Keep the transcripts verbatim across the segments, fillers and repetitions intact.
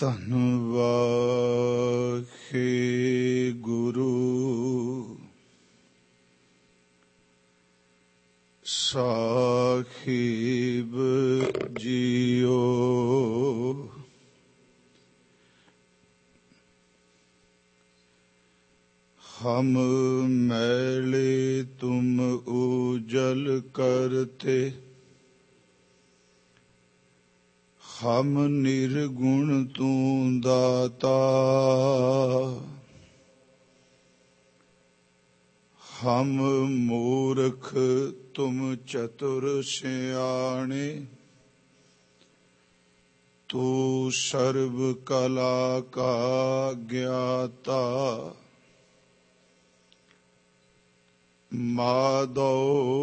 ਧੰਨ ਵਾਹਿਗੁਰੂ ਸਾਹਿਬ ਜੀਓ। ਹਮ ਮੈਲੇ ਤੁਮ ਉਜਲ ਕਰਤੇ, ਹਮ ਨਿਰਗੁਣ ਤੂੰ ਦਾਤਾ। ਹਮ ਮੂਰਖ ਤੁਮ ਚਤੁਰ ਸਿਆਣੇ, ਤੂੰ ਸਰਬ ਕਲਾ ਕਾ ਗਿਆਤਾ। ਮਾਧੋ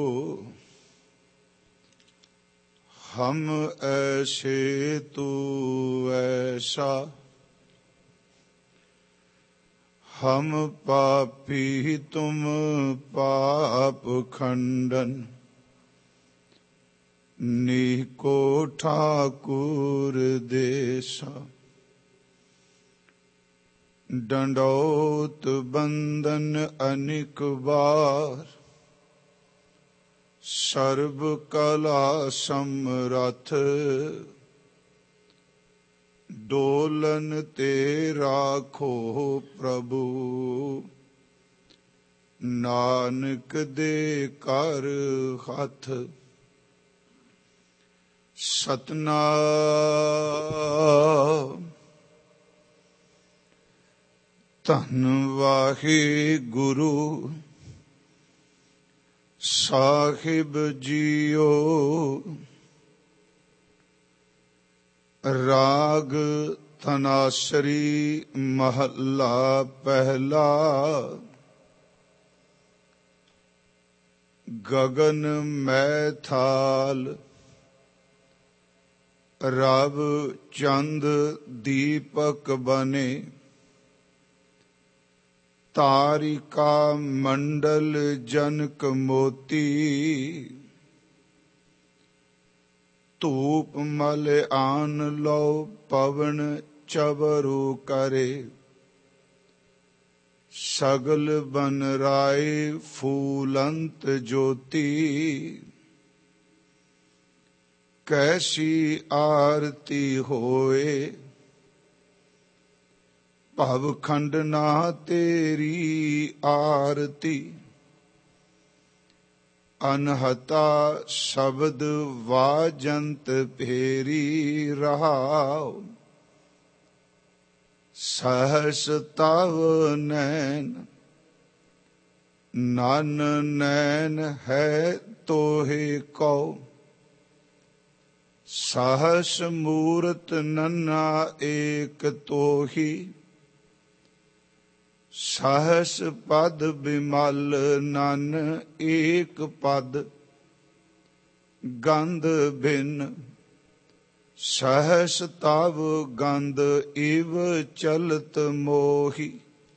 ਹਮ ਐਸੇ ਤੂ ਐਸਾ, ਹਮ ਪਾਪੀ ਤੁਮ ਪਾਪ ਖੰਡਨ। ਨੀਕੋ ਠਾਕੁਰ ਦੇਸਾ, ਡੰਡੌਤ ਬੰਦਨ ਅਨਿਕ ਬਾਰ। ਸਰਬ ਕਲਾ ਸਮਰੱਥ, ਡੋਲਨ ਤੇ ਰਾਖੋ ਪ੍ਰਭੂ। ਨਾਨਕ ਦੇ ਕਰ ਹੱਥ, ਸਤਿਨਾਮ। ਧੰਨ ਵਾਹਿਗੁਰੂ ਸਾਹਿਬ ਜੀਓ। ਰਾਗ ਧਨਾਸਰੀ ਮਹੱਲਾ ਪਹਿਲਾ। ਗਗਨ ਮੈਥਾਲ ਰਵ ਚੰਦ ਦੀਪਕ ਬਨੇ। ਤਾਰਿਕਾ ਮੰਡਲ ਜਨਕ ਮੋਤੀ। ਧੂਪ ਮਲ ਆਨ ਲਓ ਪਵਨ ਚਵਰੂ ਕਰੇ। ਸਗਲ ਬਨ ਰਾਏ ਫੂਲੰਤ ਜੋਤੀ। ਕੈਸੀ ਆਰਤੀ ਹੋਏ, ਭਵ ਖੰਡ ਨਾ ਤੇਰੀ ਆਰਤੀ। ਅਨਹਤਾ ਸ਼ਬਦ ਵਾਜੰਤ ਫੇਰੀ ਰਹਾਉ। ਸਹਸ ਤਵ ਨੈਣ ਨਨ ਨੈਣ ਹੈ ਤੋਹਿ ਕਉ। ਸਹਸ ਮੂਰਤ ਨੰਨਾ ਏਕ ਤੋਹੀ। ਸਹਸ ਪਦ ਬਿਮਲ ਨਨ ਏਕ ਪਦ। ਗੰਧ ਭਿੰਨ ਸਹਸ ਤਵ ਗੰਧ ਇਵ ਚਲਤ ਮੋਹੀ।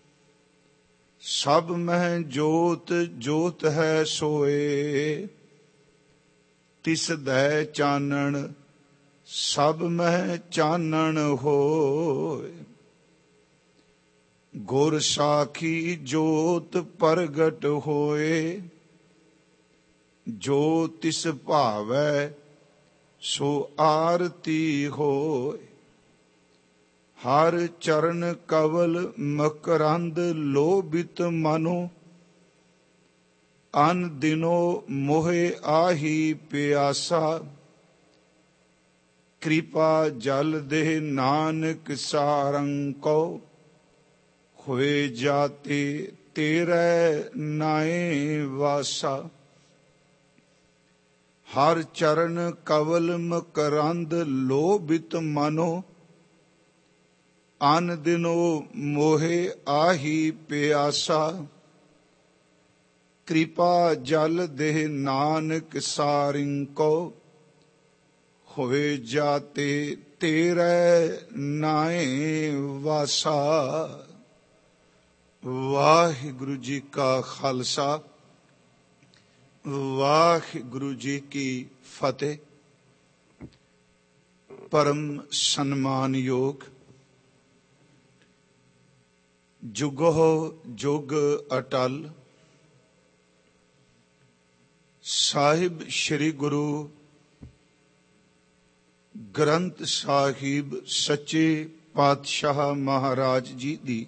ਸਭ ਮਹਿ ਜੋਤ ਜੋਤ ਹੈ ਸੋਏ। ਤਿਸ ਦੈ ਚਾਨਣ ਸਭ ਮਹਿ ਚਾਨਣ ਹੋਏ। ਗੁਰ ਸਾਖੀ ਜੋਤ ਪ੍ਰਗਟ ਹੋਏ। ਜੋ ਤਿਸ ਭਾਵੈ ਸੋ ਆਰਤੀ ਹੋਏ। ਹਰ ਚਰਨ ਕਵਲ ਮਕਰੰਦ ਲੋਭਿਤ ਮਨੋ। ਅਨ ਦਿਨੋ ਮੋਹਿ ਆਹੀ ਪਿਆਸਾ। ਕਿਰਪਾ ਜਲ ਦੇ ਨਾਨਕ ਸਾਰੰਕੋ। ਹੋਏ ਜਾਤੇ ਤੇਰੇ ਨਾਏ ਵਾਸਾ। ਹਰ ਚਰਨ ਕਵਲ ਮਕਰੰਦ ਲੋਭਿਤ ਮਨੋ। ਅਨ ਦਿਨੋ ਮੋਹਿ ਆਹੀ ਪਿਆਸਾ। ਕਿਰਪਾ ਜਲ ਦੇ ਨਾਨਕ ਸਾਰਿੰਕੋ। ਹੋਏ ਜਾਤੇ ਤੇਰੇ ਨਾਏ ਵਾਸਾ। ਵਾਹਿਗੁਰੂ ਜੀ ਕਾ ਖਾਲਸਾ, ਵਾਹਿਗੁਰੂ ਜੀ ਕੀ ਫਤਿਹ। ਪਰਮ ਸਨਮਾਨਯੋਗ ਜੁਗੋ ਜੁਗ ਅਟਲ। ਸਾਹਿਬ ਸ੍ਰੀ ਗੁਰੂ ਗ੍ਰੰਥ ਸਾਹਿਬ ਸੱਚੇ ਪਾਤਸ਼ਾਹ ਮਹਾਰਾਜ ਜੀ ਦੀ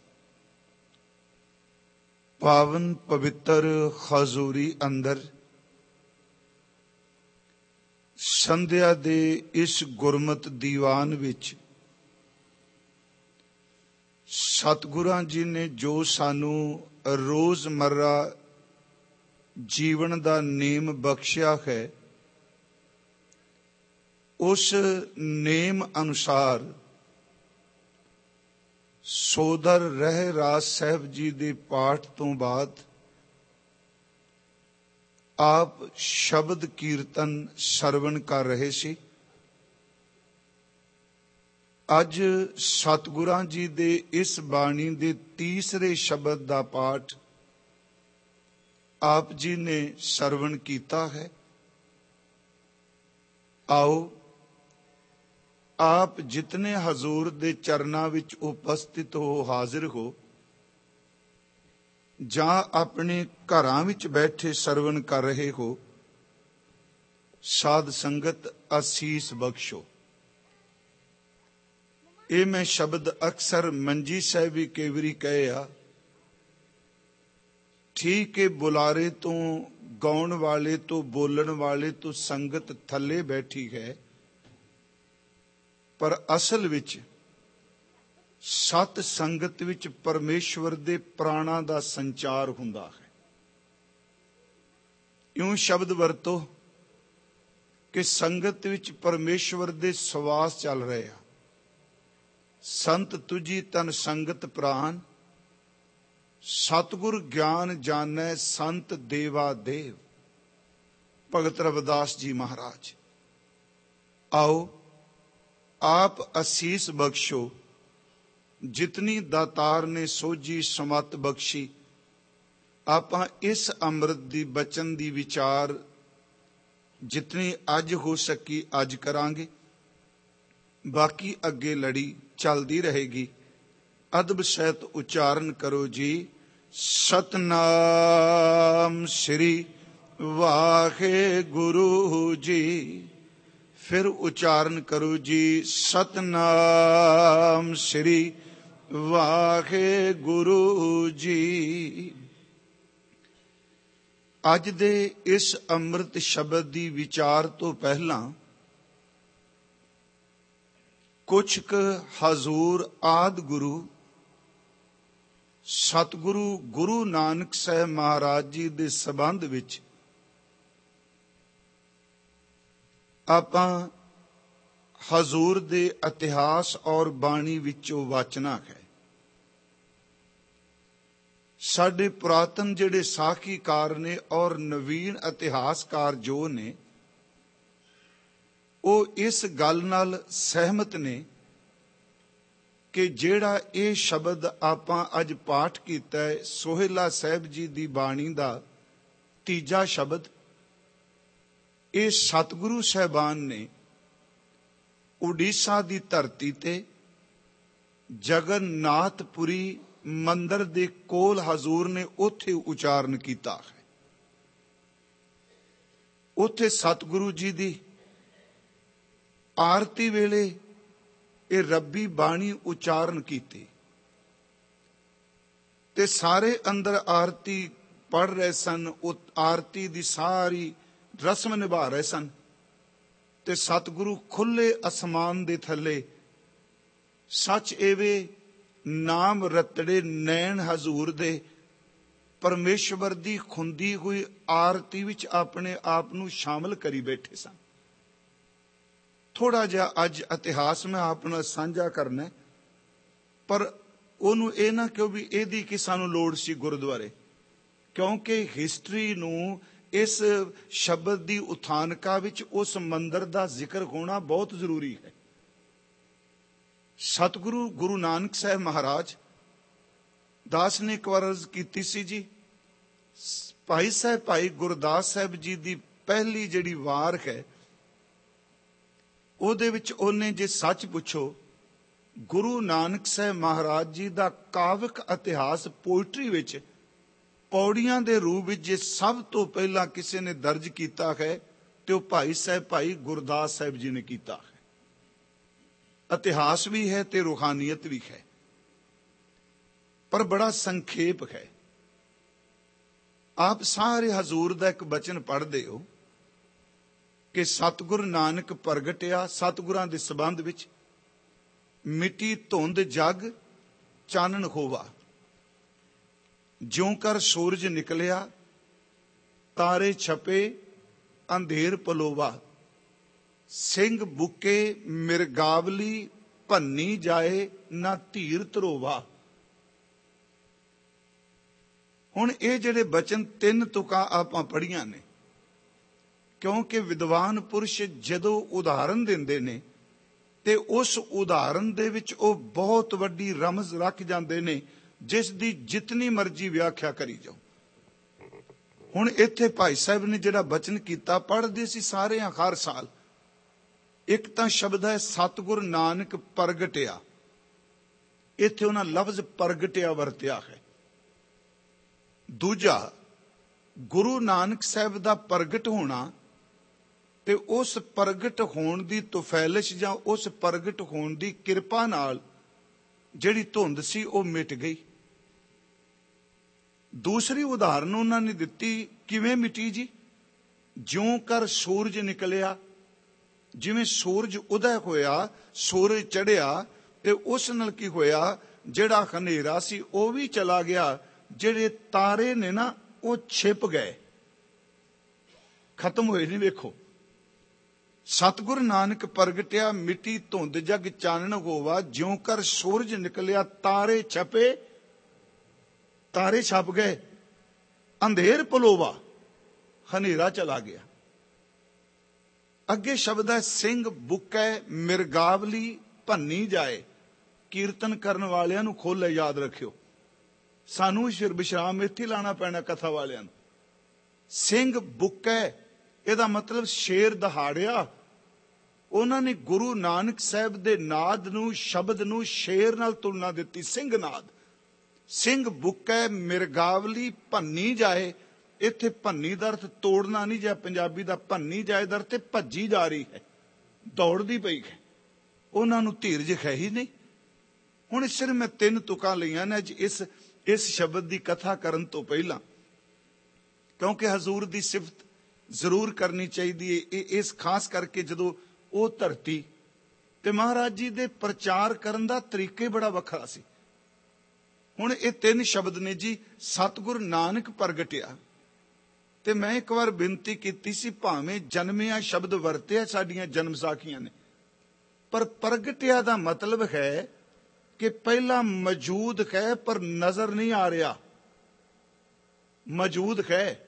ਪਾਵਨ ਪਵਿੱਤਰ ਹਜ਼ੂਰੀ ਅੰਦਰ ਸੰਧਿਆ ਦੇ ਇਸ ਗੁਰਮਤਿ ਦੀਵਾਨ ਵਿੱਚ ਸਤਿਗੁਰਾਂ ਜੀ ਨੇ ਜੋ ਸਾਨੂੰ ਰੋਜ਼ਮर्रा ਜੀਵਨ ਦਾ ਨੇਮ ਬਖਸ਼ਿਆ ਹੈ, ਉਸ ਨੇਮ ਅਨੁਸਾਰ ਸੋਦਰ ਰਹਿ ਰਾਜ ਸਾਹਿਬ ਜੀ ਦੇ ਪਾਠ ਤੋਂ ਬਾਅਦ ਆਪ ਸ਼ਬਦ ਕੀਰਤਨ ਸਰਵਣ ਕਰ ਰਹੇ ਸੀ। ਅੱਜ ਸਤਿਗੁਰਾਂ ਜੀ ਦੇ ਇਸ ਬਾਣੀ ਦੇ ਤੀਸਰੇ ਸ਼ਬਦ ਦਾ ਪਾਠ ਆਪ ਜੀ ਨੇ ਸਰਵਣ ਕੀਤਾ ਹੈ। ਆਓ ਆਪ ਜਿਤਨੇ ਹਜ਼ੂਰ ਦੇ ਚਰਨਾਂ ਵਿੱਚ ਉਪਸਥਿਤ ਹੋ, ਹਾਜ਼ਰ ਹੋ, ਜਾਂ ਆਪਣੇ ਘਰਾਂ ਵਿੱਚ ਬੈਠੇ ਸਰਵਣ ਕਰ ਰਹੇ ਹੋ, ਸਾਧ ਸੰਗਤ ਅਸੀਸ ਬਖਸ਼ੋ। ਇਹ ਮੈਂ ਸ਼ਬਦ ਅਕਸਰ ਮੰਜੀ ਸਾਹਿਬ ਵੀ ਕਈ ਵਾਰੀ ਕਹੇ ਆ। ਠੀਕ ਹੈ, ਬੁਲਾਰੇ ਤੋਂ, ਗਾਉਣ ਵਾਲੇ ਤੋਂ, ਬੋਲਣ ਵਾਲੇ ਤੋਂ ਸੰਗਤ ਥੱਲੇ ਬੈਠੀ ਹੈ, ਪਰ ਅਸਲ ਵਿੱਚ ਸਤ ਸੰਗਤ ਵਿੱਚ ਪਰਮੇਸ਼ਵਰ ਦੇ ਪ੍ਰਾਣਾਂ ਦਾ ਸੰਚਾਰ ਹੁੰਦਾ ਹੈ। ਇਉਂ ਸ਼ਬਦ ਵਰਤੋ ਕਿ ਸੰਗਤ ਵਿੱਚ ਪਰਮੇਸ਼ਵਰ ਦੇ ਸਵਾਸ ਚੱਲ ਰਹੇ ਆ। ਸੰਤ ਤੁਝੀ ਤਨ ਸੰਗਤ ਪ੍ਰਾਨ, ਸਤਿਗੁਰ ਗਿਆਨ ਜਾਣੈ ਸੰਤ ਦੇਵਾ ਦੇਵ। ਭਗਤ ਰਵਿਦਾਸ ਜੀ ਮਹਾਰਾਜ। ਆਓ ਆਪ ਅਸੀਸ ਬਖਸ਼ੋ। ਜਿਤਨੀ ਦਾਤਾਰ ਨੇ ਸੋਝੀ ਸਮਤ ਬਖਸ਼ੀ, ਆਪਾਂ ਇਸ ਅੰਮ੍ਰਿਤ ਦੀ ਬਚਨ ਦੀ ਵਿਚਾਰ ਜਿਤਨੀ ਅੱਜ ਹੋ ਸਕੀ ਅੱਜ ਕਰਾਂਗੇ। ਬਾਕੀ ਅੱਗੇ ਲੜੀ ਚੱਲਦੀ ਰਹੇਗੀ। ਅਦਬ ਸਹਿਤ ਉਚਾਰਨ ਕਰੋ ਜੀ। ਸਤਨਾਮ ਸ੍ਰੀ ਵਾਹਿਗੁਰੂ ਜੀ। ਫਿਰ ਉਚਾਰਨ ਕਰੋ ਜੀ। ਸਤਨਾਮ ਸ੍ਰੀ ਵਾਹਿਗੁਰੂ ਜੀ। ਅੱਜ ਦੇ ਇਸ ਅੰਮ੍ਰਿਤ ਸ਼ਬਦ ਦੀ ਵਿਚਾਰ ਤੋਂ ਪਹਿਲਾਂ ਕੁਛ ਕੁ ਹਜ਼ੂਰ ਆਦਿ ਗੁਰੂ ਸਤਿਗੁਰੂ ਗੁਰੂ ਨਾਨਕ ਸਾਹਿਬ ਮਹਾਰਾਜ ਜੀ ਦੇ ਸੰਬੰਧ ਵਿੱਚ ਆਪਾਂ ਹਜ਼ੂਰ ਦੇ ਇਤਿਹਾਸ ਔਰ ਬਾਣੀ ਵਿੱਚੋਂ ਵਾਚਨਾ ਹੈ। ਸਾਡੇ ਪੁਰਾਤਨ ਜਿਹੜੇ ਸਾਖੀਕਾਰ ਨੇ ਔਰ ਨਵੀਨ ਇਤਿਹਾਸਕਾਰ ਜੋ ਨੇ, ਉਹ ਇਸ ਗੱਲ ਨਾਲ ਸਹਿਮਤ ਨੇ ਕਿ ਜਿਹੜਾ ਇਹ ਸ਼ਬਦ ਆਪਾਂ ਅੱਜ ਪਾਠ ਕੀਤਾ ਹੈ, ਸੋਹਿਲਾ ਸਾਹਿਬ ਜੀ ਦੀ ਬਾਣੀ ਦਾ ਤੀਜਾ ਸ਼ਬਦ, ਇਹ ਸਤਿਗੁਰੂ ਸਾਹਿਬਾਨ ਨੇ ਉੜੀਸਾ ਦੀ ਧਰਤੀ ਤੇ ਜਗਨਨਾਥਪੁਰੀ ਮੰਦਰ ਦੇ ਕੋਲ ਹਜ਼ੂਰ ਨੇ ਉੱਥੇ ਉਚਾਰਨ ਕੀਤਾ ਹੈ। ਉੱਥੇ ਸਤਿਗੁਰੂ ਜੀ ਦੀ ਆਰਤੀ ਵੇਲੇ ਇਹ ਰੱਬੀ ਬਾਣੀ ਉਚਾਰਨ ਕੀਤੀ ਤੇ ਸਾਰੇ ਅੰਦਰ ਆਰਤੀ ਪੜ ਰਹੇ ਸਨ। ਉਹ ਆਰਤੀ ਦੀ ਸਾਰੀ ਰਸਮ ਨਿਭਾ ਰਹੇ ਸਨ ਤੇ ਸਤਿਗੁਰੂ ਖੁੱਲੇ ਅਸਮਾਨ ਦੇ ਥੱਲੇ ਸੱਚ ਏਵੇ ਨਾਮ ਰਤੜੇ ਨੈਣ ਹਜ਼ੂਰ ਦੇ ਪਰਮੇਸ਼ਵਰ ਦੀ ਖੁੰਦੀ ਹੋਈ ਆਰਤੀ ਵਿੱਚ ਆਪਣੇ ਆਪ ਨੂੰ ਸ਼ਾਮਲ ਕਰੀ ਬੈਠੇ ਸਨ। ਥੋੜਾ ਜਿਹਾ ਅੱਜ ਇਤਿਹਾਸ ਮੈਂ ਆਪ ਨਾਲ ਸਾਂਝਾ ਕਰਨਾ, ਪਰ ਉਹਨੂੰ ਇਹ ਨਾ ਕਿਉਂ ਵੀ ਇਹਦੀ ਕਿ ਸਾਨੂੰ ਲੋੜ ਸੀ ਗੁਰਦੁਆਰੇ, ਕਿਉਂਕਿ ਹਿਸਟਰੀ ਨੂੰ ਇਸ ਸ਼ਬਦ ਦੀ ਉਥਾਨਕਾ ਵਿੱਚ ਉਸ ਮੰਦਰ ਦਾ ਜ਼ਿਕਰ ਹੋਣਾ ਬਹੁਤ ਜ਼ਰੂਰੀ ਹੈ। ਸਤਿਗੁਰੂ ਗੁਰੂ ਨਾਨਕ ਸਾਹਿਬ ਮਹਾਰਾਜ ਦਾਸ ਨੇ ਇੱਕ ਵਾਰ ਅਰਜ਼ ਕੀਤੀ ਸੀ ਜੀ, ਭਾਈ ਸਾਹਿਬ ਭਾਈ ਗੁਰਦਾਸ ਸਾਹਿਬ ਜੀ ਦੀ ਪਹਿਲੀ ਜਿਹੜੀ ਵਾਰ ਹੈ ਉਹਦੇ ਵਿੱਚ ਉਹਨੇ ਜੇ ਸੱਚ ਪੁੱਛੋ ਗੁਰੂ ਨਾਨਕ ਸਾਹਿਬ ਮਹਾਰਾਜ ਜੀ ਦਾ ਕਾਵਿਕ ਇਤਿਹਾਸ ਪੋਇਟਰੀ ਵਿੱਚ ਪੌੜੀਆਂ ਦੇ ਰੂਪ ਵਿੱਚ ਜੇ ਸਭ ਤੋਂ ਪਹਿਲਾਂ ਕਿਸੇ ਨੇ ਦਰਜ ਕੀਤਾ ਹੈ ਤੇ ਉਹ ਭਾਈ ਸਾਹਿਬ ਭਾਈ ਗੁਰਦਾਸ ਸਾਹਿਬ ਜੀ ਨੇ ਕੀਤਾ ਹੈ। ਇਤਿਹਾਸ ਵੀ ਹੈ ਤੇ ਰੂਹਾਨੀਅਤ ਵੀ ਹੈ, ਪਰ ਬੜਾ ਸੰਖੇਪ ਹੈ। ਆਪ ਸਾਰੇ ਹਜ਼ੂਰ ਦਾ ਇੱਕ ਬਚਨ ਪੜ੍ਹਦੇ ਹੋ ਕਿ ਸਤਿਗੁਰ ਨਾਨਕ ਪ੍ਰਗਟਿਆ, ਸਤਿਗੁਰਾਂ ਦੇ ਸੰਬੰਧ ਵਿੱਚ, ਮਿੱਟੀ ਧੁੰਦ ਜਗ ਚਾਨਣ ਹੋਵਾ, ਜਿਉਂ ਕਰ ਸੂਰਜ ਨਿਕਲਿਆ ਤਾਰੇ ਛਪੇ ਅੰਧੇਰ ਪਲੋਵਾ, ਸਿੰਘ ਬੁੱਕੇ ਮਿਰਗਾਵਲੀ ਭੰਨੀ ਜਾਏ ਨਾ ਧੀਰ ਧਰੋਵਾ। ਹੁਣ ਇਹ ਜਿਹੜੇ ਬਚਨ ਤਿੰਨ ਤੁਕਾਂ ਆਪਾਂ ਪੜ੍ਹੀਆਂ ਨੇ, ਕਿਉਂਕਿ ਵਿਦਵਾਨ ਪੁਰਸ਼ ਜਦੋਂ ਉਦਾਹਰਨ ਦਿੰਦੇ ਨੇ ਤੇ ਉਸ ਉਦਾਹਰਨ ਦੇ ਵਿੱਚ ਉਹ ਬਹੁਤ ਵੱਡੀ ਰਮਜ਼ ਰੱਖ ਜਾਂਦੇ ਨੇ, ਜਿਸ ਦੀ ਜਿਤਨੀ ਮਰਜ਼ੀ ਵਿਆਖਿਆ ਕਰੀ ਜਾਓ। ਹੁਣ ਇੱਥੇ ਭਾਈ ਸਾਹਿਬ ਨੇ ਜਿਹੜਾ ਬਚਨ ਕੀਤਾ, ਪੜ੍ਹਦੇ ਸੀ ਸਾਰੇ ਹਰ ਸਾਲ। ਇੱਕ ਤਾਂ ਸ਼ਬਦ ਹੈ ਸਤਿਗੁਰ ਨਾਨਕ ਪ੍ਰਗਟਿਆ, ਇੱਥੇ ਉਹਨਾਂ ਲਫ਼ਜ਼ ਪ੍ਰਗਟਿਆ ਵਰਤਿਆ ਹੈ। ਦੂਜਾ, ਗੁਰੂ ਨਾਨਕ ਸਾਹਿਬ ਦਾ ਪ੍ਰਗਟ ਹੋਣਾ ਤੇ ਉਸ ਪ੍ਰਗਟ ਹੋਣ ਦੀ ਤੁਫੈਲਿਸ਼ ਜਾਂ ਉਸ ਪ੍ਰਗਟ ਹੋਣ ਦੀ ਕਿਰਪਾ ਨਾਲ ਜਿਹੜੀ ਧੁੰਦ ਸੀ ਉਹ ਮਿਟ ਗਈ। ਦੂਸਰੀ ਉਦਾਹਰਨ ਉਹਨਾਂ ਨੇ ਦਿੱਤੀ, ਕਿਵੇਂ ਮਿਟੀ ਜੀ? ਜਿਉਂ ਕਰ ਸੂਰਜ ਨਿਕਲਿਆ, ਜਿਵੇਂ ਸੂਰਜ ਉਦੈ ਹੋਇਆ, ਸੂਰਜ ਚੜ੍ਹਿਆ ਤੇ ਉਸ ਨਾਲ ਕੀ ਹੋਇਆ, ਜਿਹੜਾ ਹਨੇਰਾ ਸੀ ਉਹ ਵੀ ਚਲਾ ਗਿਆ, ਜਿਹੜੇ ਤਾਰੇ ਨੇ ਨਾ ਉਹ ਛਿਪ ਗਏ, ਖਤਮ ਹੋਏ ਨਹੀਂ। ਵੇਖੋ, ਸਤਿਗੁਰ ਨਾਨਕ ਪ੍ਰਗਟਿਆ ਮਿੱਟੀ ਧੁੰਦ ਜਗ ਚਾਨਣ ਹੋਵਾ, ਜਿਉਂ ਕਰ ਸੂਰਜ ਨਿਕਲਿਆ ਤਾਰੇ ਛਪੇ, ਤਾਰੇ ਛਪ ਗਏ, ਅੰਧੇਰ ਪਲੋਵਾ, ਹਨੇਰਾ ਚਲਾ ਗਿਆ। ਅੱਗੇ ਸ਼ਬਦ ਹੈ ਸਿੰਘ ਬੁੱਕੈ ਮਿਰਗਾਵਲੀ ਭੰਨੀ ਜਾਏ। ਕੀਰਤਨ ਕਰਨ ਵਾਲਿਆਂ ਨੂੰ ਖੋਲੇ ਯਾਦ ਰੱਖਿਓ, ਸਾਨੂੰ ਸ਼ਿਰ ਵਿਸ਼ਰਾਮ ਇੱਥੇ ਲਾਣਾ ਪੈਣਾ ਕਥਾ ਵਾਲਿਆਂ ਨੂੰ। ਸਿੰਘ ਬੁੱਕੈ, ਇਹਦਾ ਮਤਲਬ ਸ਼ੇਰ ਦਹਾੜਿਆ। ਉਹਨਾਂ ਨੇ ਗੁਰੂ ਨਾਨਕ ਸਾਹਿਬ ਦੇ ਨਾਦ ਨੂੰ, ਸ਼ਬਦ ਨੂੰ ਸ਼ੇਰ ਨਾਲ ਤੁਲਨਾ ਦਿੱਤੀ, ਸਿੰਘ ਨਾਦ। ਸਿੰਘ ਬੁੱਕੈ ਮਿਰਗਾਵਲੀ ਭੰਨੀ ਜਾਏ, ਇੱਥੇ ਭੰਨੀ ਦਾ ਅਰਥ ਤੋੜਨਾ ਨਹੀਂ, ਜਾਂ ਪੰਜਾਬੀ ਦਾ ਭੰਨੀ ਜਾਏ ਦਾ ਅਰਥ ਭੱਜੀ ਜਾ ਰਹੀ ਹੈ, ਦੌੜਦੀ ਪਈ ਹੈ, ਉਹਨਾਂ ਨੂੰ ਧੀਰਜ ਹੈ ਹੀ ਨਹੀਂ। ਹੁਣ ਸਿਰ ਮੈਂ ਤਿੰਨ ਤੁਕਾਂ ਲਈਆਂ ਨੇ ਇਸ ਇਸ ਸ਼ਬਦ ਦੀ ਕਥਾ ਕਰਨ ਤੋਂ ਪਹਿਲਾਂ, ਕਿਉਂਕਿ ਹਜ਼ੂਰ ਦੀ ਸਿਫਤ ਜ਼ਰੂਰ ਕਰਨੀ ਚਾਹੀਦੀ ਹੈ। ਇਸ ਖਾਸ ਕਰਕੇ ਜਦੋਂ ਉਹ ਧਰਤੀ ਤੇ ਮਹਾਰਾਜ ਜੀ ਦੇ ਪ੍ਰਚਾਰ ਕਰਨ ਦਾ ਤਰੀਕਾ ਹੀ ਬੜਾ ਵੱਖਰਾ ਸੀ। ਹੁਣ ਇਹ ਤਿੰਨ ਸ਼ਬਦ ਨੇ ਜੀ, ਸਤਿਗੁਰ ਨਾਨਕ ਪ੍ਰਗਟਿਆ। ਤੇ ਮੈਂ ਇੱਕ ਵਾਰ ਬੇਨਤੀ ਕੀਤੀ ਸੀ, ਭਾਵੇਂ ਜਨਮਿਆ ਸ਼ਬਦ ਵਰਤਿਆ ਸਾਡੀਆਂ ਜਨਮ ਸਾਖੀਆਂ ਨੇ, ਪਰ ਪ੍ਰਗਟਿਆ ਦਾ ਮਤਲਬ ਹੈ ਕਿ ਪਹਿਲਾਂ ਮੌਜੂਦ ਹੈ ਪਰ ਨਜ਼ਰ ਨਹੀਂ ਆ ਰਿਹਾ, ਮੌਜੂਦ ਹੈ,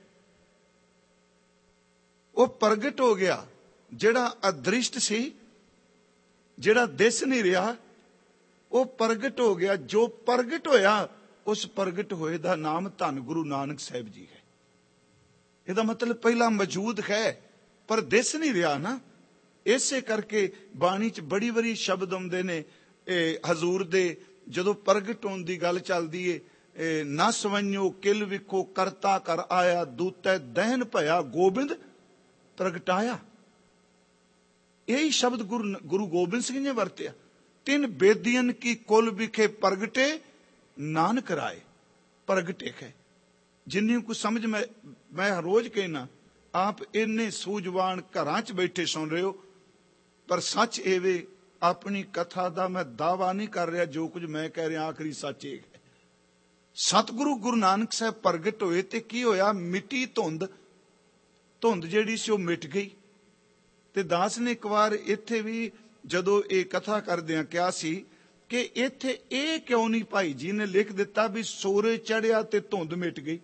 ਉਹ ਪ੍ਰਗਟ ਹੋ ਗਿਆ। ਜਿਹੜਾ ਅਦ੍ਰਿਸ਼ਟ ਸੀ, ਜਿਹੜਾ ਦਿਸ ਨਹੀਂ ਰਿਹਾ, ਉਹ ਪ੍ਰਗਟ ਹੋ ਗਿਆ। ਜੋ ਪ੍ਰਗਟ ਹੋਇਆ, ਉਸ ਪ੍ਰਗਟ ਹੋਏ ਦਾ ਨਾਮ ਧੰਨ ਗੁਰੂ ਨਾਨਕ ਸਾਹਿਬ ਜੀ ਹੈ। ਇਹਦਾ ਮਤਲਬ ਪਹਿਲਾਂ ਮੌਜੂਦ ਹੈ ਪਰ ਦਿਸ ਨਹੀਂ ਰਿਹਾ ਨਾ। ਇਸੇ ਕਰਕੇ ਬਾਣੀ 'ਚ ਬੜੀ ਵਾਰੀ ਸ਼ਬਦ ਆਉਂਦੇ ਨੇ ਹਜ਼ੂਰ ਦੇ, ਜਦੋਂ ਪ੍ਰਗਟ ਹੋਣ ਦੀ ਗੱਲ ਚੱਲਦੀ ਏ, ਨਾ ਸਵੰਨਿਓ ਕਿਲ ਵਿਖੋ ਕਰਤਾ ਕਰ ਆਇਆ, ਦੂਤੈ ਦਹਿਨ ਭਇਆ ਗੋਬਿੰਦ ਪ੍ਰਗਟਾਇਆ। ਇਹੀ ਸ਼ਬਦ ਗੁਰੂ ਗੁਰੂ ਗੋਬਿੰਦ ਸਿੰਘ ਨੇ ਵਰਤਿਆ। ਤਿੰਨ ਬੇਦੀਆਂ ਕੀ ਕੁਲ ਵਿਖੇ ਪ੍ਰਗਟੇ ਨਾਨਕ ਰਾਏ, ਪ੍ਰਗਟੇ ਹੈ। ਜਿੰਨੀ ਕੁ ਸਮਝ ਮੈਂ ਮੈਂ ਰੋਜ਼ ਕਹਿਣਾ, ਆਪ ਇੰਨੇ ਸੂਝਵਾਨ ਘਰਾਂ 'ਚ ਬੈਠੇ ਸੁਣ ਰਹੇ ਹੋ, ਪਰ ਸੱਚ ਇਹ ਵੇ, ਆਪਣੀ ਕਥਾ ਦਾ ਮੈਂ ਦਾਵਾ ਨਹੀਂ ਕਰ ਰਿਹਾ, ਜੋ ਕੁਝ ਮੈਂ ਕਹਿ ਰਿਹਾ ਆਖਰੀ ਸੱਚ ਇਹ ਹੈ। ਸਤਿਗੁਰੂ ਗੁਰੂ ਨਾਨਕ ਸਾਹਿਬ ਪ੍ਰਗਟ ਹੋਏ ਤੇ ਕੀ ਹੋਇਆ? ਮਿੱਟੀ ਧੁੰਦ, ਧੁੰਦ ਜਿਹੜੀ ਸੀ ਉਹ ਮਿਟ ਗਈ। ਤੇ ਦਾਸ ਨੇ ਇੱਕ ਵਾਰ ਇੱਥੇ ਵੀ ਜਦੋਂ ਇਹ ਕਥਾ ਕਰਦਿਆਂ ਕਿਹਾ ਸੀ ਕਿ ਇੱਥੇ ਇਹ ਕਿਉਂ ਨਹੀਂ ਭਾਈ ਜੀ ਨੇ ਲਿਖ ਦਿੱਤਾ ਵੀ ਸੂਰਜ ਚੜ੍ਹਿਆ ਤੇ ਧੁੰਦ ਮਿਟ ਗਈ।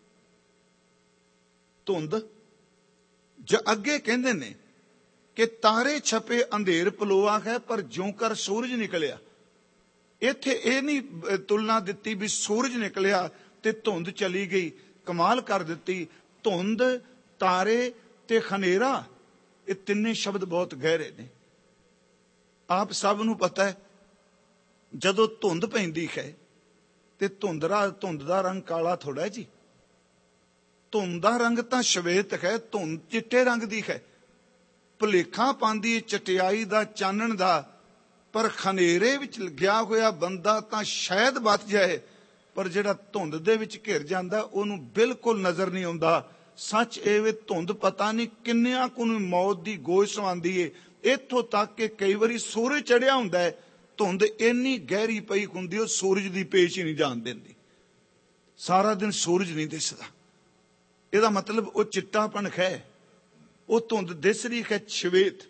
ਧੁੰਦ ਜ ਅੱਗੇ ਕਹਿੰਦੇ ਨੇ ਕਿ ਤਾਰੇ ਛਪੇ ਅੰਧੇਰ ਪਲੋਆ ਹੈ, ਪਰ ਜਿਉਂ ਕਰ ਸੂਰਜ ਨਿਕਲਿਆ। ਇੱਥੇ ਇਹ ਨਹੀਂ ਤੁਲਨਾ ਦਿੱਤੀ ਵੀ ਸੂਰਜ ਨਿਕਲਿਆ ਤੇ ਧੁੰਦ ਚਲੀ ਗਈ। ਕਮਾਲ ਕਰ ਦਿੱਤੀ। ਧੁੰਦ, ਤਾਰੇ ਤੇ ਹਨੇਰਾ, ਇਹ ਤਿੰਨੇ ਸ਼ਬਦ ਬਹੁਤ ਗਹਿਰੇ ਨੇ। ਆਪ ਸਭ ਨੂੰ ਪਤਾ ਹੈ ਜਦੋਂ ਧੁੰਦ ਪੈਂਦੀ ਹੈ ਤੇ ਧੁੰਦਰਾ ਧੁੰਦ ਦਾ ਰੰਗ ਕਾਲਾ ਥੋੜਾ ਜੀ। ਧੁੰਦ ਦਾ ਰੰਗ ਤਾਂ ਸ਼ਵੇਤ ਹੈ, ਧੁੰਦ ਚਿੱਟੇ ਰੰਗ ਦੀ ਹੈ। ਭੁਲੇਖਾ ਪਾਉਂਦੀ ਚਟਿਆਈ ਦਾ, ਚਾਨਣ ਦਾ, ਪਰ ਖਨੇਰੇ ਵਿੱਚ ਲੱਗਿਆ ਹੋਇਆ ਬੰਦਾ ਤਾਂ ਸ਼ਾਇਦ ਬਚ ਜਾਏ, ਪਰ ਜਿਹੜਾ ਧੁੰਦ ਦੇ ਵਿੱਚ ਘਿਰ ਜਾਂਦਾ ਉਹਨੂੰ ਬਿਲਕੁਲ ਨਜ਼ਰ ਨਹੀਂ ਆਉਂਦਾ। ਸੱਚ ਇਹ ਵੇ ਧੁੰਦ ਪਤਾ ਨਹੀਂ ਕਿੰਨਿਆਂ ਕੁ ਨੂੰ ਮੌਤ ਦੀ ਗੋਚ ਸਵਾਉਂਦੀ ਏ। ਇੱਥੋਂ ਤੱਕ ਕਿ ਕਈ ਵਾਰੀ ਸੂਰਜ ਚੜਿਆ ਹੁੰਦਾ ਹੈ, ਧੁੰਦ ਇੰਨੀ ਗਹਿਰੀ ਪਈ ਹੁੰਦੀ ਉਹ ਸੂਰਜ ਦੀ ਪੇਸ਼ ਹੀ ਨਹੀਂ ਜਾਣ ਦਿੰਦੀ। ਸਾਰਾ ਦਿਨ ਸੂਰਜ ਨਹੀਂ ਦਿਸਦਾ। ਇਹਦਾ ਮਤਲਬ ਉਹ ਚਿੱਟਾਪਣ ਹੈ, ਉਹ ਧੁੰਦ ਦਿਸ ਰਹੀ ਹੈ ਸ਼ਵੇਤ।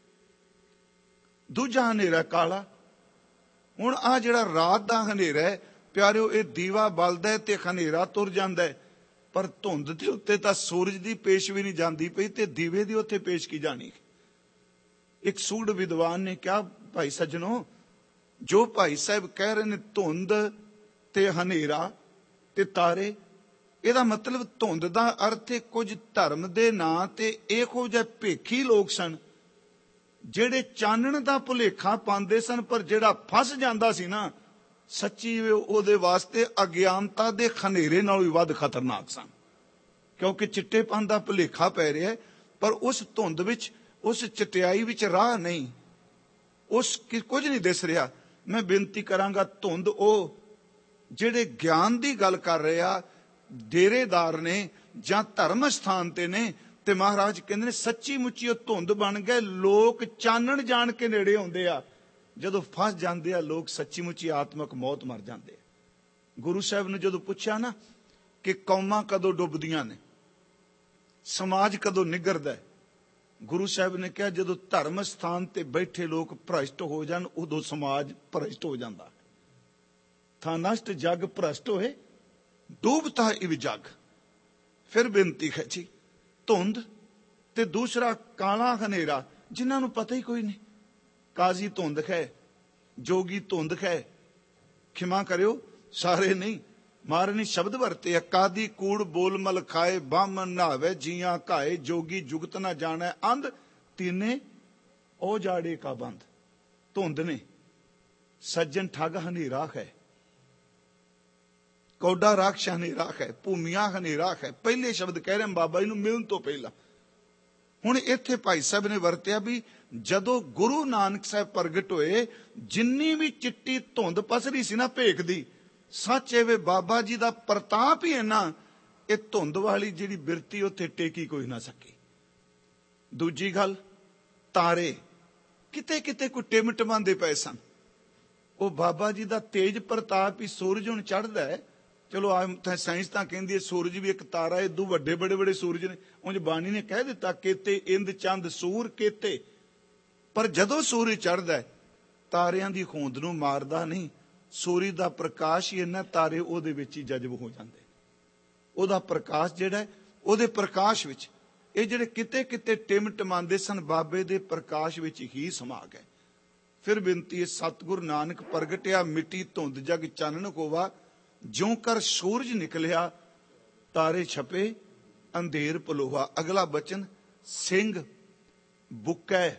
ਦੂਜਾ ਹਨੇਰਾ ਕਾਲਾ। ਹੁਣ ਆਹ ਜਿਹੜਾ ਰਾਤ ਦਾ ਹਨੇਰਾ ਹੈ ਪਿਆਰਿਓ, ਇਹ ਦੀਵਾ ਬਲਦਾ ਤੇ ਹਨੇਰਾ ਤੁਰ ਜਾਂਦਾ ਹੈ, ਪਰ ਧੁੰਦ ਦੇ ਉੱਤੇ ਤਾਂ ਸੂਰਜ ਦੀ ਪੇਸ਼ ਵੀ ਨਹੀਂ ਜਾਂਦੀ ਪਈ ਤੇ ਦੀਵੇ ਦੀ ਉੱਥੇ ਪੇਸ਼ ਕੀ ਜਾਣੀ। ਇੱਕ ਸੂੜ ਵਿਦਵਾਨ ਨੇ ਕਿਹਾ, ਭਾਈ ਸੱਜਣੋ, ਜੋ ਭਾਈ ਸਾਹਿਬ ਕਹਿ ਰਹੇ ਨੇ ਧੁੰਦ ਤੇ ਹਨੇਰਾ ਤੇ ਤਾਰੇ, ਇਹਦਾ ਮਤਲਬ ਧੁੰਦ ਦਾ ਅਰਥ ਕੁਝ ਧਰਮ ਦੇ ਨਾਂ ਤੇ ਇਹੋ ਜਿਹੇ ਭੇਖੀ ਲੋਕ ਸਨ ਜਿਹੜੇ ਚਾਨਣ ਦਾ ਭੁਲੇਖਾ ਪਾਉਂਦੇ ਸਨ, ਪਰ ਜਿਹੜਾ ਫਸ ਜਾਂਦਾ ਸੀ ਨਾ, ਸੱਚੀ ਉਹਦੇ ਵਾਸਤੇ ਅਗਿਆਨਤਾ ਦੇ ਹਨੇਰੇ ਨਾਲੋਂ ਵੀ ਵੱਧ ਖਤਰਨਾਕ ਸਨ। ਕਿਉਂਕਿ ਚਿੱਟੇਪਨ ਦਾ ਭੁਲੇਖਾ ਪੈ ਰਿਹਾ, ਪਰ ਉਸ ਧੁੰਦ ਵਿੱਚ, ਉਸ ਚਟਿਆਈ ਵਿੱਚ ਰਾਹ ਨਹੀਂ, ਉਸ ਕੁਝ ਨਹੀਂ ਦਿਸ ਰਿਹਾ। ਮੈਂ ਬੇਨਤੀ ਕਰਾਂਗਾ, ਧੁੰਦ ਉਹ ਜਿਹੜੇ ਗਿਆਨ ਦੀ ਗੱਲ ਕਰ ਰਹੇ ਆ, ਡੇਰੇਦਾਰ ਨੇ ਜਾਂ ਧਰਮ ਸਥਾਨ ਤੇ ਨੇ, ਤੇ ਮਹਾਰਾਜ ਕਹਿੰਦੇ ਨੇ ਸੱਚੀ ਮੁੱਚੀ ਉਹ ਧੁੰਦ ਬਣ ਗਏ। ਲੋਕ ਚਾਨਣ ਜਾਣ ਕੇ ਨੇੜੇ ਆਉਂਦੇ ਆ, ਜਦੋਂ ਫਸ ਜਾਂਦੇ ਆ ਲੋਕ ਸੱਚੀ ਮੁੱਚੀ ਆਤਮਕ ਮੌਤ ਮਰ ਜਾਂਦੇ ਆ। ਗੁਰੂ ਸਾਹਿਬ ਨੇ ਜਦੋਂ ਪੁੱਛਿਆ ਨਾ ਕਿ ਕੌਮਾਂ ਕਦੋਂ ਡੁੱਬਦੀਆਂ ਨੇ, ਸਮਾਜ ਕਦੋਂ ਨਿਗਰਦਾ, ਗੁਰੂ ਸਾਹਿਬ ਨੇ ਕਿਹਾ ਜਦੋਂ ਧਰਮ ਸਥਾਨ ਤੇ ਬੈਠੇ ਲੋਕ ਭ੍ਰਸ਼ਟ ਹੋ ਜਾਣ, ਉਦੋਂ ਸਮਾਜ ਭ੍ਰਸ਼ਟ ਹੋ ਜਾਂਦਾ। ਥਾ ਨਸ਼ਟ ਜਗ ਭ੍ਰਸ਼ਟ ਹੋਏ, ਡੂਬਤਾ ਇਵ ਜਗ। ਫਿਰ ਬੇਨਤੀ ਹੈ ਜੀ, ਧੁੰਦ ਤੇ ਦੂਸਰਾ ਕਾਲਾ ਹਨੇਰਾ, ਜਿਨ੍ਹਾਂ ਨੂੰ ਪਤਾ ਹੀ ਕੋਈ ਨਹੀਂ। ਕਾਜ਼ੀ ਧੁੰਦ ਹੈ, ਜੋਗੀ ਧੁੰਦ ਹੈ, ਖਿਮਾ ਕਰਿਓ ਸਾਰੇ ਨਹੀਂ, ਮਹਾਰਾਜ ਨੇ ਸ਼ਬਦ ਵਰਤੇ ਆ, ਕਾਦੀ ਕੂੜ ਬੋਲ ਮਲ ਖਾਏ, ਬਾਹਮਣ ਨਹਾਵੇ ਜੀਆਂ ਘਾਏ, ਜੋਗੀ ਜੁਗਤ ਨਾ ਜਾਣੈ ਅੰਧ, ਤੀਨੇ ਉਹ ਜਾੜੇ ਕਾ ਬੰਦ। ਧੁੰਦ ਨੇ, ਸੱਜਣ ਠੱਗ ਹਨੇਰਾ ਹੈ, ਕੌਡਾ ਰਾਖਸ਼ ਹਨੇਰਾ ਹੈ, ਭੂਮੀਆਂ ਹਨੇਰਾ ਹੈ। ਪਹਿਲੇ ਸ਼ਬਦ ਕਹਿ ਰਹੇ ਬਾਬਾ ਜੀ ਨੂੰ ਮਿਲਣ ਤੋਂ ਪਹਿਲਾਂ। ਹੁਣ ਇੱਥੇ ਭਾਈ ਸਾਹਿਬ ਨੇ ਵਰਤਿਆ ਵੀ ਜਦੋਂ ਗੁਰੂ ਨਾਨਕ ਸਾਹਿਬ ਪ੍ਰਗਟ ਹੋਏ, ਜਿੰਨੀ ਵੀ ਚਿੱਟੀ ਧੁੰਦ ਪਸਰੀ ਸੀ ਨਾ ਭੇਖ ਦੀ, ਸੱਚ ਐਵੇਂ ਬਾਬਾ ਜੀ ਦਾ ਪ੍ਰਤਾਪ ਹੀ ਇੰਨਾ, ਇਹ ਧੁੰਦ ਵਾਲੀ ਜਿਹੜੀ ਬਿਰਤੀ ਉੱਥੇ ਟੇਕੀ ਕੋਈ ਨਾ ਸਕੀ। ਦੂਜੀ ਗੱਲ, ਤਾਰੇ ਕਿਤੇ ਕਿਤੇ ਕੋਈ ਟਿਮਟਮਾਉਂਦੇ ਪਏ ਸਨ। ਉਹ ਬਾਬਾ ਜੀ ਦਾ ਤੇਜ ਪ੍ਰਤਾਪ ਹੀ ਸੂਰਜ ਹੁਣ ਚੜ੍ਹਦਾ ਹੈ। ਚਲੋ ਆ ਸਾਇੰਸ ਤਾਂ ਕਹਿੰਦੀ ਹੈ ਸੂਰਜ ਵੀ ਇੱਕ ਤਾਰਾ, ਇਦੋਂ ਵੱਡੇ ਬੜੇ ਬੜੇ ਸੂਰਜ ਨੇ। ਉਂਝ ਬਾਣੀ ਨੇ ਕਹਿ ਦਿੱਤਾ ਕੇਤੇ ਇੰਦ ਚੰਦ ਸੂਰ ਕੇਤੇ, ਪਰ ਜਦੋਂ ਸੂਰਜ ਚੜ੍ਹਦਾ ਤਾਰਿਆਂ ਦੀ ਹੋਂਦ ਨੂੰ ਮਾਰਦਾ ਨਹੀਂ। ਸੂਰਜ ਦਾ ਪ੍ਰਕਾਸ਼ ਹੀ ਇੰਨਾ, ਤਾਰੇ ਉਹਦੇ ਵਿੱਚ ਹੀ ਜਜ਼ਬ ਹੋ ਜਾਂਦੇ। ਉਹਦਾ ਪ੍ਰਕਾਸ਼ ਜਿਹੜਾ, ਉਹਦੇ ਪ੍ਰਕਾਸ਼ ਵਿੱਚ ਇਹ ਜਿਹੜੇ ਕਿਤੇ ਕਿਤੇ ਟਿਮਟਮਾਉਂਦੇ ਸਨ, ਬਾਬੇ ਦੇ ਪ੍ਰਕਾਸ਼ ਵਿੱਚ ਹੀ ਸਮਾ ਗਏ। ਫਿਰ ਬੇਨਤੀ ਹੈ, ਸਤਿਗੁਰ ਨਾਨਕ ਪ੍ਰਗਟਿਆ ਮਿੱਟੀ ਧੁੰਦ ਜਗ ਚਾਨਣ ਹੋਵਾ, ਜਿਉਂ ਕਰ ਸੂਰਜ ਨਿਕਲਿਆ ਤਾਰੇ ਛਪੇ ਅੰਧੇਰ ਪਲੋਹਾ। ਅਗਲਾ ਬਚਨ, ਸਿੰਘ ਬੁੱਕੈ।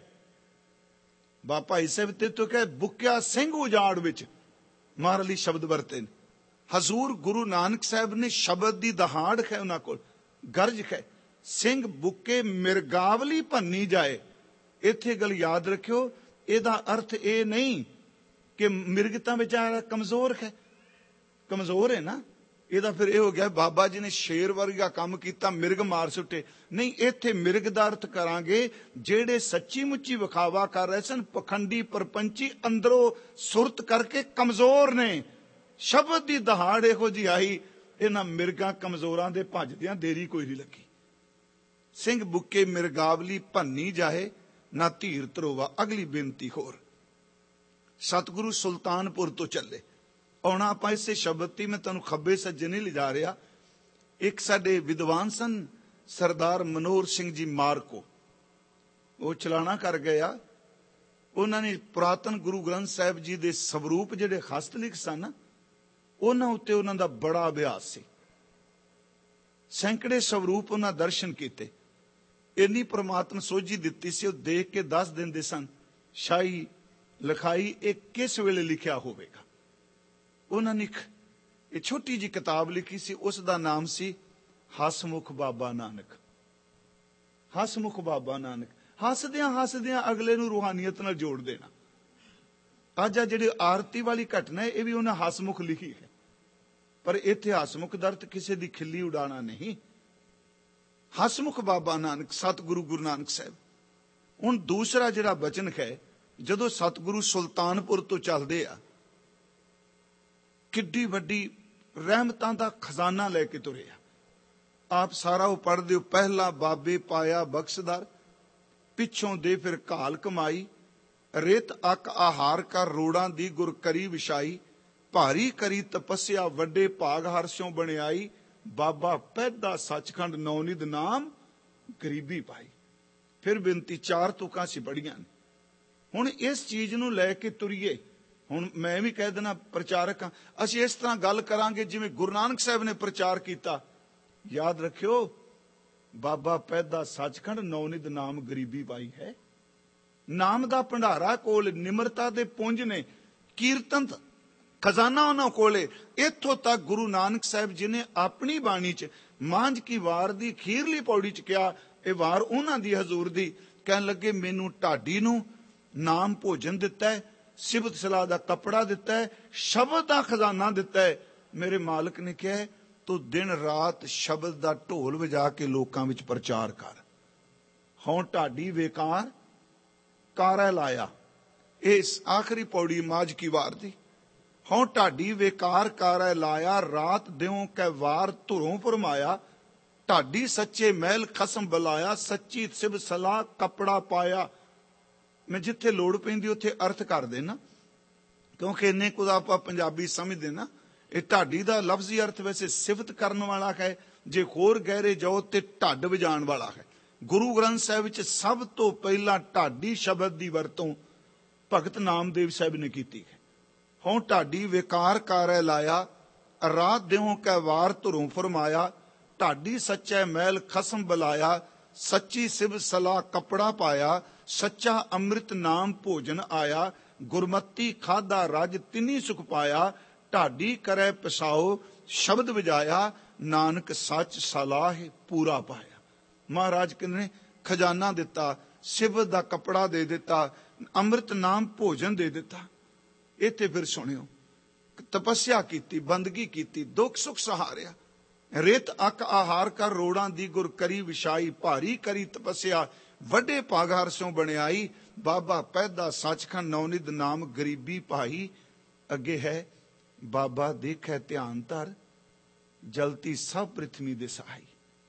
ਬਾਬਾ ਭਾਈ ਸਾਹਿਬ ਤੇ ਤੋਂ ਕਹੇ ਬੁੱਕਿਆ ਸਿੰਘ ਉਜਾੜ ਵਿੱਚ, ਮਹਾਰਾਜ ਲਈ ਸ਼ਬਦ ਵਰਤੇ ਨੇ। ਹਜ਼ੂਰ ਗੁਰੂ ਨਾਨਕ ਸਾਹਿਬ ਨੇ ਸ਼ਬਦ ਦੀ ਦਹਾੜ ਹੈ ਉਹਨਾਂ ਕੋਲ, ਗਰਜ ਹੈ। ਸਿੰਘ ਬੁੱਕੇ ਮਿਰਗਾਵਲੀ ਭੰਨੀ ਜਾਏ। ਇੱਥੇ ਗੱਲ ਯਾਦ ਰੱਖਿਓ, ਇਹਦਾ ਅਰਥ ਇਹ ਨਹੀਂ ਕਿ ਮਿਰਗ ਤਾਂ ਵਿਚਾਰਾ ਕਮਜ਼ੋਰ ਹੈ, ਕਮਜ਼ੋਰ ਹੈ ਨਾ, ਇਹਦਾ ਫਿਰ ਇਹ ਹੋ ਗਿਆ ਬਾਬਾ ਜੀ ਨੇ ਸ਼ੇਰ ਵਰਗਾ ਕੰਮ ਕੀਤਾ, ਮਿਰਗ ਮਾਰ ਸੁੱਟੇ। ਨਹੀਂ, ਇੱਥੇ ਮਿਰਗ ਦਾ ਅਰਥ ਕਰਾਂਗੇ ਜਿਹੜੇ ਸੱਚੀ ਮੁੱਚੀ ਵਿਖਾਵਾ ਕਰ ਰਹੇ ਸਨ, ਪਖੰਡੀ ਪਰਪੰਚੀ, ਅੰਦਰੋਂ ਸੁਰਤ ਕਰਕੇ ਕਮਜ਼ੋਰ ਨੇ। ਸ਼ਬਦ ਦੀ ਦਹਾੜ ਇਹੋ ਜਿਹੀ ਆਈ, ਇਹਨਾਂ ਮਿਰਗਾਂ ਕਮਜ਼ੋਰਾਂ ਦੇ ਭੱਜਦਿਆਂ ਦੇਰੀ ਕੋਈ ਨਹੀਂ ਲੱਗੀ। ਸਿੰਘ ਬੁੱਕੇ ਮਿਰਗਾਵਲੀ ਭੰਨੀ ਜਾਏ, ਨਾ ਧੀਰ ਧਰੋਵਾ। ਅਗਲੀ ਬੇਨਤੀ ਹੋਰ, ਸਤਿਗੁਰੂ ਸੁਲਤਾਨਪੁਰ ਤੋਂ ਚੱਲੇ। ਆਉਣਾ ਆਪਾਂ ਇਸੇ ਸ਼ਬਦ ਤੇ, ਮੈਂ ਤੁਹਾਨੂੰ ਖੱਬੇ ਸੱਜੇ ਨਹੀਂ ਲਿਜਾ ਰਿਹਾ। ਇੱਕ ਸਾਡੇ ਵਿਦਵਾਨ ਸਨ ਸਰਦਾਰ ਮਨੋਹਰ ਸਿੰਘ ਜੀ ਮਾਰਕੋ, ਉਹ ਚਲਾਣਾ ਕਰ ਗਿਆ। ਉਹਨਾਂ ਨੇ ਪੁਰਾਤਨ ਗੁਰੂ ਗ੍ਰੰਥ ਸਾਹਿਬ ਜੀ ਦੇ ਸਵਰੂਪ ਜਿਹੜੇ ਹਸਤਲਿਖ ਸਨ, ਉਹਨਾਂ ਉੱਤੇ ਉਹਨਾਂ ਦਾ ਬੜਾ ਅਭਿਆਸ ਸੀ। ਸੈਂਕੜੇ ਸਵਰੂਪ ਉਹਨਾਂ ਦਰਸ਼ਨ ਕੀਤੇ। ਇੰਨੀ ਪ੍ਰਮਾਤਮਾ ਸੋਝੀ ਦਿੱਤੀ ਸੀ, ਉਹ ਦੇਖ ਕੇ ਦੱਸ ਦਿੰਦੇ ਸਨ। ਸ਼ਾਹੀ ਲਿਖਾਈ ਇਹ ਕਿਸ ਵੇਲੇ ਲਿਖਿਆ ਹੋਵੇਗਾ। ਉਹਨਾਂ ਨੇ ਇਹ ਛੋਟੀ ਜਿਹੀ ਕਿਤਾਬ ਲਿਖੀ ਸੀ, ਉਸ ਦਾ ਨਾਮ ਸੀ ਹਸਮੁਖ ਬਾਬਾ ਨਾਨਕ। ਹਸਮੁਖ ਬਾਬਾ ਨਾਨਕ, ਹੱਸਦਿਆਂ ਹੱਸਦਿਆਂ ਅਗਲੇ ਨੂੰ ਰੂਹਾਨੀਅਤ ਨਾਲ ਜੋੜ ਦੇਣਾ। ਅੱਜ ਆ ਜਿਹੜੀ ਆਰਤੀ ਵਾਲੀ ਘਟਨਾ ਹੈ, ਇਹ ਵੀ ਉਹਨਾਂ ਹਸਮੁਖ ਲਿਖੀ ਹੈ, ਪਰ ਇੱਥੇ ਹਸਮੁਖ ਦਾ ਅਰਥ ਕਿਸੇ ਦੀ ਖਿੱਲੀ ਉਡਾਣਾ ਨਹੀਂ। ਹਸਮੁਖ ਬਾਬਾ ਨਾਨਕ, ਸਤਿਗੁਰੂ ਗੁਰੂ ਨਾਨਕ ਸਾਹਿਬ। ਹੁਣ ਦੂਸਰਾ ਜਿਹੜਾ ਬਚਨ ਹੈ, ਜਦੋਂ ਸਤਿਗੁਰੂ ਸੁਲਤਾਨਪੁਰ ਤੋਂ ਚੱਲਦੇ ਆ, ਕਿੱਡੀ ਵੱਡੀ ਰਹਿਮਤਾਂ ਦਾ ਖਜ਼ਾਨਾ ਲੈ ਕੇ ਤੁਰੇ ਆ। ਆਪ ਸਾਰਾ ਉਹ ਪੜ੍ਹਦੇ ਹੋ। ਪਹਿਲਾ ਬਾਬੇ ਪਾਇਆ ਬਖਸ਼ਦਾਰ, ਪਿੱਛੋਂ ਦੇ ਫਿਰ ਘਾਲ ਕਮਾਈ, ਰੇਤ ਅੱਕ ਆਹਾਰ ਕਰ ਰੋੜਾਂ ਦੀ ਗੁਰ ਕਰੀ ਵਿਛਾਈ, ਭਾਰੀ ਕਰੀ ਤਪੱਸਿਆ ਵੱਡੇ ਭਾਗ ਹਰਸ਼ੋਂ ਬਣਿਆਈ, ਬਾਬਾ ਪੈਦਾ ਸੱਚਖੰਡ ਨੌਨਿਧ ਨਾਮ ਗਰੀਬੀ ਪਾਈ। ਫਿਰ ਬੇਨਤੀ ਚਾਰ ਤੁਕਾਂ ਸੀ ਬੜੀਆਂ ਨੇ। ਹੁਣ ਇਸ ਚੀਜ਼ ਨੂੰ ਲੈ ਕੇ ਤੁਰੀਏ। ਹੁਣ ਮੈਂ ਵੀ ਕਹਿ ਦੇਣਾ ਪ੍ਰਚਾਰਕ ਹਾਂ, ਅਸੀਂ ਇਸ ਤਰ੍ਹਾਂ ਗੱਲ ਕਰਾਂਗੇ ਜਿਵੇਂ ਗੁਰੂ ਨਾਨਕ ਸਾਹਿਬ ਨੇ ਪ੍ਰਚਾਰ ਕੀਤਾ। ਯਾਦ ਰੱਖਿਓ, ਬਾਬਾ ਪੈਦਾ ਸੱਚਖੰਡ ਨੌਨਿਧ ਨਾਮ ਗਰੀਬੀ ਪਾਈ ਹੈ। ਨਾਮ ਦਾ ਭੰਡਾਰਾ ਕੋਲ, ਨਿਮਰਤਾ ਦੇ ਪੁੰਜ ਨੇ, ਕੀਰਤਨ ਖਜ਼ਾਨਾ ਉਹਨਾਂ ਕੋਲੇ। ਇੱਥੋਂ ਤੱਕ ਗੁਰੂ ਨਾਨਕ ਸਾਹਿਬ ਜੀ ਨੇ ਆਪਣੀ ਬਾਣੀ ਚ ਮਾਂਝ ਕੀ ਵਾਰ ਦੀ ਅਖੀਰਲੀ ਪੌੜੀ ਚ ਕਿਹਾ, ਇਹ ਵਾਰ ਉਹਨਾਂ ਦੀ ਹਜ਼ੂਰ ਦੀ, ਕਹਿਣ ਲੱਗੇ ਮੈਨੂੰ ਢਾਡੀ ਨੂੰ ਨਾਮ ਭੋਜਨ ਦਿੱਤਾ ਹੈ, ਸਿਬਤ ਸਲਾਹ ਦਾ ਕੱਪੜਾ ਦਿੱਤਾ ਹੈ, ਸ਼ਬਦ ਦਾ ਖਜ਼ਾਨਾ ਦਿੱਤਾ ਹੈ। ਮੇਰੇ ਮਾਲਕ ਨੇ ਕਿਹਾ ਤੂੰ ਦਿਨ ਰਾਤ ਸ਼ਬਦ ਦਾ ਢੋਲ ਵਜਾ ਕੇ ਲੋਕਾਂ ਵਿੱਚ ਪ੍ਰਚਾਰ ਕਰ। ਹੁਣ ਢਾਡੀ ਵੇਕਾਰ ਕਾਰਾ ਲਾਇਆ, ਇਸ ਆਖਰੀ ਪੌੜੀ ਮਾਝ ਕੀ ਵਾਰ ਦੀ। ਹੁਣ ਢਾਡੀ ਵੇਕਾਰ ਕਾਰਾ ਲਾਇਆ, ਰਾਤ ਦਿਉ ਕੈ ਵਾਰ ਧੁਰੋਂ ਫਰਮਾਇਆ, ਢਾਡੀ ਸੱਚੇ ਮਹਿਲ ਖਸਮ ਬੁਲਾਇਆ, ਸੱਚੀ ਸਿਬ ਸਲਾਹ ਕੱਪੜਾ ਪਾਇਆ। ਮੈਂ ਜਿੱਥੇ ਲੋੜ ਪੈਂਦੀ ਉੱਥੇ ਅਰਥ ਕਰ ਦੇਣਾ, ਕਿਉਂਕਿ ਇੰਨੇ ਕੁ ਆਪਾਂ ਪੰਜਾਬੀ ਸਮਝਦੇ ਨਾ। ਇਹ ਢਾਡੀ ਦਾ ਲਫ਼ਜ਼ੀ ਅਰਥ ਵੈਸੇ ਸਿਫਤ ਕਰਨ ਵਾਲਾ ਹੈ, ਜੇ ਹੋਰ ਗਹਿਰੇ ਜਾਓ ਤੇ ਢੱਡ ਵਜਾਉਣ ਵਾਲਾ ਹੈ। ਗੁਰੂ ਗ੍ਰੰਥ ਸਾਹਿਬ ਵਿੱਚ ਸਭ ਤੋਂ ਪਹਿਲਾਂ ਢਾਡੀ ਸ਼ਬਦ ਦੀ ਵਰਤੋਂ ਭਗਤ ਨਾਮਦੇਵ ਸਾਹਿਬ ਨੇ ਕੀਤੀ ਹੈ। ਹੁਣ ਢਾਡੀ ਵੇਕਾਰ ਕਾਰੈ ਲਾਇਆ, ਰਾਤ ਦਿਉ ਕੈ ਵਾਰ ਧੁਰੋਂ ਫਰਮਾਇਆ, ਢਾਡੀ ਸੱਚੈ ਮਹਿਲ ਖਸਮ ਬੁਲਾਇਆ, ਸੱਚੀ ਸਿਬ ਸਲਾਹ ਕੱਪੜਾ ਪਾਇਆ, ਸੱਚਾ ਅੰਮ੍ਰਿਤ ਨਾਮ ਭੋਜਨ ਆਇਆ, ਗੁਰਮਤੀ ਖਾਦਾ ਰਜ ਤਿਨੀ ਸੁਖ ਪਾਇਆ, ਢਾਡੀ ਕਰੈ ਪਸਾਓ ਸ਼ਬਦ ਵਜਾਇਆ, ਨਾਨਕ ਸੱਚ ਸਲਾਹ ਪੂਰਾ ਪਾਇਆ। ਮਹਾਰਾਜ ਕਹਿੰਦੇ ਖਜ਼ਾਨਾ ਦਿੱਤਾ, ਸਿਬਤ ਦਾ ਕੱਪੜਾ ਦੇ ਦਿੱਤਾ, ਅੰਮ੍ਰਿਤ ਨਾਮ ਭੋਜਨ ਦੇ ਦਿੱਤਾ। ਇੱਥੇ ਫਿਰ ਸੁਣਿਓ, ਤਪੱਸਿਆ ਕੀਤੀ, ਬੰਦਗੀ ਕੀਤੀ, ਦੁੱਖ ਸੁੱਖ ਸਹਾਰਿਆ, ਰੇਤ ਅੱਕ ਆਹਾਰ ਕਰ ਰੋੜਾਂ ਦੀ ਗੁਰ ਕਰੀ ਵਿਛਾਈ, ਭਾਰੀ ਕਰੀ ਤਪੱਸਿਆ ਵੱਡੇ ਭਾਗ ਹਰਸ਼ੋਂ ਬਣਿਆਈ, ਬਾਬਾ ਪੈਦਾ ਸੱਚਖੰਡ ਨੌਨਿਧ ਨਾਮ ਗਰੀਬੀ ਪਾਈ। ਅੱਗੇ ਹੈ ਬਾਬਾ ਦੇਖੈ ਧਿਆਨ ਧਰ, ਜਲਤੀ ਸਭ ਪ੍ਰਿਥਵੀ ਦੇ ਸਹਾਈ।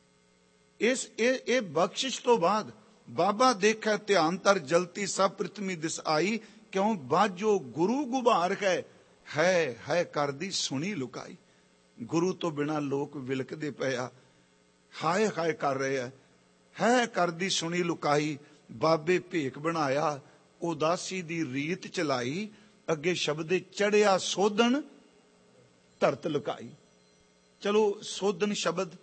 ਇਸ ਇਹ ਇਹ ਬਖਸ਼ਿਸ਼ ਤੋਂ ਬਾਅਦ ਬਾਬਾ ਦੇਖੈ ਧਿਆਨ ਧਰ, ਜਲਤੀ ਸਭ ਪ੍ਰਿਥਵੀ ਦਿਸ ਆਈ, ਕਿਉਂ ਬਾਝੋ ਗੁਰੂ ਗੁਬਾਰ ਹੈ, ਹੈ ਹੈ ਕਰਦੀ ਸੁਣੀ ਲੁਕਾਈ। ਗੁਰੂ ਤੋਂ ਬਿਨਾਂ ਲੋਕ ਵਿਲਕਦੇ ਪਏ ਆ, ਹਾਏ ਹਾਏ ਕਰ ਰਹੇ ਆ, ਹੈ ਕਰਦੀ ਸੁਣੀ ਲੁਕਾਈ। ਬਾਬੇ ਭੇਖ ਬਣਾਇਆ, ਉਦਾਸੀ ਦੀ ਰੀਤ ਚਲਾਈ, ਅੱਗੇ ਸ਼ਬਦੇ ਚੜਿਆ ਸੋਧਣ ਧਰਤ ਲੁਕਾਈ। ਚਲੋ ਸੋਧਣ ਸ਼ਬਦ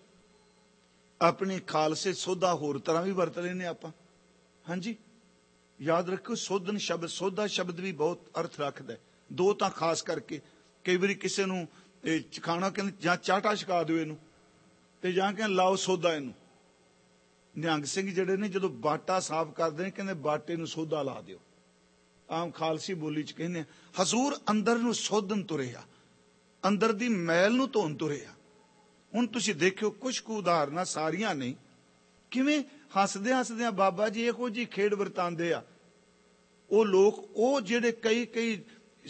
ਆਪਣੇ ਖਾਲਸੇ ਸੋਧਾ ਹੋਰ ਤਰ੍ਹਾਂ ਵੀ ਵਰਤ ਲੈਨੇ ਆਪਾਂ। ਹਾਂਜੀ, ਯਾਦ ਰੱਖੋ, ਸੋਧਣ ਸ਼ਬਦ, ਸੋਧਾ ਸ਼ਬਦ ਵੀ ਬਹੁਤ ਅਰਥ ਰੱਖਦਾ। ਦੋ ਤਾਂ ਖਾਸ ਕਰਕੇ, ਕਈ ਵਾਰੀ ਕਿਸੇ ਨੂੰ ਖਾਣਾ ਕਹਿੰਦੇ ਜਾਂ ਚਾਟਾ ਛਕਾ ਦਿਓ ਇਹਨੂੰ, ਤੇ ਜਾਂ ਕਹਿੰਦੇ ਲਾਓ ਸੋਧਾ ਇਹਨੂੰ। ਨਿਹੰਗ ਸਿੰਘ ਜਿਹੜੇ ਨੇ ਜਦੋਂ ਬਾਟਾ ਸਾਫ਼ ਕਰਦੇ ਨੇ, ਕਹਿੰਦੇ ਬਾਟੇ ਨੂੰ ਸੋਧਾ ਲਾ ਦਿਓ। ਆਮ ਖਾਲਸੀ ਬੋਲੀ ਚ ਕਹਿੰਦੇ ਹਜ਼ੂਰ ਅੰਦਰ ਨੂੰ ਸੋਧਣ ਤੁਰਿਆ, ਅੰਦਰ ਦੀ ਮੈਲ ਨੂੰ ਧੋਣ ਤੁਰਿਆ। ਹੁਣ ਤੁਸੀਂ ਦੇਖਿਓ ਕੁਛ ਕੁ ਉਦਾਹਰਨਾਂ, ਸਾਰੀਆਂ ਨਹੀਂ, ਕਿਵੇਂ ਹੱਸਦੇ ਹੱਸਦਿਆਂ ਬਾਬਾ ਜੀ ਇਹੋ ਜਿਹੀ ਖੇਡ ਵਰਤਾਉਂਦੇ ਆ। ਉਹ ਲੋਕ, ਉਹ ਜਿਹੜੇ ਕਈ ਕਈ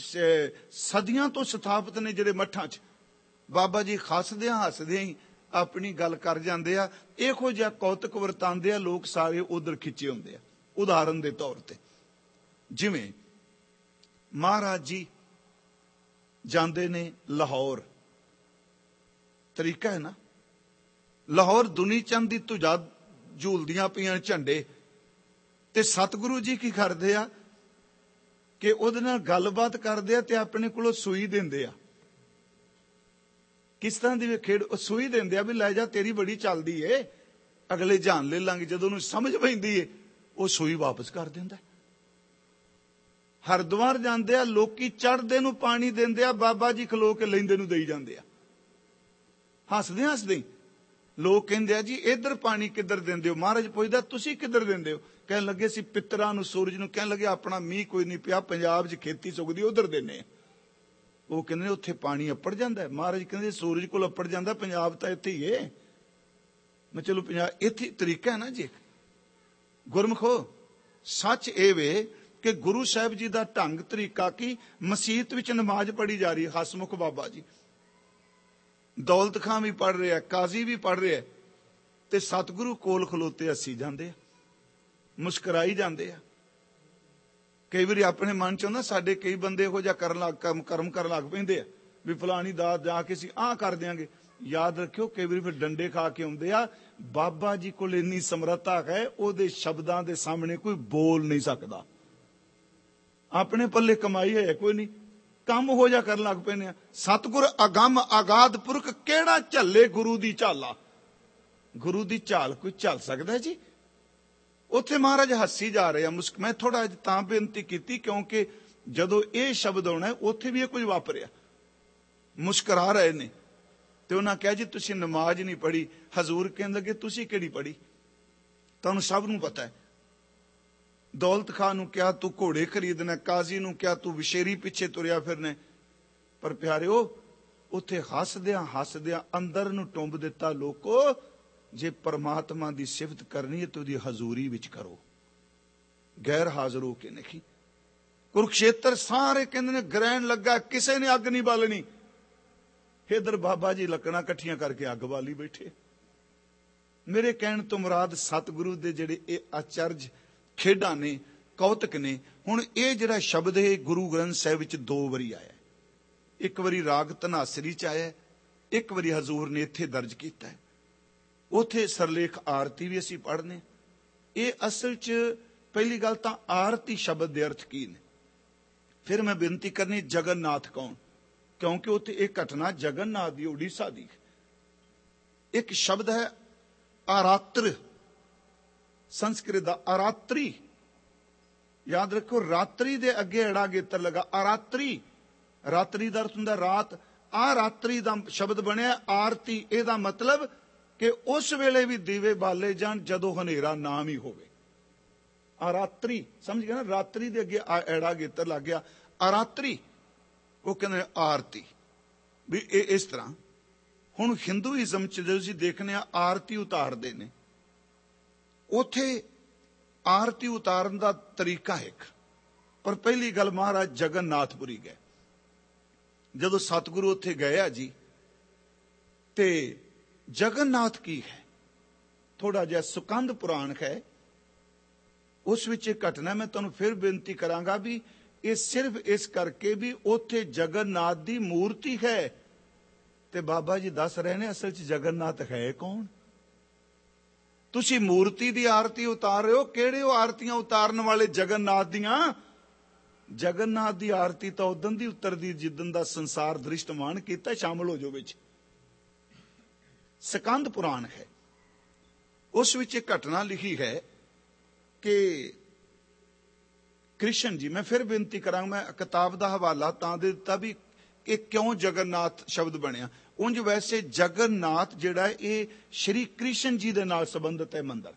ਸਦੀਆਂ ਤੋਂ ਸਥਾਪਿਤ ਨੇ ਜਿਹੜੇ ਮੱਠਾਂ ਚ, ਬਾਬਾ ਜੀ ਹੱਸਦਿਆਂ ਹੱਸਦਿਆਂ ਹੀ ਆਪਣੀ ਗੱਲ ਕਰ ਜਾਂਦੇ ਆ। ਇਹੋ ਜਿਹਾ ਕੌਤਕ ਵਰਤਾਉਂਦੇ ਆ, ਲੋਕ ਸਾਰੇ ਉਧਰ ਖਿੱਚੇ ਹੁੰਦੇ ਆ। ਉਦਾਹਰਨ ਦੇ ਤੌਰ ਤੇ ਜਿਵੇਂ ਮਹਾਰਾਜ ਜੀ ਜਾਂਦੇ ਨੇ ਲਾਹੌਰ, ਤਰੀਕਾ ਹੈ ਨਾ, ਲਾਹੌਰ ਦੁਨੀ ਚੰਦ ਦੀ ਧੁਜਾ ਝੂਲਦੀਆਂ ਪਈਆਂ ਝੰਡੇ, ਤੇ ਸਤਿਗੁਰੂ ਜੀ ਕੀ ਕਰਦੇ ਆ ਕਿ ਉਹਦੇ ਨਾਲ ਗੱਲਬਾਤ ਕਰਦੇ ਆ ਤੇ ਆਪਣੇ ਕੋਲੋਂ ਸੂਈ ਦਿੰਦੇ ਆ। ਕਿਸ ਤਰ੍ਹਾਂ ਦੀ ਖੇਡ, ਉਹ ਸੂਈ ਦਿੰਦੇ ਆ ਵੀ ਲੈ ਜਾ, ਤੇਰੀ ਬੜੀ ਚੱਲਦੀ ਏ, ਅਗਲੇ ਜਾਨ ਲੈ ਲਾਂਗੇ। ਜਦੋਂ ਉਹਨੂੰ ਸਮਝ ਪੈਂਦੀ ਏ, ਉਹ ਸੂਈ ਵਾਪਸ ਕਰ ਦਿੰਦਾ। ਹਰਿਦੁਆਰ ਜਾਂਦੇ ਆ, ਲੋਕੀ ਚੜ੍ਹਦੇ ਨੂੰ ਪਾਣੀ ਦਿੰਦੇ ਆ, ਬਾਬਾ ਜੀ ਖਲੋ ਕੇ ਲੈਂਦੇ ਨੂੰ ਦੇਈ ਜਾਂਦੇ ਆ। ਹੱਸਦੇ ਹੱਸਦੇ ਲੋਕ ਕਹਿੰਦੇ ਆ ਜੀ ਇੱਧਰ ਪਾਣੀ ਕਿੱਧਰ ਦਿੰਦੇ ਹੋ? ਮਹਾਰਾਜ ਪੁੱਛਦਾ ਤੁਸੀਂ ਕਿੱਧਰ ਦਿੰਦੇ ਹੋ? ਕਹਿਣ ਲੱਗੇ ਅਸੀਂ ਪਿੱਤਰਾਂ ਨੂੰ, ਸੂਰਜ ਨੂੰ। ਕਹਿਣ ਲੱਗੇ ਆਪਣਾ ਮੀਂਹ ਕੋਈ ਨਹੀਂ ਪਿਆ, ਪੰਜਾਬ 'ਚ ਖੇਤੀ ਸੁੱਕਦੀ, ਉਧਰ ਦਿੰਦੇ ਆ। ਉਹ ਕਹਿੰਦੇ ਉੱਥੇ ਪਾਣੀ ਅੱਪੜ ਜਾਂਦਾ। ਮਹਾਰਾਜ ਕਹਿੰਦੇ ਸੂਰਜ ਕੋਲ ਅੱਪੜ ਜਾਂਦਾ, ਪੰਜਾਬ ਤਾਂ ਇੱਥੇ ਹੀ ਹੈ। ਮੈਂ ਚਲੋ ਪੰਜਾਬ ਇੱਥੇ ਤਰੀਕਾ ਹੈ ਨਾ ਜੀ। ਗੁਰਮਖੋ ਸੱਚ ਇਹ ਵੇ ਕਿ ਗੁਰੂ ਸਾਹਿਬ ਜੀ ਦਾ ਢੰਗ ਤਰੀਕਾ ਕੀ, ਮਸੀਤ ਵਿੱਚ ਨਮਾਜ਼ ਪੜ੍ਹੀ ਜਾ ਰਹੀ, ਹਸਮੁਖ ਬਾਬਾ ਜੀ, ਦੌਲਤ ਖਾਂ ਵੀ ਪੜ੍ਹ ਰਿਹਾ, ਕਾਜ਼ੀ ਵੀ ਪੜ੍ਹ ਰਿਹਾ, ਤੇ ਸਤਿਗੁਰੂ ਕੋਲ ਖਲੋਤੇ ਹੱਸੀ ਜਾਂਦੇ ਆ, ਮੁਸਕਰਾਈ ਜਾਂਦੇ ਆ। ਕਈ ਵਾਰੀ ਆਪਣੇ ਮਨ ਚ ਹੁੰਦਾ ਸਾਡੇ ਕਈ ਬੰਦੇ ਇਹੋ ਜਿਹਾ ਕਰਨ ਲੱਗ ਕੰਮ ਕਰਮ ਕਰਨ ਲੱਗ ਪੈਂਦੇ ਆ ਵੀ ਫਲਾਣੀ ਦਾਤ ਜਾ ਕੇ ਅਸੀਂ ਆਹ ਕਰ ਦਿਆਂਗੇ। ਯਾਦ ਰੱਖਿਓ ਕਈ ਵਾਰੀ ਫਿਰ ਡੰਡੇ ਖਾ ਕੇ ਆਉਂਦੇ ਆ। ਬਾਬਾ ਜੀ ਕੋਲ ਇੰਨੀ ਸਮਰੱਥਾ ਹੈ, ਉਹਦੇ ਸ਼ਬਦਾਂ ਦੇ ਸਾਹਮਣੇ ਕੋਈ ਬੋਲ ਨਹੀਂ ਸਕਦਾ। ਆਪਣੇ ਪੱਲੇ ਕਮਾਈ ਹੈ ਕੋਈ ਨਹੀਂ, ਕੰਮ ਹੋ ਜਾ ਕਰਨ ਲੱਗ ਪੈਂਦੇ ਆ। ਸਤਿਗੁਰ ਅਗੰਮ ਅਗਾਧ ਪੁਰਖ ਕਿਹੜਾ ਝੱਲੇ ਗੁਰੂ ਦੀ ਝਾਲਾ। ਗੁਰੂ ਦੀ ਝਾਲ ਕੋਈ ਝੱਲ ਸਕਦਾ ਜੀ? ਉੱਥੇ ਮਹਾਰਾਜ ਹੱਸੀ ਜਾ ਰਹੇ ਆ, ਮੁਸਕ ਮੈਂ ਥੋੜਾ ਅੱਜ ਤਾਂ ਬੇਨਤੀ ਕੀਤੀ ਕਿਉਂਕਿ ਜਦੋਂ ਇਹ ਸ਼ਬਦ ਆਉਣਾ ਉੱਥੇ ਵੀ ਇਹ ਕੁਝ ਵਾਪਰਿਆ। ਮੁਸਕਰਾ ਰਹੇ ਨੇ ਤੇ ਉਹਨਾਂ ਕਿਹਾ ਜੀ ਤੁਸੀਂ ਨਮਾਜ਼ ਨਹੀਂ ਪੜ੍ਹੀ। ਹਜ਼ੂਰ ਕਹਿਣ ਲੱਗੇ ਤੁਸੀਂ ਕਿਹੜੀ ਪੜ੍ਹੀ? ਤੁਹਾਨੂੰ ਸਭ ਨੂੰ ਪਤਾ ਹੈ। ਦੌਲਤ ਖਾਂ ਨੂੰ ਕਿਹਾ ਤੂੰ ਘੋੜੇ ਖਰੀਦਣਾ, ਕਾਜ਼ੀ ਨੂੰ ਕਿਹਾ ਤੂੰ ਵਿਸ਼ੇਰੀ ਪਿੱਛੇ ਤੁਰਿਆ ਫਿਰਨਾ। ਪਰ ਪਿਆਰਿਓ ਉੱਥੇ ਹੱਸਦਿਆਂ ਹੱਸਦਿਆਂ ਅੰਦਰ ਨੂੰ ਟੁੰਬ ਦਿੱਤਾ। ਲੋਕੋ ਜੇ ਪਰਮਾਤਮਾ ਦੀ ਸਿਫਤ ਕਰਨੀ ਹੈ ਤਾਂ ਉਹਦੀ ਹਜ਼ੂਰੀ ਵਿੱਚ ਕਰੋ, ਗੈਰ ਹਾਜ਼ਰ ਹੋ ਕੇ ਨਹੀਂ। ਕੁਰੂਕਸ਼ੇਤਰ ਸਾਰੇ ਕਹਿੰਦੇ ਨੇ ਗ੍ਰਹਿਣ ਲੱਗਾ, ਕਿਸੇ ਨੇ ਅੱਗ ਨਹੀਂ ਬਾਲਣੀ। ਇਧਰ ਬਾਬਾ ਜੀ ਲੱਕੜਾਂ ਇਕੱਠੀਆਂ ਕਰਕੇ ਅੱਗ ਬਾਲੀ ਬੈਠੇ। ਮੇਰੇ ਕਹਿਣ ਤੋਂ ਮੁਰਾਦ ਸਤਿਗੁਰੂ ਦੇ ਜਿਹੜੇ ਇਹ ਆਚਰਜ ਖੇਡਾਂ ਨੇ, ਕੌਤਕ ਨੇ। ਹੁਣ ਇਹ ਜਿਹੜਾ ਸ਼ਬਦ ਹੈ ਗੁਰੂ ਗ੍ਰੰਥ ਸਾਹਿਬ ਵਿੱਚ ਦੋ ਵਾਰੀ ਆਇਆ। ਇੱਕ ਵਾਰੀ ਰਾਗ ਧਨਾਸਰੀ ਚ ਆਇਆ, ਇੱਕ ਵਾਰੀ ਹਜ਼ੂਰ ਨੇ ਇੱਥੇ ਦਰਜ ਕੀਤਾ ਹੈ। ਉੱਥੇ ਸਰਲੇਖ ਆਰਤੀ ਵੀ ਅਸੀਂ ਪੜ੍ਹਨੇ। ਇਹ ਅਸਲ ਚ ਪਹਿਲੀ ਗੱਲ ਤਾਂ ਆਰਤੀ ਸ਼ਬਦ ਦੇ ਅਰਥ ਕੀ ਨੇ। ਫਿਰ ਮੈਂ ਬੇਨਤੀ ਕਰਨੀ ਜਗਨਨਾਥ ਕੌਣ, ਕਿਉਂਕਿ ਉੱਥੇ ਇਹ ਘਟਨਾ ਜਗਨਨਾਥ ਦੀ, ਉੜੀਸਾ ਦੀ। ਇੱਕ ਸ਼ਬਦ ਹੈ ਆਰਾਤਰ, ਸੰਸਕ੍ਰਿਤ ਦਾ ਆਰਾਤਰੀ। ਯਾਦ ਰੱਖੋ ਰਾਤਰੀ ਦੇ ਅੱਗੇ ਅੜਾ ਗੇਤਰ ਲਗਾ, ਆਰਾਤਰੀ। ਰਾਤਰੀ ਦਾ ਅਰਥ ਹੁੰਦਾ ਰਾਤ। ਆ ਰਾਤਰੀ ਦਾ ਸ਼ਬਦ ਬਣਿਆ ਆਰਤੀ। ਇਹਦਾ ਮਤਲਬ ਕਿ ਉਸ ਵੇਲੇ ਵੀ ਦੀਵੇ ਬਾਲੇ ਜਾਣ ਜਦੋਂ ਹਨੇਰਾ ਨਾ ਵੀ ਹੋਵੇ। ਆਰਾਤਰੀ ਸਮਝ ਗਿਆ ਨਾ, ਰਾਤਰੀ ਦੇ ਅੱਗੇ ਐੜਾ ਗੇਤਰ ਲੱਗ ਗਿਆ, ਆਰਾਤਰੀ। ਉਹ ਕਹਿੰਦੇ ਆਰਤੀ ਵੀ ਇਹ ਇਸ ਤਰ੍ਹਾਂ। ਹੁਣ ਹਿੰਦੂਇਜ਼ਮ ਚ ਜਦੋਂ ਅਸੀਂ ਦੇਖਦੇ ਹਾਂ ਆਰਤੀ ਉਤਾਰਦੇ ਨੇ, ਉੱਥੇ ਆਰਤੀ ਉਤਾਰਨ ਦਾ ਤਰੀਕਾ ਇੱਕ। ਪਰ ਪਹਿਲੀ ਗੱਲ ਮਹਾਰਾਜ ਜਗਨਨਾਥਪੁਰੀ ਗਏ। ਜਦੋਂ ਸਤਿਗੁਰੂ ਉੱਥੇ ਗਏ ਆ ਜੀ, ਤੇ ਜਗਨਨਾਥ ਕੀ ਹੈ? ਥੋੜਾ ਜਿਹਾ ਸੁਕੰਧ ਪੁਰਾਣ ਹੈ, ਉਸ ਵਿੱਚ ਇਹ ਘਟਨਾ। ਮੈਂ ਤੁਹਾਨੂੰ ਫਿਰ ਬੇਨਤੀ ਕਰਾਂਗਾ ਵੀ ਇਹ ਸਿਰਫ ਇਸ ਕਰਕੇ ਵੀ ਉੱਥੇ ਜਗਨਨਾਥ ਦੀ ਮੂਰਤੀ ਹੈ। ਤੇ ਬਾਬਾ ਜੀ ਦੱਸ ਰਹੇ ਨੇ ਅਸਲ ਚ ਜਗਨਨਾਥ ਹੈ ਕੌਣ? ਤੁਸੀਂ ਮੂਰਤੀ ਦੀ ਆਰਤੀ ਉਤਾਰ ਰਹੇ ਹੋ, ਕਿਹੜੇ ਉਹ ਆਰਤੀਆਂ ਉਤਾਰਨ ਵਾਲੇ ਜਗਨਨਾਥ ਦੀਆਂ? ਜਗਨਨਾਥ ਦੀ ਆਰਤੀ ਤਾਂ ਉਦੋਂ ਦੀ ਉਤਰਦੀ ਜਿੱਦਣ ਦਾ ਸੰਸਾਰ ਦ੍ਰਿਸ਼ਟਮਾਨ ਕੀਤਾ। ਸ਼ਾਮਲ ਹੋ ਜਾਓ ਵਿੱਚ। ਸਕੰਦ ਪੁਰਾਣ ਹੈ, ਉਸ ਵਿੱਚ ਇੱਕ ਘਟਨਾ ਲਿਖੀ ਹੈ ਕਿ ਕ੍ਰਿਸ਼ਨ ਜੀ, ਮੈਂ ਫਿਰ ਬੇਨਤੀ ਕਰਾਂਗਾ, ਮੈਂ ਕਿਤਾਬ ਦਾ ਹਵਾਲਾ ਤਾਂ ਦੇ ਦਿੱਤਾ ਵੀ ਇਹ ਕਿਉਂ ਜਗਨਨਾਥ ਸ਼ਬਦ ਬਣਿਆ। ਉਂਝ ਵੈਸੇ ਜਗਨਨਾਥ ਜਿਹੜਾ ਇਹ ਸ਼੍ਰੀ ਕ੍ਰਿਸ਼ਨ ਜੀ ਦੇ ਨਾਲ ਸੰਬੰਧਿਤ ਹੈ ਮੰਦਰ।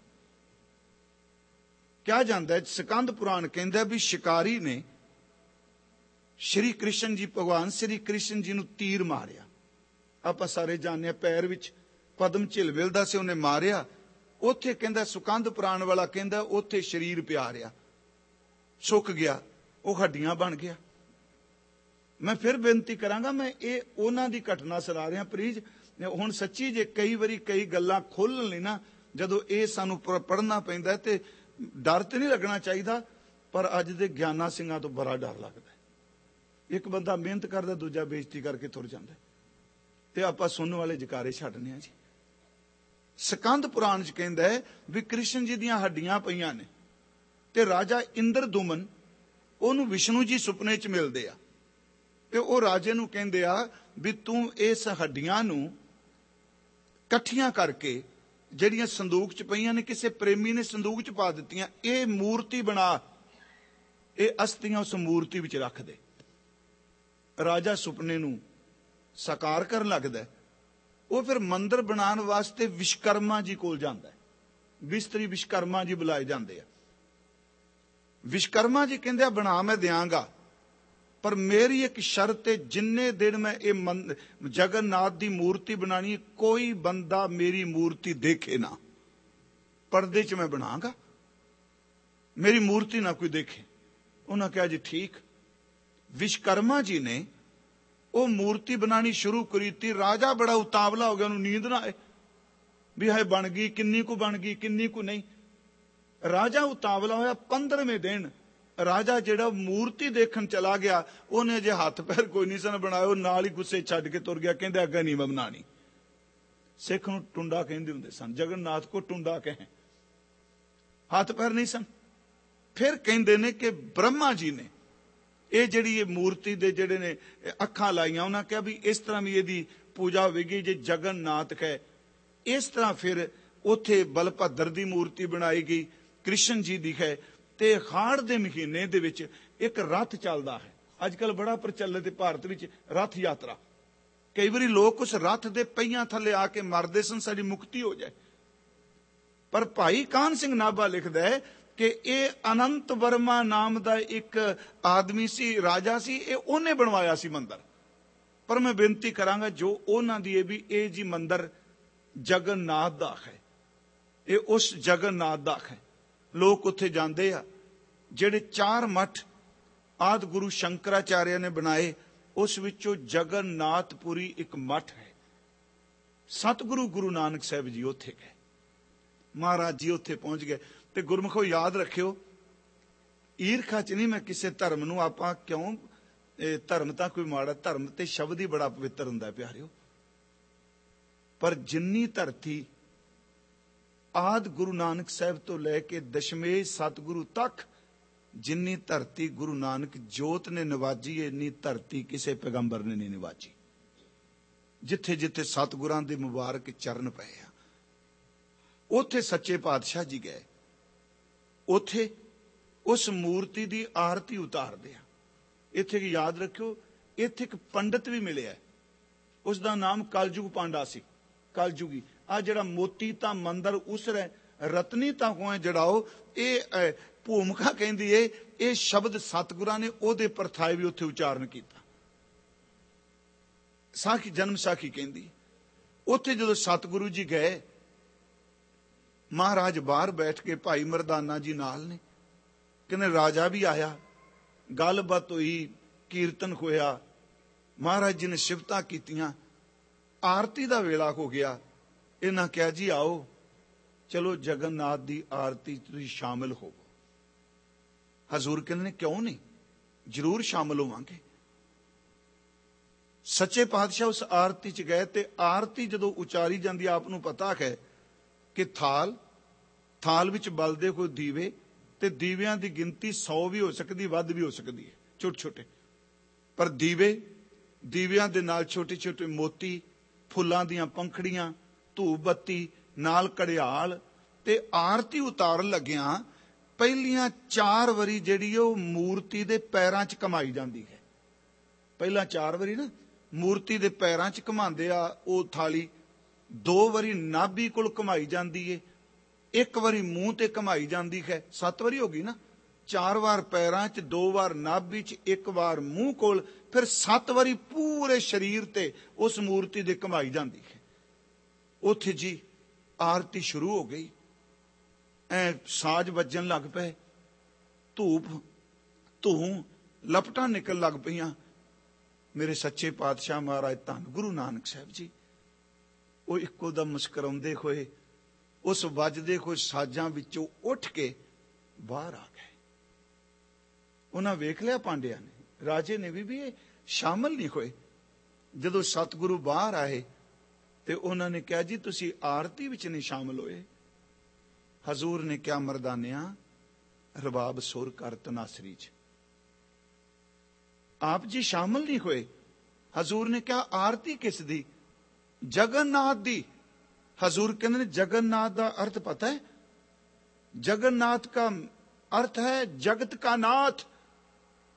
ਕਿਹਾ ਜਾਂਦਾ ਹੈ, ਸਕੰਦ ਪੁਰਾਣ ਕਹਿੰਦਾ ਵੀ ਸ਼ਿਕਾਰੀ ਨੇ ਸ਼੍ਰੀ ਕ੍ਰਿਸ਼ਨ ਜੀ, ਭਗਵਾਨ ਸ਼੍ਰੀ ਕ੍ਰਿਸ਼ਨ ਜੀ ਨੂੰ ਤੀਰ ਮਾਰਿਆ। ਆਪਾਂ ਸਾਰੇ ਜਾਣਦੇ ਹਾਂ ਪੈਰ ਵਿੱਚ ਪਦਮ ਝਿਲਵਿਲ ਦਾ ਸੀ, ਉਹਨੇ ਮਾਰਿਆ। ਉੱਥੇ ਕਹਿੰਦਾ ਸੁਕੰਧ ਪੁਰਾਣ ਵਾਲਾ ਕਹਿੰਦਾ ਉੱਥੇ ਸਰੀਰ ਪਿਆ ਰਿਹਾ, ਸੁੱਕ ਗਿਆ, ਉਹ ਹੱਡੀਆਂ ਬਣ ਗਿਆ। ਮੈਂ ਫਿਰ ਬੇਨਤੀ ਕਰਾਂਗਾ, ਮੈਂ ਇਹ ਉਹਨਾਂ ਦੀ ਘਟਨਾ ਸੁਣਾ ਰਿਹਾ ਪ੍ਰੀਜ। ਹੁਣ ਸੱਚੀ ਜੇ ਕਈ ਵਾਰੀ ਕਈ ਗੱਲਾਂ ਖੋਲ੍ਹਣ ਲਈ ਨਾ ਜਦੋਂ ਇਹ ਸਾਨੂੰ ਪੜ੍ਹਨਾ ਪੈਂਦਾ ਤੇ ਡਰ ਤੇ ਨਹੀਂ ਲੱਗਣਾ ਚਾਹੀਦਾ, ਪਰ ਅੱਜ ਦੇ ਗਿਆਨਾ ਸਿੰਘਾਂ ਤੋਂ ਬੜਾ ਡਰ ਲੱਗਦਾ। ਇੱਕ ਬੰਦਾ ਮਿਹਨਤ ਕਰਦਾ, ਦੂਜਾ ਬੇਇੱਜ਼ਤੀ ਕਰਕੇ ਤੁਰ ਜਾਂਦਾ, ਤੇ ਆਪਾਂ ਸੁਣਨ ਵਾਲੇ ਜਕਾਰੇ ਛੱਡਨੇ ਆ ਜੀ। ਸਕੰਦ ਪੁਰਾਣ ਚ ਕਹਿੰਦਾ ਹੈ ਵੀ ਕ੍ਰਿਸ਼ਨ ਜੀ ਦੀਆਂ ਹੱਡੀਆਂ ਪਈਆਂ ਨੇ, ਤੇ ਰਾਜਾ ਇੰਦਰਦੁਮਨ ਉਹਨੂੰ ਵਿਸ਼ਨੂੰ ਜੀ ਸੁਪਨੇ ਚ ਮਿਲਦੇ ਆ, ਤੇ ਉਹ ਰਾਜੇ ਨੂੰ ਕਹਿੰਦੇ ਆ ਵੀ ਤੂੰ ਇਸ ਹੱਡੀਆਂ ਨੂੰ ਇਕੱਠੀਆਂ ਕਰਕੇ ਜਿਹੜੀਆਂ ਸੰਦੂਕ ਚ ਪਈਆਂ ਨੇ, ਕਿਸੇ ਪ੍ਰੇਮੀ ਨੇ ਸੰਦੂਕ ਚ ਪਾ ਦਿੱਤੀਆਂ, ਇਹ ਮੂਰਤੀ ਬਣਾ ਇਹ ਅਸਥੀਆਂ ਉਸ ਮੂਰਤੀ ਵਿੱਚ ਰੱਖਦੇ। ਰਾਜਾ ਸੁਪਨੇ ਨੂੰ ਸਾਕਾਰ ਕਰਨ ਲੱਗਦਾ। ਉਹ ਫਿਰ ਮੰਦਰ ਬਣਾਉਣ ਵਾਸਤੇ ਵਿਸ਼ਕਰਮਾ ਜੀ ਕੋਲ ਜਾਂਦਾ। ਮਿਸਤਰੀ ਵਿਸ਼ਕਰਮਾ ਜੀ ਬੁਲਾਏ ਜਾਂਦੇ ਆ। ਵਿਸ਼ਕਰਮਾ ਜੀ ਕਹਿੰਦੇ ਆ ਬਣਾ ਮੈਂ ਦਿਆਂਗਾ, ਪਰ ਮੇਰੀ ਇੱਕ ਸ਼ਰਤ ਹੈ, ਜਿੰਨੇ ਦਿਨ ਮੈਂ ਇਹ ਜਗਨਨਾਥ ਦੀ ਮੂਰਤੀ ਬਣਾਣੀ, ਕੋਈ ਬੰਦਾ ਮੇਰੀ ਮੂਰਤੀ ਦੇਖੇ ਨਾ। ਪਰਦੇ 'ਚ ਮੈਂ ਬਣਾਂਗਾ, ਮੇਰੀ ਮੂਰਤੀ ਨਾ ਕੋਈ ਦੇਖੇ। ਉਹਨਾਂ ਕਿਹਾ ਜੀ ਠੀਕ। ਵਿਸ਼ਕਰਮਾ ਜੀ ਨੇ ਉਹ ਮੂਰਤੀ ਬਣਾਣੀ ਸ਼ੁਰੂ ਕਰੀਤੀ। ਰਾਜਾ ਬੜਾ ਉਤਾਵਲਾ ਹੋ ਗਿਆ, ਉਹਨੂੰ ਨੀਂਦ ਨਾ ਆਏ ਵੀ ਹਾਏ ਬਣ ਗਈ, ਕਿੰਨੀ ਕੁ ਬਣ ਗਈ, ਕਿੰਨੀ ਕੁ ਨਹੀਂ। ਰਾਜਾ ਉਤਾਵਲਾ ਹੋਇਆ। ਪੰਦਰਵੇਂ ਦਿਨ ਰਾਜਾ ਜਿਹੜਾ ਮੂਰਤੀ ਦੇਖਣ ਚਲਾ ਗਿਆ, ਉਹਨੇ ਜੇ ਹੱਥ ਪੈਰ ਕੋਈ ਨਹੀਂ ਸਨ ਬਣਾਏ, ਉਹ ਨਾਲ ਹੀ ਗੁੱਸੇ ਛੱਡ ਕੇ ਤੁਰ ਗਿਆ। ਕਹਿੰਦੇ ਅੱਗੇ ਨਹੀਂ ਮੈਂ ਬਣਾਣੀ। ਸਿੱਖ ਨੂੰ ਟੁੰਡਾ ਕਹਿੰਦੇ ਹੁੰਦੇ ਸਨ, ਜਗਨਨਾਥ ਕੋ ਟੁੰਡਾ ਕਹੇ, ਹੱਥ ਪੈਰ ਨਹੀਂ ਸਨ। ਫਿਰ ਕਹਿੰਦੇ ਨੇ ਕਿ ਬ੍ਰਹਮਾ ਜੀ ਨੇ ਇਹ ਜਿਹੜੀ ਇਹ ਮੂਰਤੀ ਦੇ ਜਿਹੜੇ ਨੇ ਅੱਖਾਂ ਲਾਈਆਂ, ਉਹਨਾਂ ਕਿਹਾ ਵੀ ਇਸ ਤਰ੍ਹਾਂ ਵੀ ਇਹਦੀ ਪੂਜਾ ਹੋਵੇਗੀ ਜੇ ਜਗਨਨਾਥ ਕਹੇ। ਇਸ ਤਰ੍ਹਾਂ ਫਿਰ ਉੱਥੇ ਬਲਭੱਦਰ ਦੀ ਮੂਰਤੀ ਬਣਾਈ ਗਈ, ਕ੍ਰਿਸ਼ਨ ਜੀ ਦੀ ਹੈ। ਤੇ ਹਾੜ ਦੇ ਮਹੀਨੇ ਦੇ ਵਿੱਚ ਇੱਕ ਰੱਥ ਚੱਲਦਾ ਹੈ। ਅੱਜ ਕੱਲ ਬੜਾ ਪ੍ਰਚਲਿਤ ਹੈ ਭਾਰਤ ਵਿੱਚ ਰੱਥ ਯਾਤਰਾ। ਕਈ ਵਾਰੀ ਲੋਕ ਉਸ ਰੱਥ ਦੇ ਪਹੀਆਂ ਥੱਲੇ ਆ ਕੇ ਮਰਦੇ ਸਨ, ਸਾਡੀ ਮੁਕਤੀ ਹੋ ਜਾਏ। ਪਰ ਭਾਈ ਕਾਹਨ ਸਿੰਘ ਨਾਭਾ ਲਿਖਦਾ ਹੈ ਕਿ ਇਹ ਅਨੰਤ ਵਰਮਾ ਨਾਮ ਦਾ ਇੱਕ ਆਦਮੀ ਸੀ, ਰਾਜਾ ਸੀ, ਇਹ ਉਹਨੇ ਬਣਵਾਇਆ ਸੀ ਮੰਦਰ। ਪਰ ਮੈਂ ਬੇਨਤੀ ਕਰਾਂਗਾ ਜੋ ਉਹਨਾਂ ਦੀ ਇਹ ਵੀ ਇਹ ਜੀ ਮੰਦਰ ਜਗਨਨਾਥ ਦਾ ਹੈ, ਇਹ ਉਸ ਜਗਨਨਾਥ ਦਾ ਹੈ। ਲੋਕ ਉੱਥੇ ਜਾਂਦੇ ਆ। ਜਿਹੜੇ ਚਾਰ ਮੱਠ ਆਦਿ ਗੁਰੂ ਸ਼ੰਕਰਾਚਾਰਿਆ ਨੇ ਬਣਾਏ, ਉਸ ਵਿੱਚੋਂ ਜਗਨਨਾਥਪੁਰੀ ਇੱਕ ਮੱਠ ਹੈ। ਸਤਿਗੁਰੂ ਗੁਰੂ ਨਾਨਕ ਸਾਹਿਬ ਜੀ ਉੱਥੇ ਗਏ, ਮਹਾਰਾਜ ਜੀ ਉੱਥੇ ਪਹੁੰਚ ਗਏ। ਤੇ ਗੁਰਮੁਖੋ ਯਾਦ ਰੱਖਿਓ, ਈਰਖਾ ਚ ਨਹੀਂ ਮੈਂ ਕਿਸੇ ਧਰਮ ਨੂੰ, ਆਪਾਂ ਕਿਉਂ, ਧਰਮ ਤਾਂ ਕੋਈ ਮਾੜਾ, ਧਰਮ ਤੇ ਸ਼ਬਦ ਹੀ ਬੜਾ ਪਵਿੱਤਰ ਹੁੰਦਾ ਪਿਆਰਿਓ। ਪਰ ਜਿੰਨੀ ਧਰਤੀ ਆਦਿ ਗੁਰੂ ਨਾਨਕ ਸਾਹਿਬ ਤੋਂ ਲੈ ਕੇ ਦਸ਼ਮੇਸ਼ ਸਤਿਗੁਰੂ ਤੱਕ ਜਿੰਨੀ ਧਰਤੀ ਗੁਰੂ ਨਾਨਕ ਜੋਤ ਨੇ ਨਿਵਾਜੀ, ਇੰਨੀ ਧਰਤੀ ਕਿਸੇ ਪੈਗੰਬਰ ਨੇ ਨਹੀਂ ਨਿਵਾਜੀ। ਜਿੱਥੇ ਜਿੱਥੇ ਸਤਿਗੁਰਾਂ ਦੇ ਮੁਬਾਰਕ ਚਰਨ ਪਏ ਆ, ਉੱਥੇ ਸੱਚੇ ਪਾਤਸ਼ਾਹ ਜੀ ਗਏ। ਉੱਥੇ ਉਸ ਮੂਰਤੀ ਦੀ ਆਰਤੀ ਉਤਾਰਦੇ ਆ। ਇੱਥੇ ਯਾਦ ਰੱਖਿਓ, ਇੱਥੇ ਇੱਕ ਪੰਡਤ ਵੀ ਮਿਲਿਆ, ਉਸ ਦਾ ਨਾਮ ਕਲਯੁਗ ਪਾਂਡਾ ਸੀ। ਕਲਯੁਗੀ ਆ ਜਿਹੜਾ ਮੋਤੀ ਤਾਂ ਮੰਦਰ ਉਸਰੈ ਰਤਨੀ ਤਾਂ ਹੋਏ ਜੜਾਓ, ਇਹ ਭੂਮਿਕਾ ਕਹਿੰਦੀ ਏ। ਇਹ ਸ਼ਬਦ ਸਤਿਗੁਰਾਂ ਨੇ ਉਹਦੇ ਪਰਥਾਏ ਵੀ ਉੱਥੇ ਉਚਾਰਨ ਕੀਤਾ। ਸਾਖੀ ਜਨਮ ਸਾਖੀ ਕਹਿੰਦੀ। ਉੱਥੇ ਜਦੋਂ ਸਤਿਗੁਰੂ ਜੀ ਗਏ, ਮਹਾਰਾਜ ਬਾਹਰ ਬੈਠ ਕੇ, ਭਾਈ ਮਰਦਾਨਾ ਜੀ ਨਾਲ ਨੇ, ਕਹਿੰਦੇ ਰਾਜਾ ਵੀ ਆਇਆ, ਗੱਲਬਾਤ ਹੋਈ, ਕੀਰਤਨ ਹੋਇਆ, ਮਹਾਰਾਜ ਜੀ ਨੇ ਸਿਫਤਾਂ ਕੀਤੀਆਂ। ਆਰਤੀ ਦਾ ਵੇਲਾ ਹੋ ਗਿਆ। ਇਹਨਾਂ ਕਿਹਾ ਜੀ ਆਓ ਚਲੋ ਜਗਨਨਾਥ ਦੀ ਆਰਤੀ ਤੁਸੀਂ ਸ਼ਾਮਿਲ ਹੋਵੋ। ਹਜ਼ੂਰ ਕਹਿੰਦੇ ਨੇ ਕਿਉਂ ਨਹੀਂ, ਜ਼ਰੂਰ ਸ਼ਾਮਿਲ ਹੋਵਾਂਗੇ। ਸੱਚੇ ਪਾਤਸ਼ਾਹ ਉਸ ਆਰਤੀ ਚ ਗਏ ਤੇ ਆਰਤੀ ਜਦੋਂ ਉਚਾਰੀ ਜਾਂਦੀ, ਆਪ ਨੂੰ ਪਤਾ ਹੈ ਕਿ ਥਾਲ ਥਾਲ ਵਿੱਚ ਬਲਦੇ ਕੋਈ ਦੀਵੇ, ਤੇ ਦੀਵਿਆਂ ਦੀ ਗਿਣਤੀ ਸੌ ਵੀ ਹੋ ਸਕਦੀ, ਵੱਧ ਵੀ ਹੋ ਸਕਦੀ ਹੈ, ਛੋਟੇ ਛੋਟੇ। ਪਰ ਦੀਵੇ, ਦੀਵਿਆਂ ਦੇ ਨਾਲ ਛੋਟੇ ਛੋਟੇ ਮੋਤੀ, ਫੁੱਲਾਂ ਦੀਆਂ ਪੰਖੜੀਆਂ, ਧੂਪ ਬੱਤੀ, ਨਾਲ ਘੜਿਆਲ। ਤੇ ਆਰਤੀ ਉਤਾਰਨ ਲੱਗਿਆਂ ਪਹਿਲੀਆਂ ਚਾਰ ਵਾਰੀ ਜਿਹੜੀ ਉਹ ਮੂਰਤੀ ਦੇ ਪੈਰਾਂ 'ਚ ਘਮਾਈ ਜਾਂਦੀ ਹੈ। ਪਹਿਲਾਂ ਚਾਰ ਵਾਰੀ ਨਾ ਮੂਰਤੀ ਦੇ ਪੈਰਾਂ 'ਚ ਘਮਾਉਂਦੇ ਆ ਉਹ ਥਾਲੀ, ਦੋ ਵਾਰੀ ਨਾਭੀ ਕੋਲ ਘਮਾਈ ਜਾਂਦੀ ਏ, ਇੱਕ ਵਾਰੀ ਮੂੰਹ ਤੇ ਘਮਾਈ ਜਾਂਦੀ ਹੈ। ਸੱਤ ਵਾਰੀ ਹੋ ਗਈ ਨਾ। ਚਾਰ ਵਾਰ ਪੈਰਾਂ 'ਚ, ਦੋ ਵਾਰ ਨਾਭੀ 'ਚ, ਇੱਕ ਵਾਰ ਮੂੰਹ ਕੋਲ, ਫਿਰ ਸੱਤ ਵਾਰੀ ਪੂਰੇ ਸਰੀਰ ਤੇ ਉਸ ਮੂਰਤੀ ਦੇ ਘਮਾਈ ਜਾਂਦੀ ਹੈ। ਉੱਥੇ ਜੀ ਆਰਤੀ ਸ਼ੁਰੂ ਹੋ ਗਈ। ਐ ਸਾਜ਼ ਵੱਜਣ ਲੱਗ ਪਏ, ਧੂਪ ਧੂੰ ਲਪਟਾਂ ਨਿਕਲ ਲੱਗ ਪਈਆਂ। ਮੇਰੇ ਸੱਚੇ ਪਾਤਸ਼ਾਹ ਮਹਾਰਾਜ ਧੰਨ ਗੁਰੂ ਨਾਨਕ ਸਾਹਿਬ ਜੀ, ਉਹ ਇੱਕੋ ਦਮ ਮੁਸਕਰਾਉਂਦੇ ਹੋਏ ਉਸ ਵੱਜਦੇ ਹੋਏ ਸਾਜ਼ਾਂ ਵਿੱਚੋਂ ਉੱਠ ਕੇ ਬਾਹਰ ਆ ਗਏ। ਉਹਨਾਂ ਵੇਖ ਲਿਆ ਪਾਂਡਿਆਂ ਨੇ, ਰਾਜੇ ਨੇ ਵੀ ਵੀ ਇਹ ਸ਼ਾਮਲ ਨਹੀਂ ਹੋਏ। ਜਦੋਂ ਸਤਿਗੁਰੂ ਬਾਹਰ ਆਏ ਤੇ ਉਹਨਾਂ ਨੇ ਕਿਹਾ ਜੀ ਤੁਸੀਂ ਆਰਤੀ ਵਿੱਚ ਨਹੀਂ ਸ਼ਾਮਲ ਹੋਏ। ਹਜ਼ੂਰ ਨੇ ਕਿਹਾ ਮਰਦਾਨਿਆਂ, ਰਬਾਬ ਸੁਰ ਕਰ ਤਨਾਸਰੀ ਚ ਆਪ ਜੀ ਸ਼ਾਮਲ ਨਹੀਂ ਹੋਏ। ਹਜ਼ੂਰ ਨੇ ਕਿਹਾ ਆਰਤੀ ਕਿਸ ਦੀ? ਜਗਨਨਾਥ ਦੀ। हजूर कहते हैं जगन्नाथ का अर्थ पता है? जगन्नाथ का अर्थ है जगत का नाथ,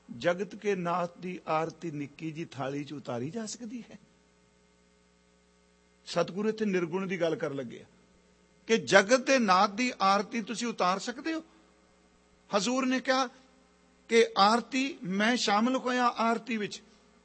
ਜਗਤ ਕੇ ਨਾਥ ਦੀ ਆਰਤੀ ਨਿੱਕੀ ਜੀ ਥਾਲੀ 'ਚ ਉਤਾਰੀ ਜਾ ਸਕਦੀ ਹੈ? ਸਤਿਗੁਰੂ ਇੱਥੇ ਨਿਰਗੁਣ ਦੀ ਗੱਲ ਕਰਨ ਲੱਗੇ ਕਿ ਜਗਤ ਦੇ ਨਾਥ ਦੀ ਆਰਤੀ ਤੁਸੀਂ ਉਤਾਰ ਸਕਦੇ ਹੋ? ਹਜ਼ੂਰ ਨੇ ਕਿਹਾ ਕਿ ਆਰਤੀ, ਮੈਂ ਸ਼ਾਮਲ ਹੋਇਆ ਆਰਤੀ ਵਿੱਚ,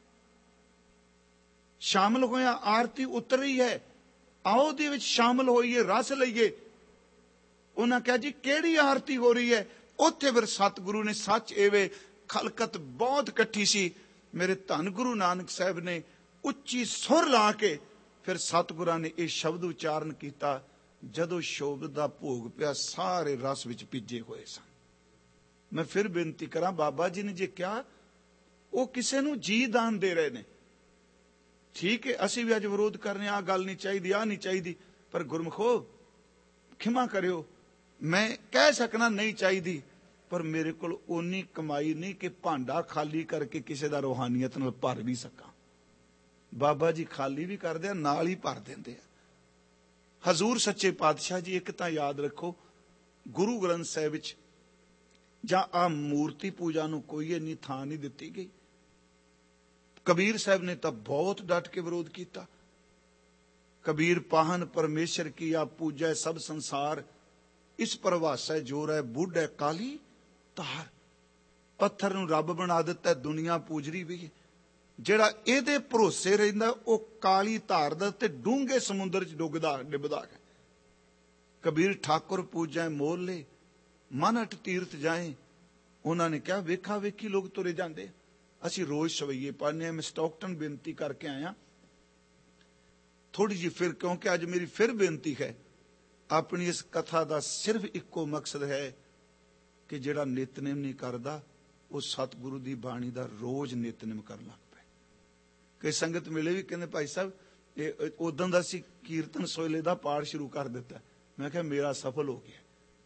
ਸ਼ਾਮਲ ਹੋਇਆ, ਆਰਤੀ ਉਤਰ ਰਹੀ ਹੈ, ਆਓ ਉਹਦੇ ਵਿੱਚ ਸ਼ਾਮਲ ਹੋਈਏ, ਰਸ ਲਈਏ। ਉਹਨਾਂ ਕਿਹਾ ਜੀ ਕਿਹੜੀ ਆਰਤੀ ਹੋ ਰਹੀ ਹੈ? ਉੱਥੇ ਫਿਰ ਸਤਿਗੁਰੂ ਨੇ, ਸੱਚ ਐਵੇਂ ਖਲਕਤ ਬਹੁਤ ਇਕੱਠੀ ਸੀ, ਮੇਰੇ ਧੰਨ ਗੁਰੂ ਨਾਨਕ ਸਾਹਿਬ ਨੇ ਉੱਚੀ ਸੁਰ ਲਾ ਕੇ ਫਿਰ ਸਤਿਗੁਰਾਂ ਨੇ ਇਹ ਸ਼ਬਦ ਉਚਾਰਨ ਕੀਤਾ। ਜਦੋਂ ਸ਼ੋਭਤ ਦਾ ਭੋਗ ਪਿਆ, ਸਾਰੇ ਰਸ ਵਿੱਚ ਭਿੱਜੇ ਹੋਏ ਸਨ। ਮੈਂ ਫਿਰ ਬੇਨਤੀ ਕਰਾਂ, ਬਾਬਾ ਜੀ ਨੇ ਜੇ ਕਿਹਾ, ਉਹ ਕਿਸੇ ਨੂੰ ਜੀ ਦਾਨ ਦੇ ਰਹੇ ਨੇ, ਠੀਕ ਹੈ, ਅਸੀਂ ਵੀ ਅੱਜ ਵਿਰੋਧ ਕਰਨੇ, ਆਹ ਗੱਲ ਨਹੀਂ ਚਾਹੀਦੀ, ਆਹ ਨਹੀਂ ਚਾਹੀਦੀ, ਪਰ ਗੁਰਮਖੋ ਖਿਮਾ ਕਰਿਓ, ਮੈਂ ਕਹਿ ਸਕਣਾ ਨਹੀਂ ਚਾਹੀਦੀ, ਪਰ ਮੇਰੇ ਕੋਲ ਓਨੀ ਕਮਾਈ ਨਹੀਂ ਕਿ ਭਾਂਡਾ ਖਾਲੀ ਕਰਕੇ ਕਿਸੇ ਦਾ ਰੂਹਾਨੀਅਤ ਨਾਲ ਭਰ ਵੀ ਸਕਾਂ। ਬਾਬਾ ਜੀ ਖਾਲੀ ਵੀ ਕਰਦੇ ਆ, ਨਾਲ ਹੀ ਭਰ ਦਿੰਦੇ ਆ। ਹਜ਼ੂਰ ਸੱਚੇ ਪਾਤਸ਼ਾਹ ਜੀ, ਇੱਕ ਤਾਂ ਯਾਦ ਰੱਖੋ, ਗੁਰੂ ਗ੍ਰੰਥ ਸਾਹਿਬ ਵਿੱਚ ਜਾਂ ਆ ਮੂਰਤੀ ਪੂਜਾ ਨੂੰ ਕੋਈ ਇੰਨੀ ਥਾਂ ਨਹੀਂ ਦਿੱਤੀ ਗਈ। ਕਬੀਰ ਸਾਹਿਬ ਨੇ ਤਾਂ ਬਹੁਤ ਡਟ ਕੇ ਵਿਰੋਧ ਕੀਤਾ। ਕਬੀਰ ਪਾਹਨ ਪਰਮੇਸ਼ਰ ਕੀ ਆ ਪੂਜੈ ਸਭ ਸੰਸਾਰ, ਇਸ ਪਰਵਾਸੈ ਜੋਰ ਹੈ ਬੁੱਢ ਹੈ ਕਾਲੀ ਤਾਰ। ਪੱਥਰ ਨੂੰ ਰੱਬ ਬਣਾ ਦਿੱਤਾ, ਦੁਨੀਆ ਪੂਜਰੀ ਵੀ ਹੈ। ਜਿਹੜਾ ਇਹਦੇ ਭਰੋਸੇ ਰਹਿੰਦਾ ਉਹ ਕਾਲੀ ਧਾਰ ਦਾ ਤੇ ਡੂੰਘੇ ਸਮੁੰਦਰ ਚ ਡੁੱਬਦਾ ਡਿੱਬਦਾ ਹੈ। ਕਬੀਰ ਠਾਕੁਰ ਪੂਜੈ ਮੋਲ ਲੇ ਮਨ ਅਟ ਤੀਰਥ ਜਾਏ। ਉਹਨਾਂ ਨੇ ਕਿਹਾ ਵੇਖਾ ਵੇਖੀ ਲੋਕ ਤੁਰੇ ਜਾਂਦੇ, ਅਸੀਂ ਰੋਜ਼ ਸਵਈਏ ਪੜ੍ਹਨੇ ਆ। ਮੈਂ ਸਟਾਕਟਨ ਬੇਨਤੀ ਕਰਕੇ ਆਇਆ ਥੋੜੀ ਜਿਹੀ ਫਿਰ, ਕਿਉਂਕਿ ਅੱਜ ਮੇਰੀ ਫਿਰ ਬੇਨਤੀ ਹੈ। ਆਪਣੀ ਇਸ ਕਥਾ ਦਾ ਸਿਰਫ ਇੱਕੋ ਮਕਸਦ ਹੈ ਕਿ ਜਿਹੜਾ ਨਿਤਨੇਮ ਨਹੀਂ ਕਰਦਾ ਉਹ ਸਤਿਗੁਰੂ ਦੀ ਬਾਣੀ ਦਾ ਰੋਜ਼ ਨਿਤਨੇਮ ਕਰਨ ਲੱਗ ਪਏ। ਕਈ ਸੰਗਤ ਮਿਲੇ ਵੀ ਕਹਿੰਦੇ ਭਾਈ ਸਾਹਿਬ ਇਹ ਉਦੋਂ ਦਾ ਅਸੀਂ ਕੀਰਤਨ ਸੋਹਲੇ ਦਾ ਪਾਠ ਸ਼ੁਰੂ ਕਰ ਦਿੱਤਾ। ਮੈਂ ਕਿਹਾ ਮੇਰਾ ਸਫਲ ਹੋ ਗਿਆ।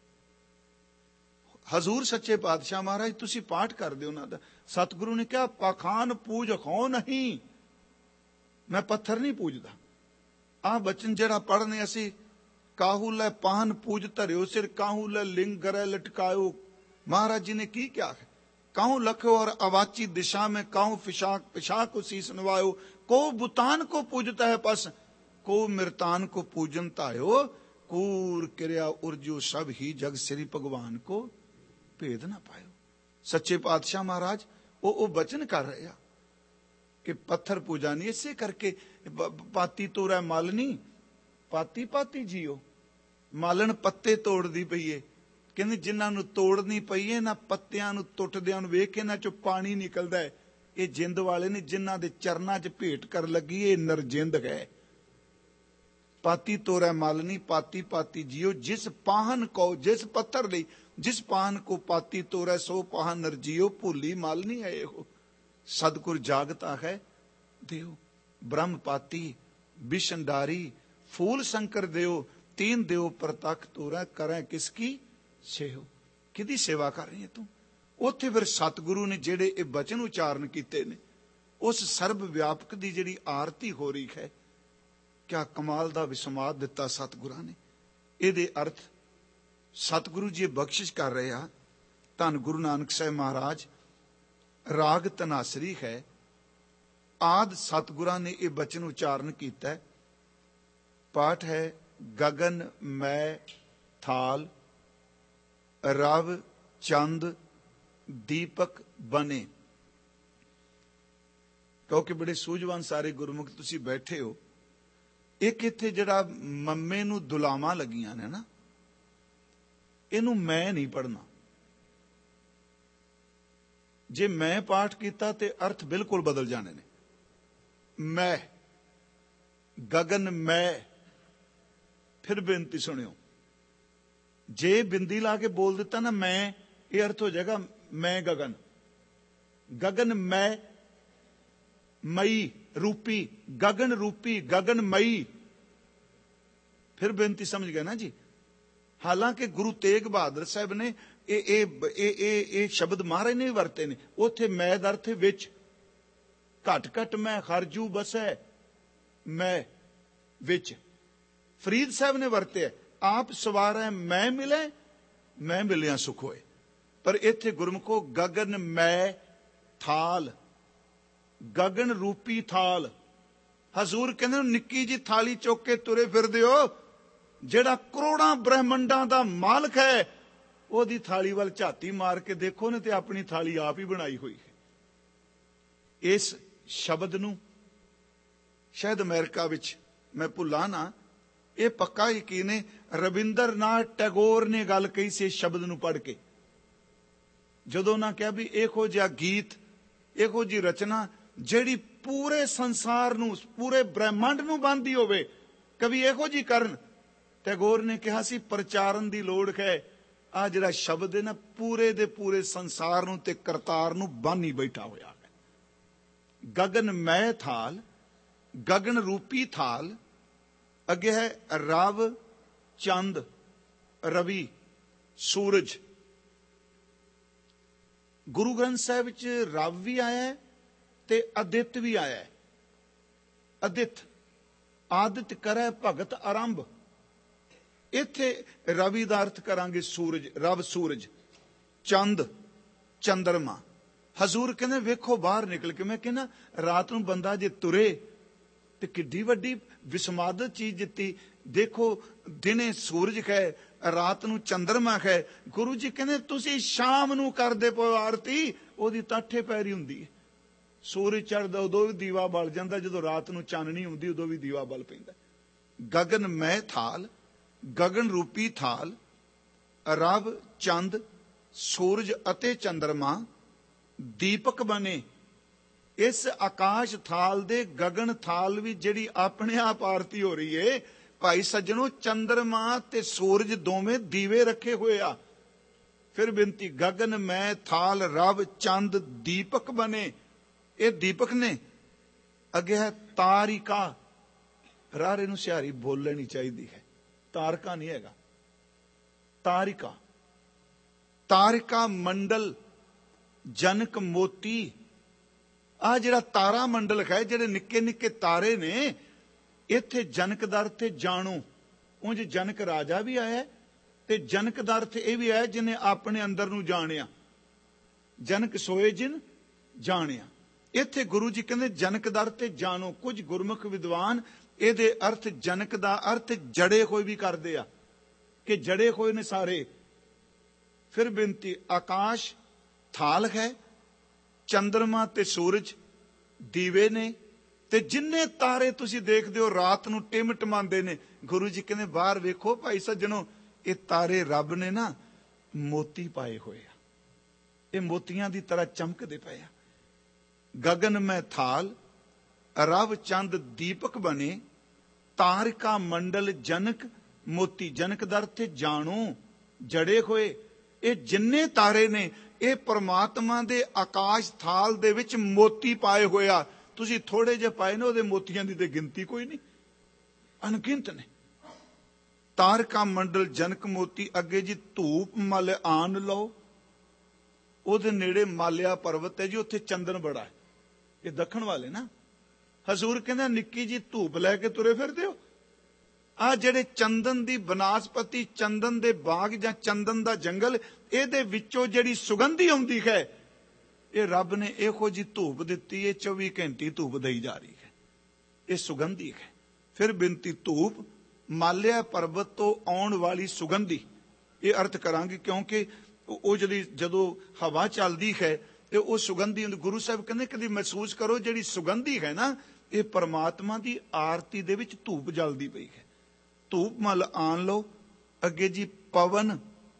ਹਜ਼ੂਰ ਸੱਚੇ ਪਾਤਸ਼ਾਹ ਮਹਾਰਾਜ ਤੁਸੀਂ ਪਾਠ ਕਰਦੇ ਉਹਨਾਂ ਦਾ। ਸਤਿਗੁਰੂ ਨੇ ਕਿਹਾ ਪਾਖਾਨ ਪੂਜ ਹੋ ਨਹੀਂ, ਮੈਂ ਪੱਥਰ ਨਹੀਂ ਪੂਜਦਾ। ਆਹ ਬਚਨ ਜਿਹੜਾ ਪੜ੍ਹਨੇ ਅਸੀਂ, ਕਾਹੂ ਲੈ ਪਾਹਨ ਪੂਜ ਧਰਿਓ ਸਿਰ, ਕਾਹੂ ਲੈ ਲਿੰਗ ਗਰੇ ਲਟਕਾਇਓ। महाराज जी ने की क्या है? काहू लखो और अवाची दिशा में, काहू फिशाक पिशाक को शीस नवायो। को बुतान को पूजता है पस, को मृतान को पूजन तायो। कूर क्रिया उर्जो सब ही जग श्री भगवान को भेद ना पायो। सच्चे पातशाह महाराज वो वो वचन कर रहे हैं कि पत्थर पूजा नहीं, इसे करके पाती तोड़ा मालनी, पाती पाती जियो, मालन पत्ते तोड़ दी पई है। ਕਹਿੰਦੇ ਜਿਨ੍ਹਾਂ ਨੂੰ ਤੋੜਨੀ ਪਈ ਹੈ ਨਾ, ਪੱਤਿਆਂ ਨੂੰ ਟੁੱਟਦਿਆਂ ਨੂੰ ਵੇਖ ਕੇ ਇਹਨਾਂ ਚੋਂ ਪਾਣੀ ਨਿਕਲਦਾ ਹੈ, ਇਹ ਜਿੰਦ ਵਾਲੇ ਨੇ ਜਿਨ੍ਹਾਂ ਦੇ ਚਰਨਾਂ 'ਚ ਭੇਟ ਕਰ ਲੱਗੀ, ਇਹ ਨਰਜਿੰਦ ਹੈ। ਪਾਤੀ ਤੋੜੈ ਮਾਲਨੀ, ਪਾਤੀ ਪਾਤੀ ਜਿਉ, ਜਿਸ ਪਾਹਨ ਕੋ, ਜਿਸ ਪੱਥਰ ਲਈ, ਜਿਸ ਪਾਹਨ ਕੋ ਪਾਤੀ ਤੋੜੈ ਸੋ ਪਾਹਨ ਨਰਜੀਓ। ਭੁੱਲੀ ਮਾਲਨੀ ਹੈ ਇਹੋ, ਸਤਿਗੁਰ ਜਾਗਤਾ ਹੈ ਦਿਓ। ਬ੍ਰਹਮ ਪਾਤੀ ਬਿਸ਼ੰਡਾਰੀ, ਫੂਲ ਸ਼ੰਕਰ ਦਿਓ, ਤੀਨ ਦਿਓ ਪ੍ਰਤੱਖ ਤੋੜੈ, ਕਰੈ ਕਿਸਕੀ ਸੇਵ। ਕਿਹਦੀ ਸੇਵਾ ਕਰ ਰਹੀ ਹੈ ਤੂੰ? ਉੱਥੇ ਫਿਰ ਸਤਿਗੁਰੂ ਨੇ ਜਿਹੜੇ ਇਹ ਬਚਨ ਉਚਾਰਨ ਕੀਤੇ ਨੇ, ਉਸ ਸਰਬ ਵਿਆਪਕ ਦੀ ਜਿਹੜੀ ਆਰਤੀ ਹੋ ਰਹੀ ਹੈ, ਕਿਆ ਕਮਾਲ ਦਾ ਵਿਸਮਾਦ ਦਿੱਤਾ ਸਤਿਗੁਰਾਂ ਨੇ। ਇਹਦੇ ਅਰਥ ਸਤਿਗੁਰੂ ਜੀ ਬਖਸ਼ਿਸ਼ ਕਰ ਰਹੇ ਆ। ਧੰਨ ਗੁਰੂ ਨਾਨਕ ਸਾਹਿਬ ਮਹਾਰਾਜ, ਰਾਗ ਤਨਾਸਰੀ ਹੈ, ਆਦ ਸਤਿਗੁਰਾਂ ਨੇ ਇਹ ਬਚਨ ਉਚਾਰਨ ਕੀਤਾ। ਪਾਠ ਹੈ ਗਗਨ ਮੈਂ ਥਾਲ, ਰਵ ਚੰਦ ਦੀਪਕ ਬਨੇ। ਕਿਉਂਕਿ ਬੜੇ ਸੂਝਵਾਨ ਸਾਰੇ ਗੁਰਮੁਖ ਤੁਸੀਂ ਬੈਠੇ ਹੋ। ਇੱਕ ਇੱਥੇ ਜਿਹੜਾ ਮੰਮੇ ਨੂੰ ਦੁਲਾਵਾਂ ਲੱਗੀਆਂ ਨੇ ਨਾ, ਇਹਨੂੰ ਮੈਂ ਨਹੀਂ ਪੜਨਾ। ਜੇ ਮੈਂ ਪਾਠ ਕੀਤਾ ਤੇ ਅਰਥ ਬਿਲਕੁਲ ਬਦਲ ਜਾਣੇ ਨੇ। ਮੈਂ, ਗਗਨ ਮੈਂ। ਫਿਰ ਬੇਨਤੀ ਸੁਣਿਓ, ਜੇ ਬਿੰਦੀ ਲਾ ਕੇ ਬੋਲ ਦਿੱਤਾ ਨਾ ਮੈਂ, ਇਹ ਅਰਥ ਹੋ ਜਾਏਗਾ ਮੈਂ ਗਗਨ। ਗगन मैं मई रूपी, गगन रूपी, गगन मई। फिर बेनती समझ गए ना जी। हालांकि गुरु तेग बहादुर साहब ने ए, ए, ए, ए, ए शब्द महाराज ने भी वरते ने। उथे मैं दा अर्थ विच, घट घट मैं खरजू बसै मैं विच। फरीद साहब ने वरते आप सवार मैं मिले, मैं मिलिया सुख होए। पर इत्थे गुरमुखो गगन मैं ਥਾਲ, ਗਗਨ ਰੂਪੀ ਥਾਲ। ਹਜ਼ੂਰ ਕਹਿੰਦੇ ਨਿੱਕੀ ਜੀ ਥਾਲੀ ਚੁੱਕ ਕੇ ਤੁਰੇ ਫਿਰਦੇ ਹੋ, ਜਿਹੜਾ ਕਰੋੜਾਂ ਬ੍ਰਹਮੰਡਾਂ ਦਾ ਮਾਲਕ ਹੈ ਉਹਦੀ ਥਾਲੀ ਵੱਲ ਝਾਤੀ ਮਾਰ ਕੇ ਦੇਖੋ ਨੇ ਤੇ ਆਪਣੀ ਥਾਲੀ ਆਪ ਹੀ ਬਣਾਈ ਹੋਈ ਹੈ। ਇਸ ਸ਼ਬਦ ਨੂੰ ਸ਼ਾਇਦ ਅਮਰੀਕਾ ਵਿੱਚ, ਮੈਂ ਭੁੱਲਾਂ ਨਾ, ਇਹ ਪੱਕਾ ਯਕੀਨ ਹੈ ਰਵਿੰਦਰ ਨਾਥ ਟੈਗੋਰ ਨੇ ਗੱਲ ਕਹੀ ਸੀ ਇਸ ਸ਼ਬਦ ਨੂੰ ਪੜ੍ਹ ਕੇ, ਜਦੋਂ ਉਹਨਾਂ ਕਿਹਾ ਵੀ ਇਹੋ ਜਿਹਾ ਗੀਤ, ਇਹੋ ਜਿਹੀ ਰਚਨਾ ਜਿਹੜੀ ਪੂਰੇ ਸੰਸਾਰ ਨੂੰ, ਪੂਰੇ ਬ੍ਰਹਿਮੰਡ ਨੂੰ ਬੰਨ੍ਹਦੀ ਹੋਵੇ, ਕਵੀ ਇਹੋ ਜਿਹੀ ਕਰਨ। ਟੈਗੋਰ ਨੇ ਕਿਹਾ ਸੀ ਪ੍ਰਚਾਰਨ ਦੀ ਲੋੜ ਹੈ। ਆ ਜਿਹੜਾ ਸ਼ਬਦ ਹੈ ਨਾ, ਪੂਰੇ ਦੇ ਪੂਰੇ ਸੰਸਾਰ ਨੂੰ ਤੇ ਕਰਤਾਰ ਨੂੰ ਬੰਨ੍ਹ ਹੀ ਬੈਠਾ ਹੋਇਆ ਹੈ। ਗਗਨ ਮੈ ਥਾਲ, ਗਗਨ ਰੂਪੀ ਥਾਲ। ਅੱਗੇ ਹੈ ਰਵ, ਚੰਦ, ਰਵੀ, ਸੂਰਜ। ਗੁਰੂ ਗ੍ਰੰਥ ਸਾਹਿਬ ਵਿੱਚ ਰਵ ਵੀ ਆਇਆ ਹੈ ਤੇ ਅਦਿੱਤ ਵੀ ਆਇਆ ਹੈ। ਅਦਿੱਤ, ਆਦਿਤ ਕਰੈ ਭਗਤ ਆਰੰਭ। ਇੱਥੇ ਰਵੀ ਦਾ ਅਰਥ ਕਰਾਂਗੇ ਸੂਰਜ, ਰਵ ਸੂਰਜ, ਚੰਦ ਚੰਦਰਮਾ। ਹਜ਼ੂਰ ਕਹਿੰਦੇ ਵੇਖੋ ਬਾਹਰ ਨਿਕਲ ਕੇ, ਮੈਂ ਕਹਿੰਦਾ ਰਾਤ ਨੂੰ ਬੰਦਾ ਜੇ ਤੁਰੇ ਤੇ ਕਿੱਡੀ ਵੱਡੀ ਵਿਸਮਾਦਤ ਚੀਜ਼ ਦਿੱਤੀ। ਦੇਖੋ ਦਿਨੇ ਸੂਰਜ ਹੈ, ਰਾਤ ਨੂੰ ਚੰਦਰਮਾ ਹੈ। ਗੁਰੂ ਜੀ ਕਹਿੰਦੇ ਤੁਸੀਂ ਸ਼ਾਮ ਨੂੰ ਕਰਦੇ ਪਓ ਆਰਤੀ, ਉਹਦੀ ਤਾਂ ਅੱਠੇ ਪੈਰੀ ਹੁੰਦੀ ਹੈ। ਸੂਰਜ ਚੜ੍ਹਦਾ ਉਦੋਂ ਵੀ ਦੀਵਾ ਬਲ ਜਾਂਦਾ, ਜਦੋਂ ਰਾਤ ਨੂੰ ਚਾਨਣੀ ਹੁੰਦੀ ਉਦੋਂ ਵੀ ਦੀਵਾ ਬਲ ਪੈਂਦਾ। ਗਗਨ ਮੈ ਥਾਲ, ਗਗਨ ਰੂਪੀ ਥਾਲ, ਰਵ, ਚੰਦ, ਸੂਰਜ ਅਤੇ ਚੰਦਰਮਾ ਦੀਪਕ ਬਣੇ। ਇਸ ਆਕਾਸ਼ ਥਾਲ ਦੇ ਗਗਨ ਥਾਲ ਵੀ ਜਿਹੜੀ ਆਪਣੇ ਆਪ ਆਰਤੀ ਹੋ ਰਹੀ ਏ, ਭਾਈ ਸੱਜਣੋ, ਚੰਦਰਮਾ ਤੇ ਸੂਰਜ ਦੋਵੇਂ ਦੀਵੇ ਰੱਖੇ ਹੋਏ ਆ। ਫਿਰ ਬੇਨਤੀ, ਗਗਨ ਮੈ ਥਾਲ, ਰਵ, ਚੰਦ ਦੀਪਕ ਬਣੇ। ਇਹ ਦੀਪਕ ਨੇ। ਅੱਗੇ ਹੈ ਤਾਰਿਕਾ। ਰਾਰੇ ਨੂੰ ਸਿਹਾਰੀ ਬੋਲ ਲੈਣੀ ਚਾਹੀਦੀ ਹੈ, ਤਾਰਕਾ ਨਹੀਂ ਹੈਗਾ, ਤਾਰਿਕਾ। ਤਾਰਿਕਾ ਮੰਡਲ, ਜਨਕ ਮੋਤੀ। ਆ ਜਿਹੜਾ ਤਾਰਾ ਮੰਡਲ ਹੈ, ਜਿਹੜੇ ਨਿੱਕੇ ਨਿੱਕੇ ਤਾਰੇ ਨੇ, ਇੱਥੇ ਜਨਕ ਦਾ ਅਰਥ ਜਾਣੋ। ਉਂਝ ਜਨਕ ਰਾਜਾ ਵੀ ਆਇਆ ਤੇ ਜਨਕ ਦਾ ਅਰਥ ਇਹ ਵੀ ਆਇਆ ਜਿਹਨੇ ਆਪਣੇ ਅੰਦਰ ਨੂੰ ਜਾਣਿਆ। ਜਨਕ ਸੋਏ ਜਿਨ ਜਾਣਿਆ। ਇੱਥੇ ਗੁਰੂ ਜੀ ਕਹਿੰਦੇ ਜਨਕ ਦਾ ਅਰਥ ਜਾਣੋ। ਕੁਝ ਗੁਰਮੁਖ ਵਿਦਵਾਨ ਇਹਦੇ ਅਰਥ, ਜਨਕ ਦਾ ਅਰਥ ਜੜੇ ਹੋਏ ਵੀ ਕਰਦੇ ਆ, ਕਿ ਜੜੇ ਹੋਏ ਨੇ ਸਾਰੇ। ਫਿਰ ਬੇਨਤੀ, ਆਕਾਸ਼ ਥਾਲ ਹੈ, ਚੰਦਰਮਾ ਤੇ ਸੂਰਜ ਦੀਵੇ ਨੇ, ਤੇ ਜਿੰਨੇ ਤਾਰੇ ਤੁਸੀਂ ਦੇਖਦੇ ਹੋ ਰਾਤ ਨੂੰ ਟਿਮ ਟਮਾਉਂਦੇ ਨੇ। ਗੁਰੂ ਜੀ ਕਹਿੰਦੇ ਬਾਹਰ ਵੇਖੋ ਭਾਈ ਸੱਜਣੋ, ਇਹ ਤਾਰੇ ਰੱਬ ਨੇ ਨਾ ਮੋਤੀ ਪਾਏ ਹੋਏ ਆ, ਇਹ ਮੋਤੀਆਂ ਦੀ ਤਰ੍ਹਾਂ ਚਮਕਦੇ ਪਏ ਆ। ਗਗਨ ਮੈਂ ਥਾਲ, ਰਵ ਚੰਦ ਦੀਪਕ ਬਣੇ, ਤਾਰਿਕਾ ਮੰਡਲ ਜਨਕ ਮੋਤੀ। ਜਨਕ ਦਾ ਅਰਥ ਜਾਣੋ, ਜੜੇ ਹੋਏ। ਇਹ ਜਿੰਨੇ ਤਾਰੇ ਨੇ ਇਹ ਪਰਮਾਤਮਾ ਦੇ ਆਕਾਸ਼ ਥਾਲ ਦੇ ਵਿੱਚ ਮੋਤੀ ਪਾਏ ਹੋਏ ਆ। ਤੁਸੀਂ ਥੋੜੇ ਜਿਹੇ ਪਾਏ ਨੇ, ਉਹਦੇ ਮੋਤੀਆਂ ਦੀ ਤੇ ਗਿਣਤੀ ਕੋਈ ਨਹੀਂ, ਅਣਗਿਣਤ ਨੇ। ਤਾਰਿਕਾ ਮੰਡਲ ਜਨਕ ਮੋਤੀ। ਅੱਗੇ ਜੀ ਧੂਪ ਮਲ ਆਨ ਲਓ। ਉਹਦੇ ਨੇੜੇ ਮਾਲਿਆ ਪਰਵਤ ਹੈ ਜੀ, ਉੱਥੇ ਚੰਦਨ ਬੜਾ ਹੈ। ਇਹ ਦੱਖਣ ਵਾਲੇ ਨਾ। ਹਜ਼ੂਰ ਕਹਿੰਦਾ ਨਿੱਕੀ ਜੀ ਧੂਪ ਲੈ ਕੇ ਤੁਰੇ ਫਿਰਦੇ ਹੋ। ਆ ਜਿਹੜੇ ਚੰਦਨ ਦੀ ਬਨਾਸਪਤੀ, ਚੰਦਨ ਦੇ ਬਾਗ ਜਾਂ ਚੰਦਨ ਦਾ ਜੰਗਲ, ਇਹਦੇ ਵਿੱਚੋਂ ਜਿਹੜੀ ਸੁਗੰਧੀ ਆਉਂਦੀ ਹੈ, ਇਹ ਰੱਬ ਨੇ ਇਹੋ ਜਿਹੀ ਧੂਪ ਦਿੱਤੀ। ਇਹ ਚੌਵੀ ਘੰਟੇ ਧੂਪ ਦਈ ਜਾ ਰਹੀ ਹੈ, ਇਹ ਸੁਗੰਧੀ ਹੈ। ਫਿਰ ਬਿਨਤੀ, ਧੂਪ ਮਾਲਿਆ ਪਰਬਤ ਤੋਂ ਆਉਣ ਵਾਲੀ ਸੁਗੰਧੀ। ਇਹ ਅਰਥ ਕਰਾਂਗੇ ਕਿਉਂਕਿ ਉਹ ਜਿਹੜੀ ਜਦੋਂ ਹਵਾ ਚੱਲਦੀ ਹੈ ਤੇ ਉਹ ਸੁਗੰਧੀ, ਗੁਰੂ ਸਾਹਿਬ ਕਹਿੰਦੇ ਕਦੀ ਮਹਿਸੂਸ ਕਰੋ ਜਿਹੜੀ ਸੁਗੰਧੀ ਹੈ ਨਾ, ਇਹ ਪਰਮਾਤਮਾ ਦੀ ਆਰਤੀ ਦੇ ਵਿੱਚ ਧੂਪ ਜਲਦੀ ਪਈ ਹੈ। ਧੂਪ ਮਲ ਆਣ ਲਓ। ਅੱਗੇ ਜੀ ਪਵਨ,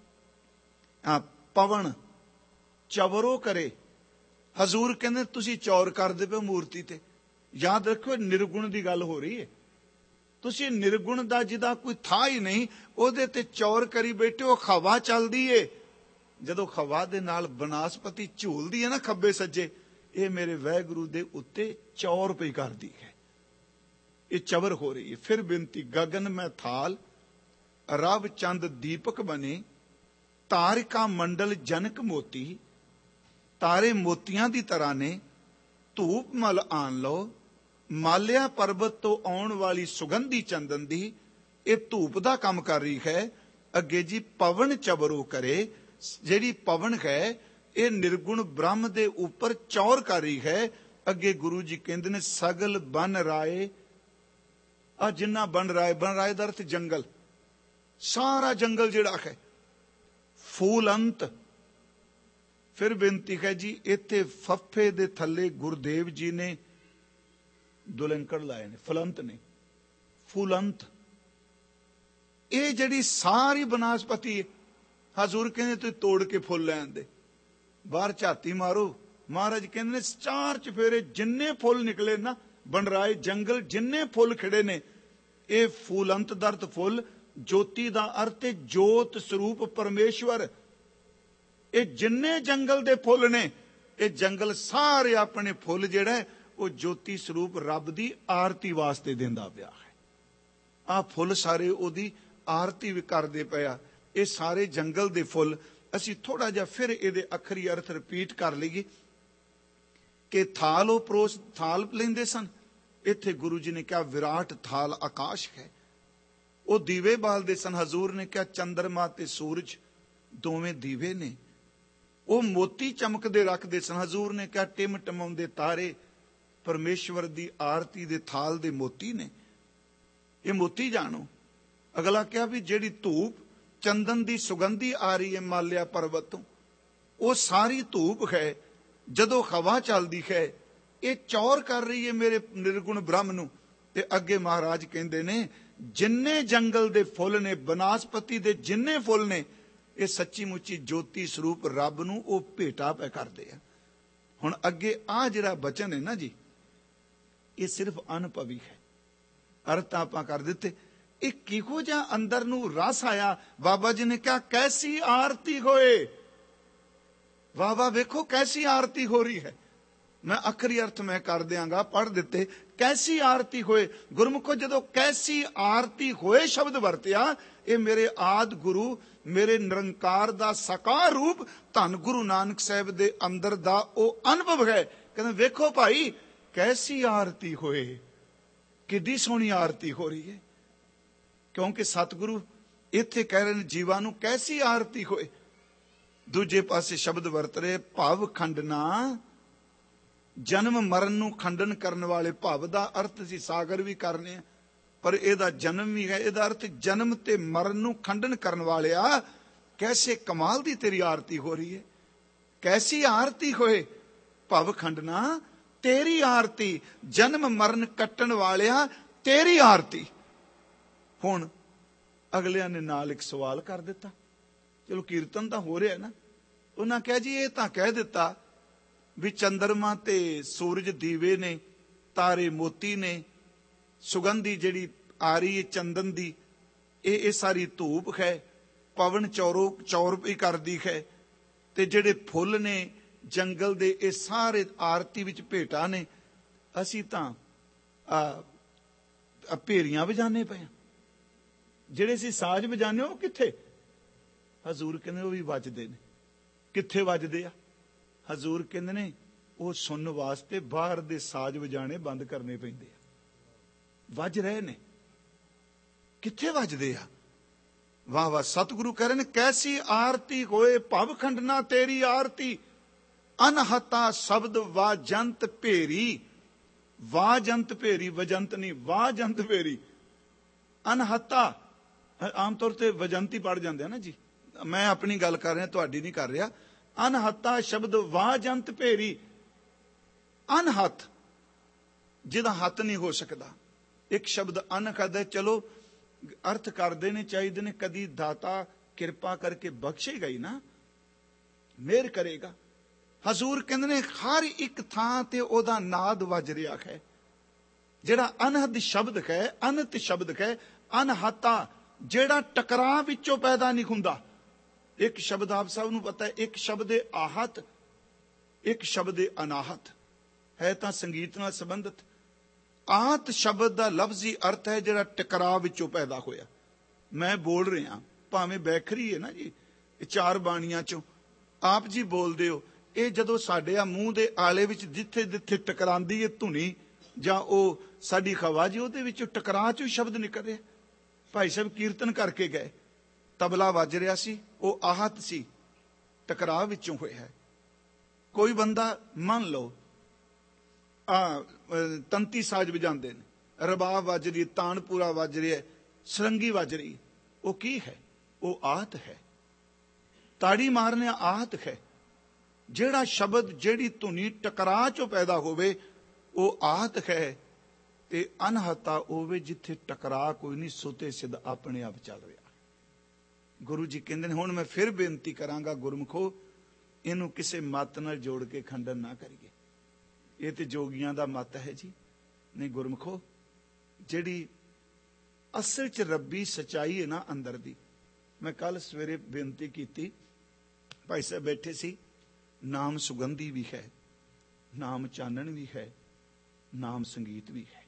ਆ ਪਵਨ ਚਵਰੋ ਕਰੇ। ਹਜ਼ੂਰ ਕਹਿੰਦੇ ਤੁਸੀਂ ਚੌਰ ਕਰਦੇ ਪਏ ਮੂਰਤੀ ਤੇ। ਯਾਦ ਰੱਖੋ ਨਿਰਗੁਣ ਦੀ ਗੱਲ ਹੋ ਰਹੀ ਹੈ। ਤੁਸੀਂ ਨਿਰਗੁਣ ਦਾ ਜਿਹਦਾ ਕੋਈ ਥਾਂ ਹੀ ਨਹੀਂ, ਉਹਦੇ ਤੇ ਚੌਰ ਕਰੀ ਬੈਠੇ ਹੋ। ਹਵਾ ਚੱਲਦੀ ਏ, ਜਦੋਂ ਹਵਾ ਦੇ ਨਾਲ ਬਨਾਸਪਤੀ ਝੂਲਦੀ ਹੈ ਨਾ ਖੱਬੇ ਸੱਜੇ, ਇਹ ਮੇਰੇ ਵਾਹਿਗੁਰੂ ਦੇ ਉੱਤੇ ਚੌਰ ਪਈ ਕਰਦੀ ਹੈ, ਇਹ ਚਵਰ ਹੋ ਰਹੀ ਹੈ। ਫਿਰ ਬੇਨਤੀ, ਗਗਨ ਮੈਂ ਥਾਲ, ਰਵ ਚੰਦ ਦੀਪਕ ਬਣੇ, ਤਾਰਿਕਾ ਮੰਡਲ ਜਨਕ ਮੋਤੀ। ਤਾਰੇ ਮੋਤੀਆਂ ਦੀ ਤਰ੍ਹਾਂ ਨੇ। ਧੂਪ ਮਲ ਆਣ ਲਓ। ਮਾਲਿਆ ਪਰਬਤ ਤੋਂ ਆਉਣ ਵਾਲੀ ਸੁਗੰਧੀ ਚੰਦਨ ਦੀ, ਇਹ ਧੂਪ ਦਾ ਕੰਮ ਕਰ ਰਹੀ ਹੈ। ਅੱਗੇ ਜੀ ਪਵਨ ਚਵਰੋ ਕਰੇ। ਜਿਹੜੀ ਪਵਨ ਹੈ ਇਹ ਨਿਰਗੁਣ ਬ੍ਰਹਮ ਦੇ ਉੱਪਰ ਚੌਰਕਾਰੀ ਹੈ। ਅੱਗੇ ਗੁਰੂ ਜੀ ਕਹਿੰਦੇ ਨੇ ਸਗਲ ਬਨ ਰਾਏ, ਆ ਜਿੰਨਾ ਬਨ ਰਾਏ, ਬਨ ਰਾਏ ਦਾ ਅਰਥ ਜੰਗਲ, ਸਾਰਾ ਜੰਗਲ ਜਿਹੜਾ ਹੈ। ਫੂਲੰਤ, ਫਿਰ ਬੇਨਤੀ ਹੈ ਜੀ, ਇੱਥੇ ਫੱਫੇ ਦੇ ਥੱਲੇ ਗੁਰਦੇਵ ਜੀ ਨੇ ਦੁਲੰਕੜ ਲਾਏ ਨੇ, ਫਲੰਤ ਨੇ, ਫੂਲੰਤ। ਇਹ ਜਿਹੜੀ ਸਾਰੀ ਬਨਾਸਪਤੀ ਹਜ਼ੂਰ ਕਹਿੰਦੇ ਤੁਸੀਂ ਤੋੜ ਕੇ ਫੁੱਲ ਲੈ ਆਂਦੇ, ਬਾਹਰ ਝਾਤੀ ਮਾਰੋ। ਮਹਾਰਾਜ ਕਹਿੰਦੇ ਨੇ ਚਾਰ ਚਫੇਰੇ ਜਿੰਨੇ ਫੁੱਲ ਨਿਕਲੇ ਨਾ, ਬਣਰਾਏ ਜੰਗਲ ਜਿੰਨੇ ਫੁੱਲ ਖਿੜੇ ਨੇ, ਇਹ ਫੂਲੰਤ ਦਾ ਅਰਥ ਫੁੱਲ, ਜੋਤੀ ਦਾ ਅਰਥ ਜੋਤ ਸਰੂਪ ਪਰਮੇਸ਼ਵਰ। ਇਹ ਜਿੰਨੇ ਜੰਗਲ ਦੇ ਫੁੱਲ ਨੇ, ਇਹ ਜੰਗਲ ਸਾਰੇ ਆਪਣੇ ਫੁੱਲ ਜਿਹੜਾ ਉਹ ਜੋਤੀ ਸਰੂਪ ਰੱਬ ਦੀ ਆਰਤੀ ਵਾਸਤੇ ਦਿੰਦਾ ਪਿਆ ਹੈ। ਆਹ ਫੁੱਲ ਸਾਰੇ ਉਹਦੀ ਆਰਤੀ ਵੀ ਕਰਦੇ ਪਿਆ। ਇਹ ਸਾਰੇ ਜੰਗਲ ਦੇ ਫੁੱਲ। ਅਸੀਂ ਥੋੜਾ ਜਿਹਾ ਫਿਰ ਇਹਦੇ ਅੱਖਰੀ ਅਰਥ ਰਿਪੀਟ ਕਰ ਲਈਏ ਕਿ ਥਾਲ ਉਹ ਪਰੋਸ, ਥਾਲ ਲੈਂਦੇ ਸਨ। ਇੱਥੇ ਗੁਰੂ ਜੀ ਨੇ ਕਿਹਾ ਵਿਰਾਟ ਥਾਲ ਆਕਾਸ਼ ਹੈ। ਉਹ ਦੀਵੇ ਬਾਲਦੇ ਸਨ। ਹਜ਼ੂਰ ਨੇ ਕਿਹਾ ਚੰਦਰਮਾ ਤੇ ਸੂਰਜ ਦੋਵੇਂ ਦੀਵੇ ਨੇ। ਉਹ ਮੋਤੀ ਚਮਕਦੇ ਰੱਖਦੇ ਸਨ। ਹਜ਼ੂਰ ਨੇ ਕਿਹਾ ਟਿਮ ਟਮਾਉਂਦੇ ਤਾਰੇ ਪਰਮੇਸ਼ਵਰ ਦੀ ਆਰਤੀ ਦੇ ਥਾਲ ਦੇ ਮੋਤੀ ਨੇ। ਇਹ ਮੋਤੀ ਜਾਣੋ। ਅਗਲਾ ਕਿਹਾ ਵੀ ਜਿਹੜੀ ਧੂਪ ਚੰਦਨ ਦੀ ਸੁਗੰਧੀ ਆ ਰਹੀ ਹੈ ਮਾਲਿਆ ਪਰਬਤ ਤੋਂ, ਉਹ ਸਾਰੀ ਧੂਪ ਹੈ। ਜਦੋਂ ਹਵਾ ਚੱਲਦੀ ਹੈ ਇਹ ਚੌਰ ਕਰ ਰਹੀ ਹੈ ਮੇਰੇ ਨਿਰਗੁਣ ਬ੍ਰਹਮ ਨੂੰ। ਤੇ ਅੱਗੇ ਮਹਾਰਾਜ ਕਹਿੰਦੇ ਨੇ ਜਿੰਨੇ ਜੰਗਲ ਦੇ ਫੁੱਲ ਨੇ, ਬਨਾਸਪਤੀ ਦੇ ਜਿੰਨੇ ਫੁੱਲ ਨੇ, ਇਹ ਸੱਚੀ ਮੁੱਚੀ ਜੋਤੀ ਸਰੂਪ ਰੱਬ ਨੂੰ ਉਹ ਭੇਟਾ ਪੈ ਕਰਦੇ ਆ। ਹੁਣ ਅੱਗੇ ਆ ਜਿਹੜਾ ਬਚਨ ਹੈ ਨਾ ਜੀ, ਇਹ ਸਿਰਫ ਅਨੁਭਵੀ ਹੈ। ਅਰਥ ਆਪਾਂ ਕਰ ਦਿੱਤੇ। ਇਹ ਕਿਹੋ ਜਿਹਾ ਅੰਦਰ ਨੂੰ ਰਸ ਆਇਆ। ਬਾਬਾ ਜੀ ਨੇ ਕਿਹਾ ਕੈਸੀ ਆਰਤੀ ਹੋਏ। ਬਾਬਾ ਵੇਖੋ ਕੈਸੀ ਆਰਤੀ ਹੋ ਰਹੀ ਹੈ। ਮੈਂ ਆਖਰੀ ਅਰਥ ਮੈਂ ਕਰ ਦਿਆਂਗਾ, ਪੜ੍ਹ ਦਿੱਤੇ। ਕੈਸੀ ਆਰਤੀ ਹੋਏ। ਗੁਰਮੁਖੋ ਜਦੋਂ ਕੈਸੀ ਆਰਤੀ ਹੋਏ ਸ਼ਬਦ ਵਰਤਿਆ, ਇਹ ਮੇਰੇ ਆਦ ਗੁਰੂ, ਮੇਰੇ ਨਿਰੰਕਾਰ ਦਾ ਸਾਕਾਰ ਰੂਪ ਧੰਨ ਗੁਰੂ ਨਾਨਕ ਸਾਹਿਬ ਦੇ ਅੰਦਰ ਦਾ ਉਹ ਅਨੁਭਵ ਹੈ। ਕਹਿੰਦੇ ਵੇਖੋ ਭਾਈ ਕੈਸੀ ਆਰਤੀ ਹੋਏ, ਕਿੱਡੀ ਸੋਹਣੀ ਆਰਤੀ ਹੋ ਰਹੀ ਹੈ। ਕਿਉਂਕਿ ਸਤਿਗੁਰੂ ਇੱਥੇ ਕਹਿ ਰਹੇ ਨੇ ਜੀਵਾਂ ਨੂੰ ਕੈਸੀ ਆਰਤੀ ਹੋਏ। ਦੂਜੇ ਪਾਸੇ ਸ਼ਬਦ ਵਰਤ ਰਹੇ ਭਵ ਖੰਡਨਾ, ਜਨਮ ਮਰਨ ਨੂੰ ਖੰਡਨ ਕਰਨ ਵਾਲੇ। ਭਵ ਦਾ ਅਰਥ ਅਸੀਂ ਸਾਗਰ ਵੀ ਕਰਨੇ ਆ, ਪਰ ਇਹਦਾ ਜਨਮ ਵੀ ਹੈ। ਇਹਦਾ ਅਰਥ ਜਨਮ ਤੇ ਮਰਨ ਨੂੰ ਖੰਡਨ ਕਰਨ ਵਾਲਿਆ, ਕੈਸੇ ਕਮਾਲ ਦੀ ਤੇਰੀ ਆਰਤੀ ਹੋ ਰਹੀ ਹੈ। ਕੈਸੀ ਆਰਤੀ ਹੋਏ। ਭਵ ਖੰਡਨਾ ਤੇਰੀ ਆਰਤੀ, ਜਨਮ ਮਰਨ ਕੱਟਣ ਵਾਲਿਆ ਤੇਰੀ ਆਰਤੀ। ਹੁਣ ਅਗਲਿਆਂ ਨੇ ਨਾਲ ਇੱਕ ਸਵਾਲ ਕਰ ਦਿੱਤਾ। ਚਲੋ ਕੀਰਤਨ ਤਾਂ ਹੋ ਰਿਹਾ ਨਾ। ਉਹਨਾਂ ਕਿਹਾ ਜੀ ਇਹ ਤਾਂ ਕਹਿ ਦਿੱਤਾ ਵੀ ਚੰਦਰਮਾ ਤੇ ਸੂਰਜ ਦੀਵੇ ਨੇ, ਤਾਰੇ ਮੋਤੀ ਨੇ, ਸੁਗੰਧੀ ਜਿਹੜੀ ਆ ਰਹੀ ਹੈ ਚੰਦਨ ਦੀ, ਇਹ ਇਹ ਸਾਰੀ ਧੂਪ ਹੈ। ਪਵਨ ਚੌਰੋ ਚੌਰ ਵੀ ਕਰਦੀ ਹੈ। ਤੇ ਜਿਹੜੇ ਫੁੱਲ ਨੇ ਜੰਗਲ ਦੇ, ਇਹ ਸਾਰੇ ਆਰਤੀ ਵਿੱਚ ਭੇਟਾ ਨੇ। ਅਸੀਂ ਤਾਂ ਆ ਭੇਰੀਆਂ ਵਜਾਨੇ ਪਏ। ਜਿਹੜੇ ਅਸੀਂ ਸਾਜ਼ ਵਜਾਨੇ ਉਹ ਕਿੱਥੇ? ਹਜ਼ੂਰ ਕਹਿੰਦੇ ਉਹ ਵੀ ਵੱਜਦੇ ਨੇ। ਕਿੱਥੇ ਵੱਜਦੇ ਆ? ਹਜ਼ੂਰ ਕਹਿੰਦੇ ਨੇ ਉਹ ਸੁਣਨ ਵਾਸਤੇ ਬਾਹਰ ਦੇ ਸਾਜ਼ ਵਜਾਣੇ ਬੰਦ ਕਰਨੇ ਪੈਂਦੇ ਆ। ਵੱਜ ਰਹੇ ਨੇ। ਕਿੱਥੇ ਵੱਜਦੇ ਆ? ਵਾਹ ਵਾਹ। ਸਤਿਗੁਰੂ ਕਹਿ ਰਹੇ ਨੇ ਕੈਸੀ ਆਰਤੀ ਹੋਏ। ਭਵ ਖੰਡਨਾ ਤੇਰੀ ਆਰਤੀ, ਅਨਹਤਾ ਸ਼ਬਦ ਵਾਜੰਤ ਭੇਰੀ। ਵਾਜੰਤ ਭੇਰੀ, ਵਜੰਤ ਨਹੀਂ, ਵਾਜੰਤ ਭੇਰੀ। ਅਨਹਤਾ ਆਮ ਤੌਰ ਤੇ ਵਜੰਤੀ ਪੜ ਜਾਂਦੇ ਆ ਨਾ ਜੀ। ਮੈਂ ਆਪਣੀ ਗੱਲ ਕਰ ਰਿਹਾ, ਤੁਹਾਡੀ ਨਹੀਂ ਕਰ ਰਿਹਾ। ਅਨਹਤਾ ਸ਼ਬਦ ਵਾਜੰਤ ਭੇਰੀ। ਅਨਹਤ ਜਿਹਦਾ ਹੱਥ ਨਹੀਂ ਹੋ ਸਕਦਾ। ਇੱਕ ਸ਼ਬਦ ਅਨਹਦ ਹੈ। ਚਲੋ ਅਰਥ ਕਰ ਦੇਣੇ ਚਾਹੀਦੇ ਨੇ। ਕਦੀ ਦਾਤਾ ਕਿਰਪਾ ਕਰਕੇ ਬਖਸ਼ੇਗਾ ਹੀ ਨਾ, ਮਿਹਰ ਕਰੇਗਾ। ਹਜ਼ੂਰ ਕਹਿੰਦੇ ਨੇ ਹਰ ਇੱਕ ਥਾਂ ਤੇ ਉਹਦਾ ਨਾਦ ਵੱਜ ਰਿਹਾ ਹੈ। ਜਿਹੜਾ ਅਨਹਦ ਸ਼ਬਦ ਹੈ, ਅਨਤ ਸ਼ਬਦ ਹੈ। ਅਨਹਤਾ ਜਿਹੜਾ ਟਕਰਾਅ ਵਿੱਚੋਂ ਪੈਦਾ ਨਹੀਂ ਹੁੰਦਾ। ਇੱਕ ਸ਼ਬਦ ਆਪ ਸਭ ਨੂੰ ਪਤਾ ਹੈ, ਇੱਕ ਸ਼ਬਦ ਹੈ ਆਹਤ, ਇੱਕ ਸ਼ਬਦ ਹੈ ਅਨਾਹਤ। ਹੈ ਤਾਂ ਸੰਗੀਤ ਨਾਲ ਸੰਬੰਧਿਤ। ਆਹਤ ਸ਼ਬਦ ਦਾ ਲਫ਼ਜ਼ੀ ਅਰਥ ਹੈ ਜਿਹੜਾ ਟਕਰਾਅ ਵਿੱਚੋਂ ਪੈਦਾ ਹੋਇਆ। ਮੈਂ ਬੋਲ ਰਿਹਾ, ਭਾਵੇਂ ਬੈਖਰੀ ਹੈ ਨਾ ਜੀ, ਚਾਰ ਬਾਣੀਆਂ ਚੋਂ ਆਪ ਜੀ ਬੋਲਦੇ ਹੋ। ਇਹ ਜਦੋਂ ਸਾਡੇ ਆ ਮੂੰਹ ਦੇ ਆਲੇ ਵਿੱਚ ਜਿੱਥੇ ਜਿੱਥੇ ਟਕਰਾਂਦੀ ਹੈ ਧੁਨੀ ਜਾਂ ਉਹ ਸਾਡੀ ਹਵਾ ਜੀ, ਉਹਦੇ ਵਿੱਚੋਂ ਟਕਰਾਅ ਚੋਂ ਸ਼ਬਦ ਨਿਕਲ ਰਿਹਾ। ਭਾਈ ਸਾਹਿਬ ਕੀਰਤਨ ਕਰਕੇ ਗਏ, ਤਬਲਾ ਵੱਜ ਰਿਹਾ ਸੀ, ਉਹ ਆਹਤ ਸੀ, ਟਕਰਾਅ ਵਿੱਚੋਂ ਹੋਇਆ ਹੈ। ਕੋਈ ਬੰਦਾ ਮੰਨ ਲਓ ਆ ਤੰਤੀ ਸਾਜ਼ ਵਜਾਉਂਦੇ ਨੇ, ਰਬਾਬ ਵੱਜ ਰਹੀ, ਤਾਨਪੂਰਾ ਵੱਜ ਰਿਹਾ, ਸਰੰਗੀ ਵੱਜ ਰਹੀ, ਉਹ ਕੀ ਹੈ? ਉਹ ਆਹਤ ਹੈ। ਤਾੜੀ ਮਾਰਨੇ ਆਹਤ ਹੈ। ਜਿਹੜਾ ਸ਼ਬਦ, ਜਿਹੜੀ ਧੁਨੀ ਟਕਰਾਅ ਚੋਂ ਪੈਦਾ ਹੋਵੇ ਉਹ ਆਹਤ ਹੈ। ਤੇ ਅਨਹਤਾ ਹੋਵੇ ਜਿੱਥੇ ਟਕਰਾਅ ਕੋਈ ਨਹੀਂ, ਸੁਤੇ ਸਿੱਧ ਆਪਣੇ ਆਪ ਚੱਲ ਰਿਹਾ। ਗੁਰੂ ਜੀ ਕਹਿੰਦੇ ਨੇ, ਹੁਣ ਮੈਂ ਫਿਰ ਬੇਨਤੀ ਕਰਾਂਗਾ ਗੁਰਮੁਖੋ, ਇਹਨੂੰ ਕਿਸੇ ਮੱਤ ਨਾਲ ਜੋੜ ਕੇ ਖੰਡਨ ਨਾ ਕਰੀਏ। ਇਹ ਤੇ ਜੋਗੀਆਂ ਦਾ ਮੱਤ ਹੈ ਜੀ। ਨਹੀਂ ਗੁਰਮੁਖੋ, ਜਿਹੜੀ ਅਸਲ ਚ ਰੱਬੀ ਸਚਾਈ ਹੈ ਨਾ ਅੰਦਰ ਦੀ, ਮੈਂ ਕੱਲ ਸਵੇਰੇ ਬੇਨਤੀ ਕੀਤੀ, ਭਾਈ ਸਾਹਿਬ ਬੈਠੇ ਸੀ, ਨਾਮ ਸੁਗੰਧੀ ਵੀ ਹੈ, ਨਾਮ ਚਾਨਣ ਵੀ ਹੈ, ਨਾਮ ਸੰਗੀਤ ਵੀ ਹੈ।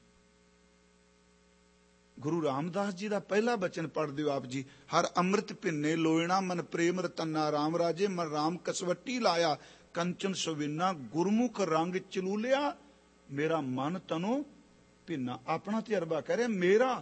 ਗੁਰੂ ਰਾਮਦਾਸ ਜੀ ਦਾ ਪਹਿਲਾ ਬਚਨ ਪੜ੍ਹ ਦਿਓ ਆਪ ਜੀ, ਹਰ ਅੰਮ੍ਰਿਤ ਭਿੰਨੇ ਲੋਇਣਾ ਮਨ ਪ੍ਰੇਮ ਰਤਨਾ, ਰਾਮ ਰਾਜੇ ਮਨ ਰਾਮ ਕਸਵੱਟੀ ਲਾਇਆ, ਕੰਚਨ ਸੁਵਿੰਨਾ ਗੁਰਮੁਖ ਰੰਗ ਚਲੂਲਿਆ, ਮੇਰਾ ਮਨ ਤਨੋ ਭਿੰਨਾ। ਆਪਣਾ ਤਜਰਬਾ ਕਹਿ ਰਿਹਾ ਮੇਰਾ।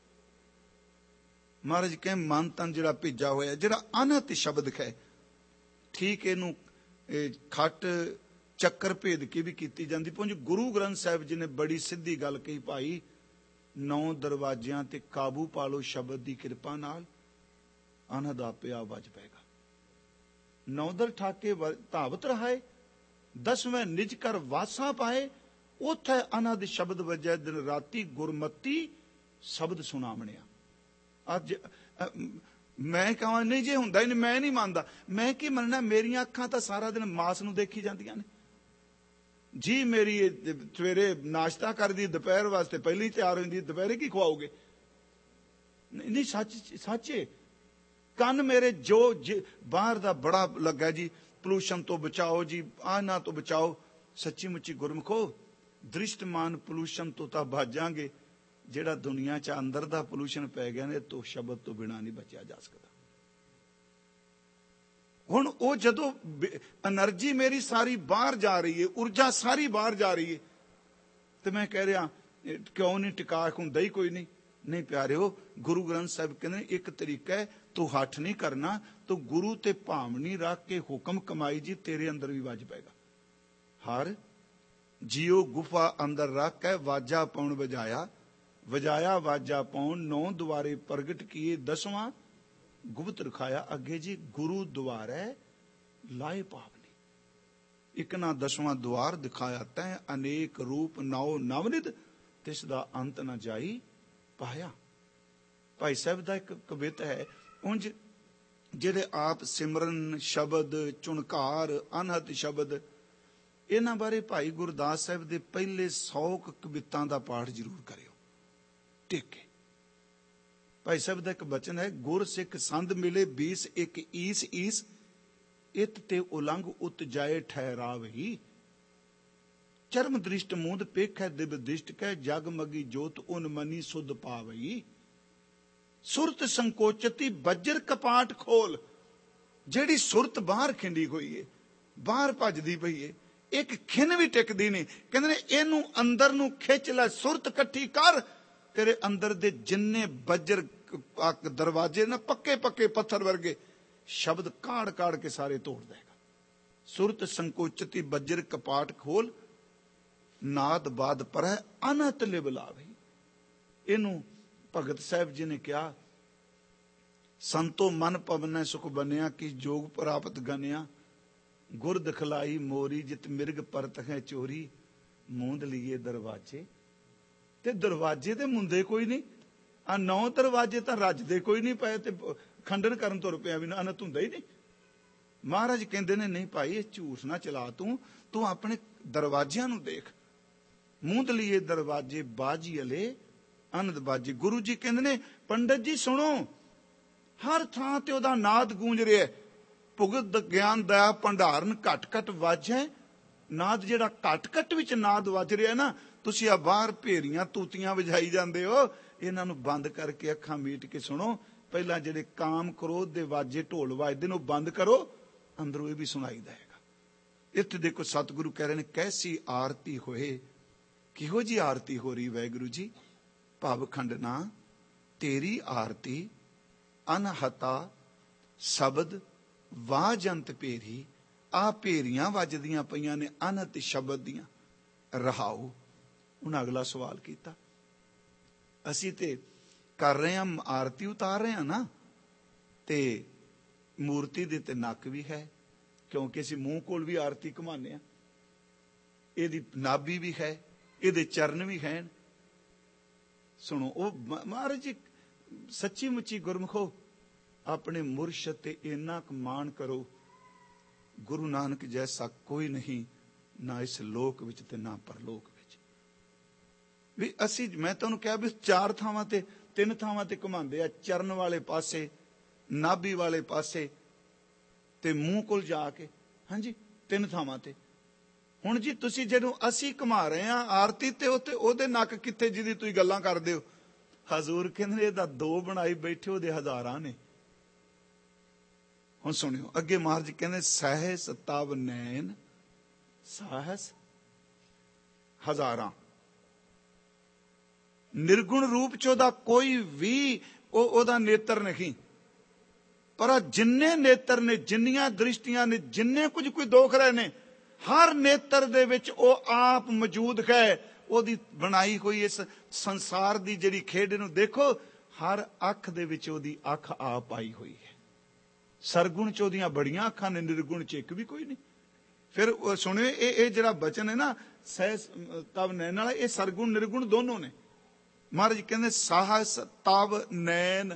ਮਹਾਰਾਜ ਕਹੇ ਮਨ ਤਨ ਜਿਹੜਾ ਭਿੱਜਾ ਹੋਇਆ, ਜਿਹੜਾ ਅਨਹਤ ਸ਼ਬਦ ਹੈ, ਠੀਕ ਇਹਨੂੰ ਖੱਟ ਚੱਕਰ ਭੇਦ ਕੇ ਵੀ ਕੀਤੀ ਜਾਂਦੀ। ਪੁੰਜ ਗੁਰੂ ਗ੍ਰੰਥ ਸਾਹਿਬ ਜੀ ਨੇ ਬੜੀ ਸਿੱਧੀ ਗੱਲ ਕਹੀ, ਭਾਈ ਨੌ ਦਰਵਾਜ਼ਿਆਂ ਤੇ ਕਾਬੂ ਪਾ ਲਓ ਸ਼ਬਦ ਦੀ ਕਿਰਪਾ ਨਾਲ, ਅਨਹਦ ਆਪੇ ਆ ਵੱਜ ਪਏਗਾ। ਨੌਦਰ ਠਾਕੇ ਧਾਵਤ ਰਹਾਏ, ਦਸਵੇਂ ਨਿਜ ਕਰ ਵਾਸਾ ਪਾਏ, ਉਥੇ ਅਨਹਦ ਸ਼ਬਦ ਵਜੈ ਦਿਨ ਰਾਤੀ, ਗੁਰਮਤੀ ਸ਼ਬਦ ਸੁਣਾਵਣਿਆ। ਅੱਜ ਮੈਂ ਕਹਾਂ ਨਹੀਂ ਜੇ ਹੁੰਦਾ ਹੀ ਨਹੀਂ, ਮੈਂ ਨਹੀਂ ਮੰਨਦਾ। ਮੈਂ ਕੀ ਮੰਨਣਾ? ਮੇਰੀਆਂ ਅੱਖਾਂ ਤਾਂ ਸਾਰਾ ਦਿਨ ਮਾਸ ਨੂੰ ਦੇਖੀ ਜਾਂਦੀਆਂ ਨੇ ਜੀ। ਮੇਰੀ ਸਵੇਰੇ ਨਾਸ਼ਤਾ ਕਰਦੀ, ਦੁਪਹਿਰ ਵਾਸਤੇ ਪਹਿਲਾਂ ਹੀ ਤਿਆਰ ਹੋ ਜਾਂਦੀ, ਦੁਪਹਿਰੇ ਕੀ ਖਵਾਓਗੇ? ਨਹੀਂ ਸੱਚ ਸੱਚੇ। ਕੰਨ ਮੇਰੇ ਜੋ ਬਾਹਰ ਦਾ ਬੜਾ ਲੱਗਾ ਜੀ, ਪੋਲੂਸ਼ਨ ਤੋਂ ਬਚਾਓ ਜੀ, ਆਨਾਂ ਤੋਂ ਬਚਾਓ। ਸੱਚੀ ਮੁੱਚੀ ਗੁਰਮੁਖੋ, ਦ੍ਰਿਸ਼ਟਮਾਨ ਪੋਲੂਸ਼ਨ ਤੋਂ ਤਾਂ ਬਚਾਂਗੇ, ਜਿਹੜਾ ਦੁਨੀਆ ਚ ਅੰਦਰ ਦਾ ਪੋਲੂਸ਼ਨ ਪੈ ਗਿਆ ਨੇ, ਤੋਂ ਸ਼ਬਦ ਤੋਂ ਬਿਨਾਂ ਨਹੀਂ ਬਚਿਆ ਜਾ ਸਕਦਾ। ਹੁਣ ਉਹ ਜਦੋਂ એનર્ਜੀ ਮੇਰੀ ਸਾਰੀ ਬਾਹਰ ਜਾ ਰਹੀ ਹੈ, ਊਰਜਾ ਸਾਰੀ ਬਾਹਰ ਜਾ ਰਹੀ ਹੈ, ਤੇ ਮੈਂ ਕਹਿ ਰਿਹਾ ਕਿਉਂ ਨਹੀਂ ਟਿਕਾ ਹੁੰਦਾ ਹੀ ਕੋਈ ਨਹੀਂ। ਨਹੀਂ ਪਿਆਰਿਓ, ਗੁਰੂ ਗ੍ਰੰਥ ਸਾਹਿਬ ਕਹਿੰਦੇ ਇੱਕ ਤਰੀਕਾ ਹੈ, ਤੂੰ ਹੱਠ ਨਹੀਂ ਕਰਨਾ, ਤੂੰ ਗੁਰੂ ਤੇ ਭਾਵਨੀ ਰੱਖ ਕੇ ਹੁਕਮ ਕਮਾਈ ਜੀ, ਤੇਰੇ ਅੰਦਰ ਵੀ ਵੱਜ ਪਏਗਾ। ਹਰ ਜੀਓ ਗੁਫਾ ਅੰਦਰ ਰੱਖ ਕੇ ਵਾਜਾ ਪਾਉਣ ਵਜਾਇਆ, ਵਜਾਇਆ ਵਾਜਾ ਪਾਉਣ, ਨੌ ਦੁਆਰੇ ਪ੍ਰਗਟ ਕੀਏ, ਦਸਵਾਂ ਗੁਪਤ ਰਖਾਇਆ। ਅੱਗੇ ਜੀ ਗੁਰੂ ਦੁਆਰੇ ਲਾਏ ਪਾਵਨੀ, ਇੱਕ ਨਾ ਦਸਵਾਂ ਦੁਆਰ ਦਿਖਾਇਆ, ਤੈਂ ਅਨੇਕ ਰੂਪ ਨਾਉ ਨਵਨਿਧ, ਤਿਸ ਦਾ ਅੰਤ ਨਾ ਜਾਈ ਪਾਇਆ। ਭਾਈ ਸਾਹਿਬ ਦਾ ਇੱਕ ਕਵਿਤਾ ਹੈ, ਉਂਝ ਜਿਹੜੇ ਆਪ ਸਿਮਰਨ ਸ਼ਬਦ, ਚੁਣਕਾਰ, ਅਨਹਦ ਸ਼ਬਦ, ਇਹਨਾਂ ਬਾਰੇ ਭਾਈ ਗੁਰਦਾਸ ਸਾਹਿਬ ਦੇ ਪਹਿਲੇ ਸੌ ਕਵਿਤਾਂ ਦਾ ਪਾਠ ਜ਼ਰੂਰ ਕਰਿਓ ਟਿਕ ਕੇ। ਭਾਈ ਸਾਹਿਬ ਦਾ ਇੱਕ ਬਚਨ ਹੈ, ਗੁਰ ਸਿੱਖ ਸੰਧ ਮਿਲੇ ਬੀਸ ਇੱਕ ਈਸ ਈਸ, ਇਤ ਤੇ ਉਲੰਘ ਉਤ ਜਾਏ ਠਹਿਰਾਵਹੀ, ਚਰਮ ਦ੍ਰਿਸ਼ਟ ਮੂੰਦ ਪੇਖੈ ਦਿਵ ਦ੍ਰਿਸ਼ਟ ਕਹਿ, ਜਗ ਮਗੀ ਜੋਤ ਉਨ ਮਨੀ ਸੁਧ ਪਾਵਈ, ਸੁਰਤ ਸੰਕੋਚਤੀ ਬੱਜਰ ਕਪਾਟ ਖੋਲ। ਜਿਹੜੀ ਸੁਰਤ ਬਾਹਰ ਖਿੰਡੀ ਹੋਈ ਏ, ਬਾਹਰ ਭੱਜਦੀ ਪਈ ਏ, ਇੱਕ ਖਿੰਨ ਵੀ ਟਿਕਦੀ ਨਹੀਂ। ਕਹਿੰਦੇ ਨੇ ਇਹਨੂੰ ਅੰਦਰ ਨੂੰ ਖਿੱਚ ਲੈ, ਸੁਰਤ ਇਕੱਠੀ ਕਰ, ਤੇਰੇ ਅੰਦਰ ਦੇ ਜਿੰਨੇ ਬੱਜਰ ਦਰਵਾਜੇ ਨਾ, ਪੱਕੇ ਪੱਕੇ ਪੱਥਰ ਵਰਗੇ, ਸ਼ਬਦ ਕਾੜ ਕਾੜ ਕੇ ਸਾਰੇ ਤੋੜ ਦੇਗਾ। ਸੁਰਤ ਸੰਕੋਚਤੀ ਬੱਜਰ ਕਪਾਟ ਖੋਲ, ਨਾਦ ਬਾਦ ਪਰੈ ਅਨਹਤ ਲਿਵ ਲਾਵਈ। ਇਹਨੂੰ ਭਗਤ ਸਾਹਿਬ ਜੀ ਨੇ ਕਿਹਾ, ਸੰਤੋ ਮਨ ਪਵਨੈ ਸੁਖ ਬਨਿਆ, ਕੀ ਜੋਗ ਪ੍ਰਾਪਤ ਗਨਿਆ, ਗੁਰ ਦਿਖਲਾਈ ਮੋਰੀ, ਜਿਤ ਮਿਰਗ ਪਰਤ ਹੈ ਚੋਰੀ, ਮੂੰਦ ਲਈਏ ਦਰਵਾਜੇ। ਤੇ ਦਰਵਾਜੇ ਤੇ ਮੁੰਦੇ ਕੋਈ ਨਹੀਂ, ਆ ਨੌ ਦਰਵਾਜੇ ਤਾਂ ਰੱਜਦੇ ਕੋਈ ਨਹੀਂ ਪਏ, ਤੇ ਖੰਡਨ ਕਰਨ ਤੁਰ ਪਿਆ ਵੀ ਨਾ ਅਨਹਤ ਹੁੰਦਾ ਹੀ ਨਹੀਂ। ਮਹਾਰਾਜ ਕਹਿੰਦੇ ਨੇ ਨਹੀਂ ਭਾਈ, ਇਹ ਝੂਠ ਨਾ ਚਲਾ, ਤੂੰ ਤੂੰ ਆਪਣੇ ਦਰਵਾਜਿਆਂ ਨੂੰ ਦੇਖ। ਮੂੰਦ ਲਈਏ ਦਰਵਾਜੇ ਬਾਜੀ ਅਲੇ ਅਨੰਦ ਬਾਜੀ। ਗੁਰੂ ਜੀ ਕਹਿੰਦੇ ਨੇ ਪੰਡਤ ਜੀ ਸੁਣੋ, ਹਰ ਥਾਂ ਤੇ ਉਹਦਾ ਨਾਦ ਗੂੰਜ ਰਿਹਾ, ਭੁਗਤ ਗਿਆਨ ਦਇਆ ਭੰਡਾਰਨ ਘਟ ਘਟ ਵਾਜੈ। ਨਾਦ ਜਿਹੜਾ ਘਟ ਘਟ ਵਿੱਚ ਨਾਦ ਵੱਜ ਰਿਹਾ ਨਾ, ਤੁਸੀਂ ਆ ਬਾਹਰ ਭੇਰੀਆਂ ਤੂਤੀਆਂ ਵਜਾਈ ਜਾਂਦੇ ਹੋ, ਇਹਨਾਂ ਨੂੰ ਬੰਦ ਕਰਕੇ ਅੱਖਾਂ ਮੀਟ ਕੇ ਸੁਣੋ। ਪਹਿਲਾਂ ਜਿਹੜੇ ਕਾਮ ਕ੍ਰੋਧ ਦੇ ਵਾਜੇ ਢੋਲ ਵੱਜਦੇ ਨੇ ਉਹ ਬੰਦ ਕਰੋ, ਅੰਦਰੋਂ ਇਹ ਵੀ ਸੁਣਾਈ ਦੇਗਾ। ਇੱਥੇ ਦੇਖੋ ਸਤਿਗੁਰੂ ਕਹਿ ਰਹੇ ਨੇ, ਕੈਸੀ ਆਰਤੀ ਹੋਏ। ਕਿਹੋ ਜੀ ਆਰਤੀ ਹੋ ਰਹੀ ਵਾਹਿਗੁਰੂ ਜੀ? ਭਵ ਖੰਡਨਾ ਤੇਰੀ ਆਰਤੀ, ਅਨਹਤਾ ਸ਼ਬਦ ਵਾਜੰਤ ਪੇਰੀ, ਆ ਭੇਰੀਆਂ ਵੱਜਦੀਆਂ ਪਈਆਂ ਨੇ ਅਨਹਤ ਸ਼ਬਦ ਦੀਆਂ, ਰਹਾਓ। ਹੁਣ ਅਗਲਾ ਸਵਾਲ ਕੀਤਾ, ਅਸੀਂ ਤੇ ਕਰ ਰਹੇ ਹਾਂ, ਆਰਤੀ ਉਤਾਰ ਰਹੇ ਹਾਂ ਨਾ, ਤੇ ਮੂਰਤੀ ਦੇ ਤੇ ਨੱਕ ਵੀ ਹੈ, ਕਿਉਂਕਿ ਅਸੀਂ ਮੂੰਹ ਕੋਲ ਵੀ ਆਰਤੀ ਘੁਮਾਉਂਦੇ ਹਾਂ, ਇਹਦੀ ਨਾਭੀ ਵੀ ਹੈ, ਇਹਦੇ ਚਰਨ ਵੀ ਹੈ। ਸੁਣੋ, ਉਹ ਮਹਾਰਾਜ ਜੀ ਸੱਚੀ ਮੁੱਚੀ ਗੁਰਮੁਖੋ ਆਪਣੇ ਮੁਰਸ਼ਦ ਤੇ ਇੰਨਾ ਕੁ ਮਾਣ ਕਰੋ, ਗੁਰੂ ਨਾਨਕ ਜੈਸਾ ਕੋਈ ਨਹੀਂ, ਨਾ ਇਸ ਲੋਕ ਵਿੱਚ ਤੇ ਨਾ ਪਰਲੋਕ ਵਿੱਚ। ਵੀ ਅਸੀਂ, ਮੈਂ ਤੁਹਾਨੂੰ ਕਿਹਾ ਵੀ ਚਾਰ ਥਾਵਾਂ ਤੇ, ਤਿੰਨ ਥਾਵਾਂ ਤੇ ਘੁਮਾਉਂਦੇ ਆ, ਚਰਨ ਵਾਲੇ ਪਾਸੇ, ਨਾਭੀ ਵਾਲੇ ਪਾਸੇ ਤੇ ਮੂੰਹ ਕੋਲ ਜਾ ਕੇ। ਹਾਂਜੀ, ਤਿੰਨ ਥਾਵਾਂ ਤੇ। ਹੁਣ ਜੀ ਤੁਸੀਂ ਜਦੋਂ ਅਸੀਂ ਘੁਮਾ ਰਹੇ ਹਾਂ ਆਰਤੀ, ਤੇ ਉੱਥੇ ਉਹਦੇ ਨੱਕ ਕਿੱਥੇ ਜਿਹਦੀ ਤੁਸੀਂ ਗੱਲਾਂ ਕਰਦੇ ਹੋ? ਹਜ਼ੂਰ ਕਹਿੰਦੇ ਇਹਦਾ ਦੋ ਬਣਾਈ ਬੈਠੇ, ਉਹਦੇ ਹਜ਼ਾਰਾਂ ਨੇ। ਹੁਣ ਸੁਣਿਓ ਅੱਗੇ, ਮਹਾਰਾਜ ਕਹਿੰਦੇ ਸਹਿਸ ਤਵ ਨੈਣ, ਸਾਹਸ ਹਜ਼ਾਰਾਂ। ਨਿਰਗੁਣ ਰੂਪ ਚ ਉਹਦਾ ਕੋਈ ਵੀ ਉਹ ਉਹਦਾ ਨੇਤਰ ਨਹੀਂ, ਪਰ ਜਿੰਨੇ ਨੇਤਰ ਨੇ, ਜਿੰਨੀਆਂ ਦ੍ਰਿਸ਼ਟੀਆਂ ਨੇ, ਜਿੰਨੇ ਕੁਝ ਕੋਈ ਦੋਖ ਰਹੇ ਨੇ, ਹਰ ਨੇਤਰ ਦੇ ਵਿੱਚ ਉਹ ਆਪ ਮੌਜੂਦ ਹੈ। ਉਹਦੀ ਬਣਾਈ ਹੋਈ ਇਸ ਸੰਸਾਰ ਦੀ ਜਿਹੜੀ ਖੇਡ ਨੂੰ ਦੇਖੋ, ਹਰ ਅੱਖ ਦੇ ਵਿੱਚ ਉਹਦੀ ਅੱਖ ਆਪ ਆਈ ਹੋਈ ਹੈ। ਸਰਗੁਣ ਚ ਉਹਦੀਆਂ ਬੜੀਆਂ ਅੱਖਾਂ ਨੇ, ਨਿਰਗੁਣ ਚ ਇੱਕ ਵੀ ਕੋਈ ਨਹੀਂ। ਫਿਰ ਸੁਣਿਓ, ਇਹ ਇਹ ਜਿਹੜਾ ਬਚਨ ਹੈ ਨਾ ਸਹਿਸ ਤਵ ਨੈਣ ਵਾਲਾ, ਇਹ ਸਰਗੁਣ ਨਿਰਗੁਣ ਦੋਨੋਂ ਨੇ। ਮਹਾਰਾਜ ਕਹਿੰਦੇ ਸਾਹਸ ਤਵ ਨੈਣ,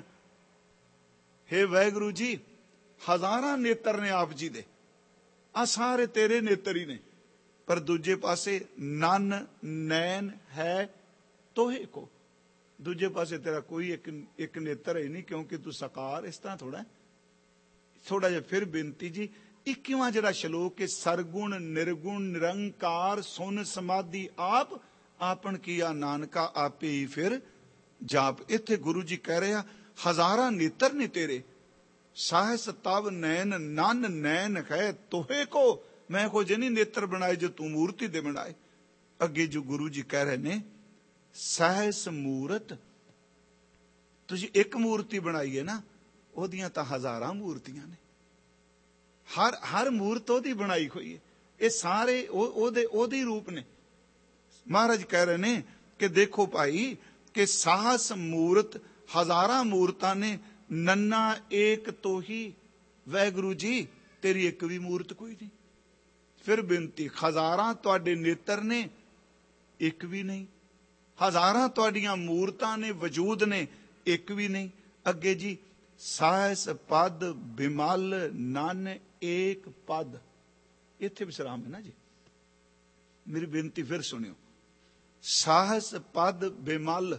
ਹੇ ਵਾਹਿਗੁਰੂ ਜੀ, ਹਜ਼ਾਰਾਂ ਨੇਤਰ ਨੇ ਆਪ ਜੀ ਦੇ, ਆ ਸਾਰੇ ਤੇਰੇ ਨੇਤਰ ਹੀ ਨੇ। ਪਰ ਦੂਜੇ ਪਾਸੇ ਨਨ ਨੈਣ ਹੈ ਤੋਹੇ ਕੋ, ਦੂਜੇ ਪਾਸੇ ਤੇਰਾ ਕੋਈ ਇੱਕ ਇੱਕ ਨੇਤਰ ਹੈ ਨਹੀਂ, ਕਿਉਂਕਿ ਤੂੰ ਸਾਕਾਰ। ਇਸ ਤਰ੍ਹਾਂ ਥੋੜਾ ਥੋੜਾ ਜਿਹਾ ਫਿਰ ਬੇਨਤੀ ਜੀ, ਇੱਕੀਵਾਂ ਜਿਹੜਾ ਸ਼ਲੋਕ ਹੈ, ਸਰਗੁਣ ਨਿਰਗੁਣ ਨਿਰੰਕਾਰ ਸੁਨ ਸਮਾਧੀ ਆਪ, ਆਪਨ ਕੀਆ ਨਾਨਕਾ ਆਪੇ ਹੀ ਫਿਰ ਜਾਪ। ਇੱਥੇ ਗੁਰੂ ਜੀ ਕਹਿ ਰਹੇ ਆ ਹਜ਼ਾਰਾਂ ਨੇਤਰ ਨੇ ਤੇਰੇ, ਸਾਹਸ ਤਵ ਨੈਣ ਨਨ ਨੈਣ ਹੈ ਤੋਹੇ ਕੋ, ਮੈਂ ਕੋ ਜੇ ਨਹੀਂ ਨੇਤਰ ਬਣਾਏ ਜੋ ਤੂੰ ਮੂਰਤੀ ਦੇ ਬਣਾਏ। ਅੱਗੇ ਜੋ ਗੁਰੂ ਜੀ ਕਹਿ ਰਹੇ ਨੇ, ਸਹਿਸ ਮੂਰਤ, ਤੁਸੀਂ ਇੱਕ ਮੂਰਤੀ ਬਣਾਈ ਹੈ ਨਾ, ਉਹਦੀਆਂ ਤਾਂ ਹਜ਼ਾਰਾਂ ਮੂਰਤੀਆਂ ਨੇ, ਹਰ ਹਰ ਮੂਰਤ ਉਹਦੀ ਬਣਾਈ ਹੋਈ ਹੈ। ਇਹ ਸਾਰੇ ਉਹਦੇ ਉਹਦੇ ਰੂਪ ਨੇ। ਮਹਾਰਾਜ ਕਹਿ ਰਹੇ ਨੇ ਕਿ ਦੇਖੋ ਭਾਈ, ਕਿ ਸਾਹਸ ਮੂਰਤ, ਹਜ਼ਾਰਾਂ ਮੂਰਤਾਂ ਨੇ, ਨੰਨਾ ਏਕ ਤੋਂ ਹੀ, ਵਾਹਿਗੁਰੂ ਜੀ ਤੇਰੀ ਇੱਕ ਵੀ ਮੂਰਤ ਕੋਈ ਨਹੀਂ। ਫਿਰ ਬੇਨਤੀ, ਹਜ਼ਾਰਾਂ ਤੁਹਾਡੇ ਨੇਤਰ ਨੇ, ਇੱਕ ਵੀ ਨਹੀਂ। ਹਜ਼ਾਰਾਂ ਤੁਹਾਡੀਆਂ ਮੂਰਤਾਂ ਨੇ, ਵਜੂਦ ਨੇ, ਇੱਕ ਵੀ ਨਹੀਂ। ਅੱਗੇ ਜੀ, ਸਾਹਸ ਪਦ ਬਿਮਲ ਨਨ ਏਕ ਪਦ, ਇੱਥੇ ਵਿਸਰਾਮ ਹੈ ਨਾ ਜੀ। ਮੇਰੀ ਬੇਨਤੀ ਫਿਰ ਸੁਣਿਓ, ਸਾਹਸ ਪਦ ਬਿਮਲ,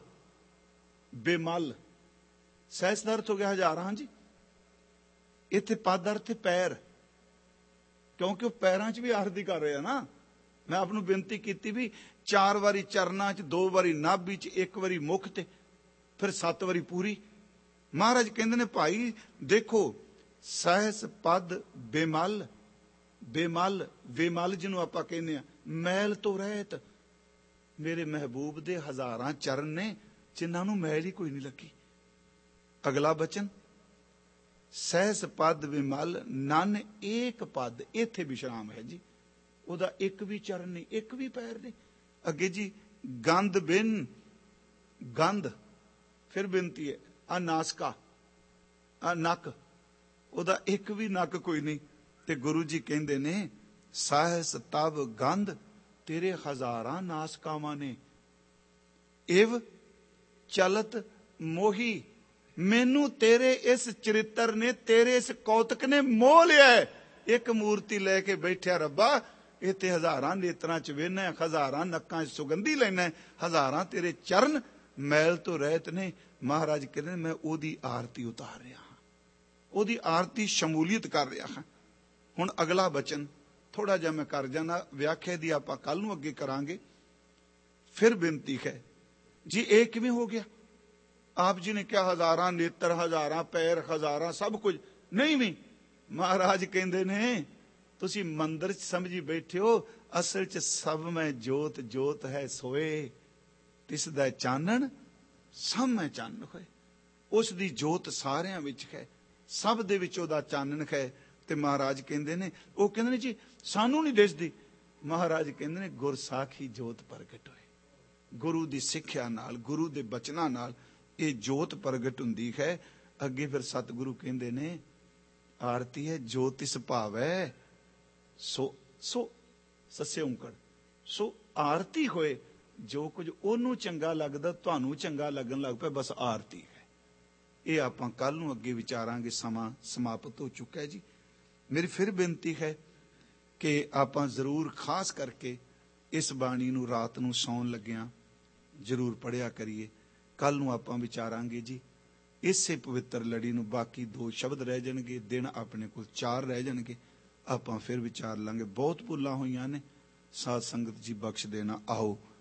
ਬਿਮਲ ਸਹਿਸ ਦਾ ਅਰਥ ਹੋ ਗਿਆ ਹਜ਼ਾਰਾਂ ਜੀ, ਇੱਥੇ ਪਦ ਦਾ ਅਰਥ ਪੈਰ, ਕਿਉਂਕਿ ਉਹ ਪੈਰਾਂ 'ਚ ਵੀ ਆਰਤੀ ਕਰ ਰਿਹਾ ਨਾ। ਮੈਂ ਆਪ ਨੂੰ ਬੇਨਤੀ ਕੀਤੀ ਵੀ ਚਾਰ ਵਾਰੀ ਚਰਨਾਂ 'ਚ, ਦੋ ਵਾਰੀ ਨਾਭੀ 'ਚ, ਇੱਕ ਵਾਰੀ ਮੁਖ ਤੇ, ਫਿਰ ਸੱਤ ਵਾਰੀ ਪੂਰੀ। ਮਹਾਰਾਜ ਕਹਿੰਦੇ ਨੇ ਭਾਈ ਦੇਖੋ, ਸਹਿਸ ਪਦ ਬੇਮਲ, ਬੇਮਲ ਬੇਮਲ ਜਿਹਨੂੰ ਆਪਾਂ ਕਹਿੰਦੇ ਆ ਮੈਲ ਤੋਂ ਰਹਿਤ, ਮੇਰੇ ਮਹਿਬੂਬ ਦੇ ਹਜ਼ਾਰਾਂ ਚਰਨ ਨੇ ਜਿਨ੍ਹਾਂ ਨੂੰ ਮੈਲ ਹੀ ਕੋਈ ਨਹੀਂ ਲੱਗੀ। ਅਗਲਾ ਬਚਨ, ਸਹਿਸ ਪਦ ਵਿਮਲ ਨਨ ਏਕ ਪਦ, ਇੱਥੇ ਵਿਸ਼ਰਾਮ ਹੈ ਜੀ। ਉਹਦਾ ਇੱਕ ਵੀ ਚਰਨ ਨਹੀਂ, ਇੱਕ ਵੀ ਪੈਰ ਨਹੀਂ। ਅੱਗੇ ਜੀ, ਗੰਧ ਬਿਨ, ਗੰਧ ਫਿਰ ਬੇਨਤੀ ਹੈ, ਆ ਨਾਸਕਾ, ਆ ਨੱਕ, ਉਹਦਾ ਇੱਕ ਵੀ ਨੱਕ ਕੋਈ ਨਹੀਂ। ਤੇ ਗੁਰੂ ਜੀ ਕਹਿੰਦੇ ਨੇ ਸਾਹਸ ਤਵ ਗੰਧ, ਤੇਰੇ ਹਜ਼ਾਰਾਂ ਨਾਸਕਾਵਾਂ ਨੇ। ਇਵ ਚਲਤ ਮੋਹੀ, ਮੈਨੂੰ ਤੇਰੇ ਇਸ ਚਰਿੱਤਰ ਨੇ, ਤੇਰੇ ਇਸ ਕੌਤਕ ਨੇ ਮੋਹ ਲਿਆ। ਇੱਕ ਮੂਰਤੀ ਲੈ ਕੇ ਬੈਠਿਆ ਰੱਬਾ, ਇੱਥੇ ਹਜ਼ਾਰਾਂ ਨੇਤਰਾਂ ਚ ਵੇਖਣਾ, ਹਜ਼ਾਰਾਂ ਨੱਕਾਂ ਚ ਸੁਗੰਧੀ ਲੈਣਾ, ਹਜ਼ਾਰਾਂ ਤੇਰੇ ਚਰਨ ਮੈਲ ਤੋਂ ਰਹਿਤ ਨੇ। ਮਹਾਰਾਜ ਕਹਿੰਦੇ ਮੈਂ ਉਹਦੀ ਆਰਤੀ ਉਤਾਰ ਰਿਹਾ ਹਾਂ, ਉਹਦੀ ਆਰਤੀ ਸ਼ਮੂਲੀਅਤ ਕਰ ਰਿਹਾ ਹਾਂ। ਹੁਣ ਅਗਲਾ ਬਚਨ ਥੋੜਾ ਜਿਹਾ ਮੈਂ ਕਰ ਜਾਣਾ, ਵਿਆਖਿਆ ਦੀ ਆਪਾਂ ਕੱਲ ਨੂੰ ਅੱਗੇ ਕਰਾਂਗੇ। ਫਿਰ ਬੇਨਤੀ ਹੈ ਜੀ, ਇਹ ਕਿਵੇਂ ਹੋ ਗਿਆ? ਆਪ ਜੀ ਨੇ ਕਿਹਾ ਹਜ਼ਾਰਾਂ ਨੇਤਰ, ਹਜ਼ਾਰਾਂ ਪੈਰ, ਹਜ਼ਾਰਾਂ ਸਭ ਕੁਝ, ਨਹੀਂ ਵੀ ਮਹਾਰਾਜ ਕਹਿੰਦੇ ਨੇ ਤੁਸੀਂ ਮੰਦਰ ਚ ਸਮਝੀ ਬੈਠੇ ਹੋ, ਅਸਲ ਚ ਸਭ ਮੈਂ ਜੋਤ, ਜੋਤ ਹੈ ਸੋਏ, ਤਿਸ ਦਾ ਚਾਨਣ ਸਭ ਮੈਂ ਚਾਨਣ ਹੋਏ। ਉਸ ਦੀ ਜੋਤ ਸਾਰਿਆਂ ਵਿੱਚ ਹੈ, ਸਭ ਦੇ ਵਿੱਚ ਉਹਦਾ ਚਾਨਣ ਹੈ। ਤੇ ਮਹਾਰਾਜ ਕਹਿੰਦੇ ਨੇ, ਉਹ ਕਹਿੰਦੇ ਨੇ ਜੀ ਸਾਨੂੰ ਨਹੀਂ ਦਿਸਦੀ। ਮਹਾਰਾਜ ਕਹਿੰਦੇ ਨੇ ਗੁਰਸਾਖੀ ਜੋਤ ਪ੍ਰਗਟ ਹੋਏ। ਗੁਰੂ ਦੀ ਸਿੱਖਿਆ ਨਾਲ, ਗੁਰੂ ਦੇ ਬਚਨਾਂ ਨਾਲ ਇਹ ਜੋਤ ਪ੍ਰਗਟ ਹੁੰਦੀ ਹੈ। ਅੱਗੇ ਫਿਰ ਸਤਿਗੁਰੂ ਕਹਿੰਦੇ ਨੇ ਆਰਤੀ ਹੈ ਜੋ ਤਿਸ ਭਾਵੈ ਸੋ ਸੋ ਸੱਸੇ ਔਂਕੜ। ਸੋ ਆਰਤੀ ਹੋਏ, ਜੋ ਕੁਝ ਉਹਨੂੰ ਚੰਗਾ ਲੱਗਦਾ ਤੁਹਾਨੂੰ ਚੰਗਾ ਲੱਗਣ ਲੱਗ ਪਿਆ, ਬਸ ਆਰਤੀ ਹੈ। ਇਹ ਆਪਾਂ ਕੱਲ ਨੂੰ ਅੱਗੇ ਵਿਚਾਰਾਂਗੇ। ਸਮਾਂ ਸਮਾਪਤ ਹੋ ਚੁੱਕਾ ਹੈ ਜੀ। ਮੇਰੀ ਫਿਰ ਬੇਨਤੀ ਹੈ ਕਿ ਆਪਾਂ ਜ਼ਰੂਰ ਖਾਸ ਕਰਕੇ ਇਸ ਬਾਣੀ ਨੂੰ ਰਾਤ ਨੂੰ ਸੌਣ ਲੱਗਿਆਂ ਜ਼ਰੂਰ ਪੜ੍ਹਿਆ ਕਰੀਏ। ਕੱਲ ਨੂੰ ਆਪਾਂ ਵਿਚਾਰਾਂਗੇ ਜੀ ਇਸੇ ਪਵਿੱਤਰ ਲੜੀ ਨੂੰ। ਬਾਕੀ ਦੋ ਸ਼ਬਦ ਰਹਿ ਜਾਣਗੇ, ਦਿਨ ਆਪਣੇ ਕੋਲ ਚਾਰ ਰਹਿ ਜਾਣਗੇ, ਆਪਾਂ ਫਿਰ ਵਿਚਾਰ ਲਾਂਗੇ। ਬਹੁਤ ਭੁੱਲਾਂ ਹੋਈਆਂ ਨੇ, ਸਾਧ ਸੰਗਤ ਜੀ ਬਖਸ਼ ਦੇਣਾ। ਆਓ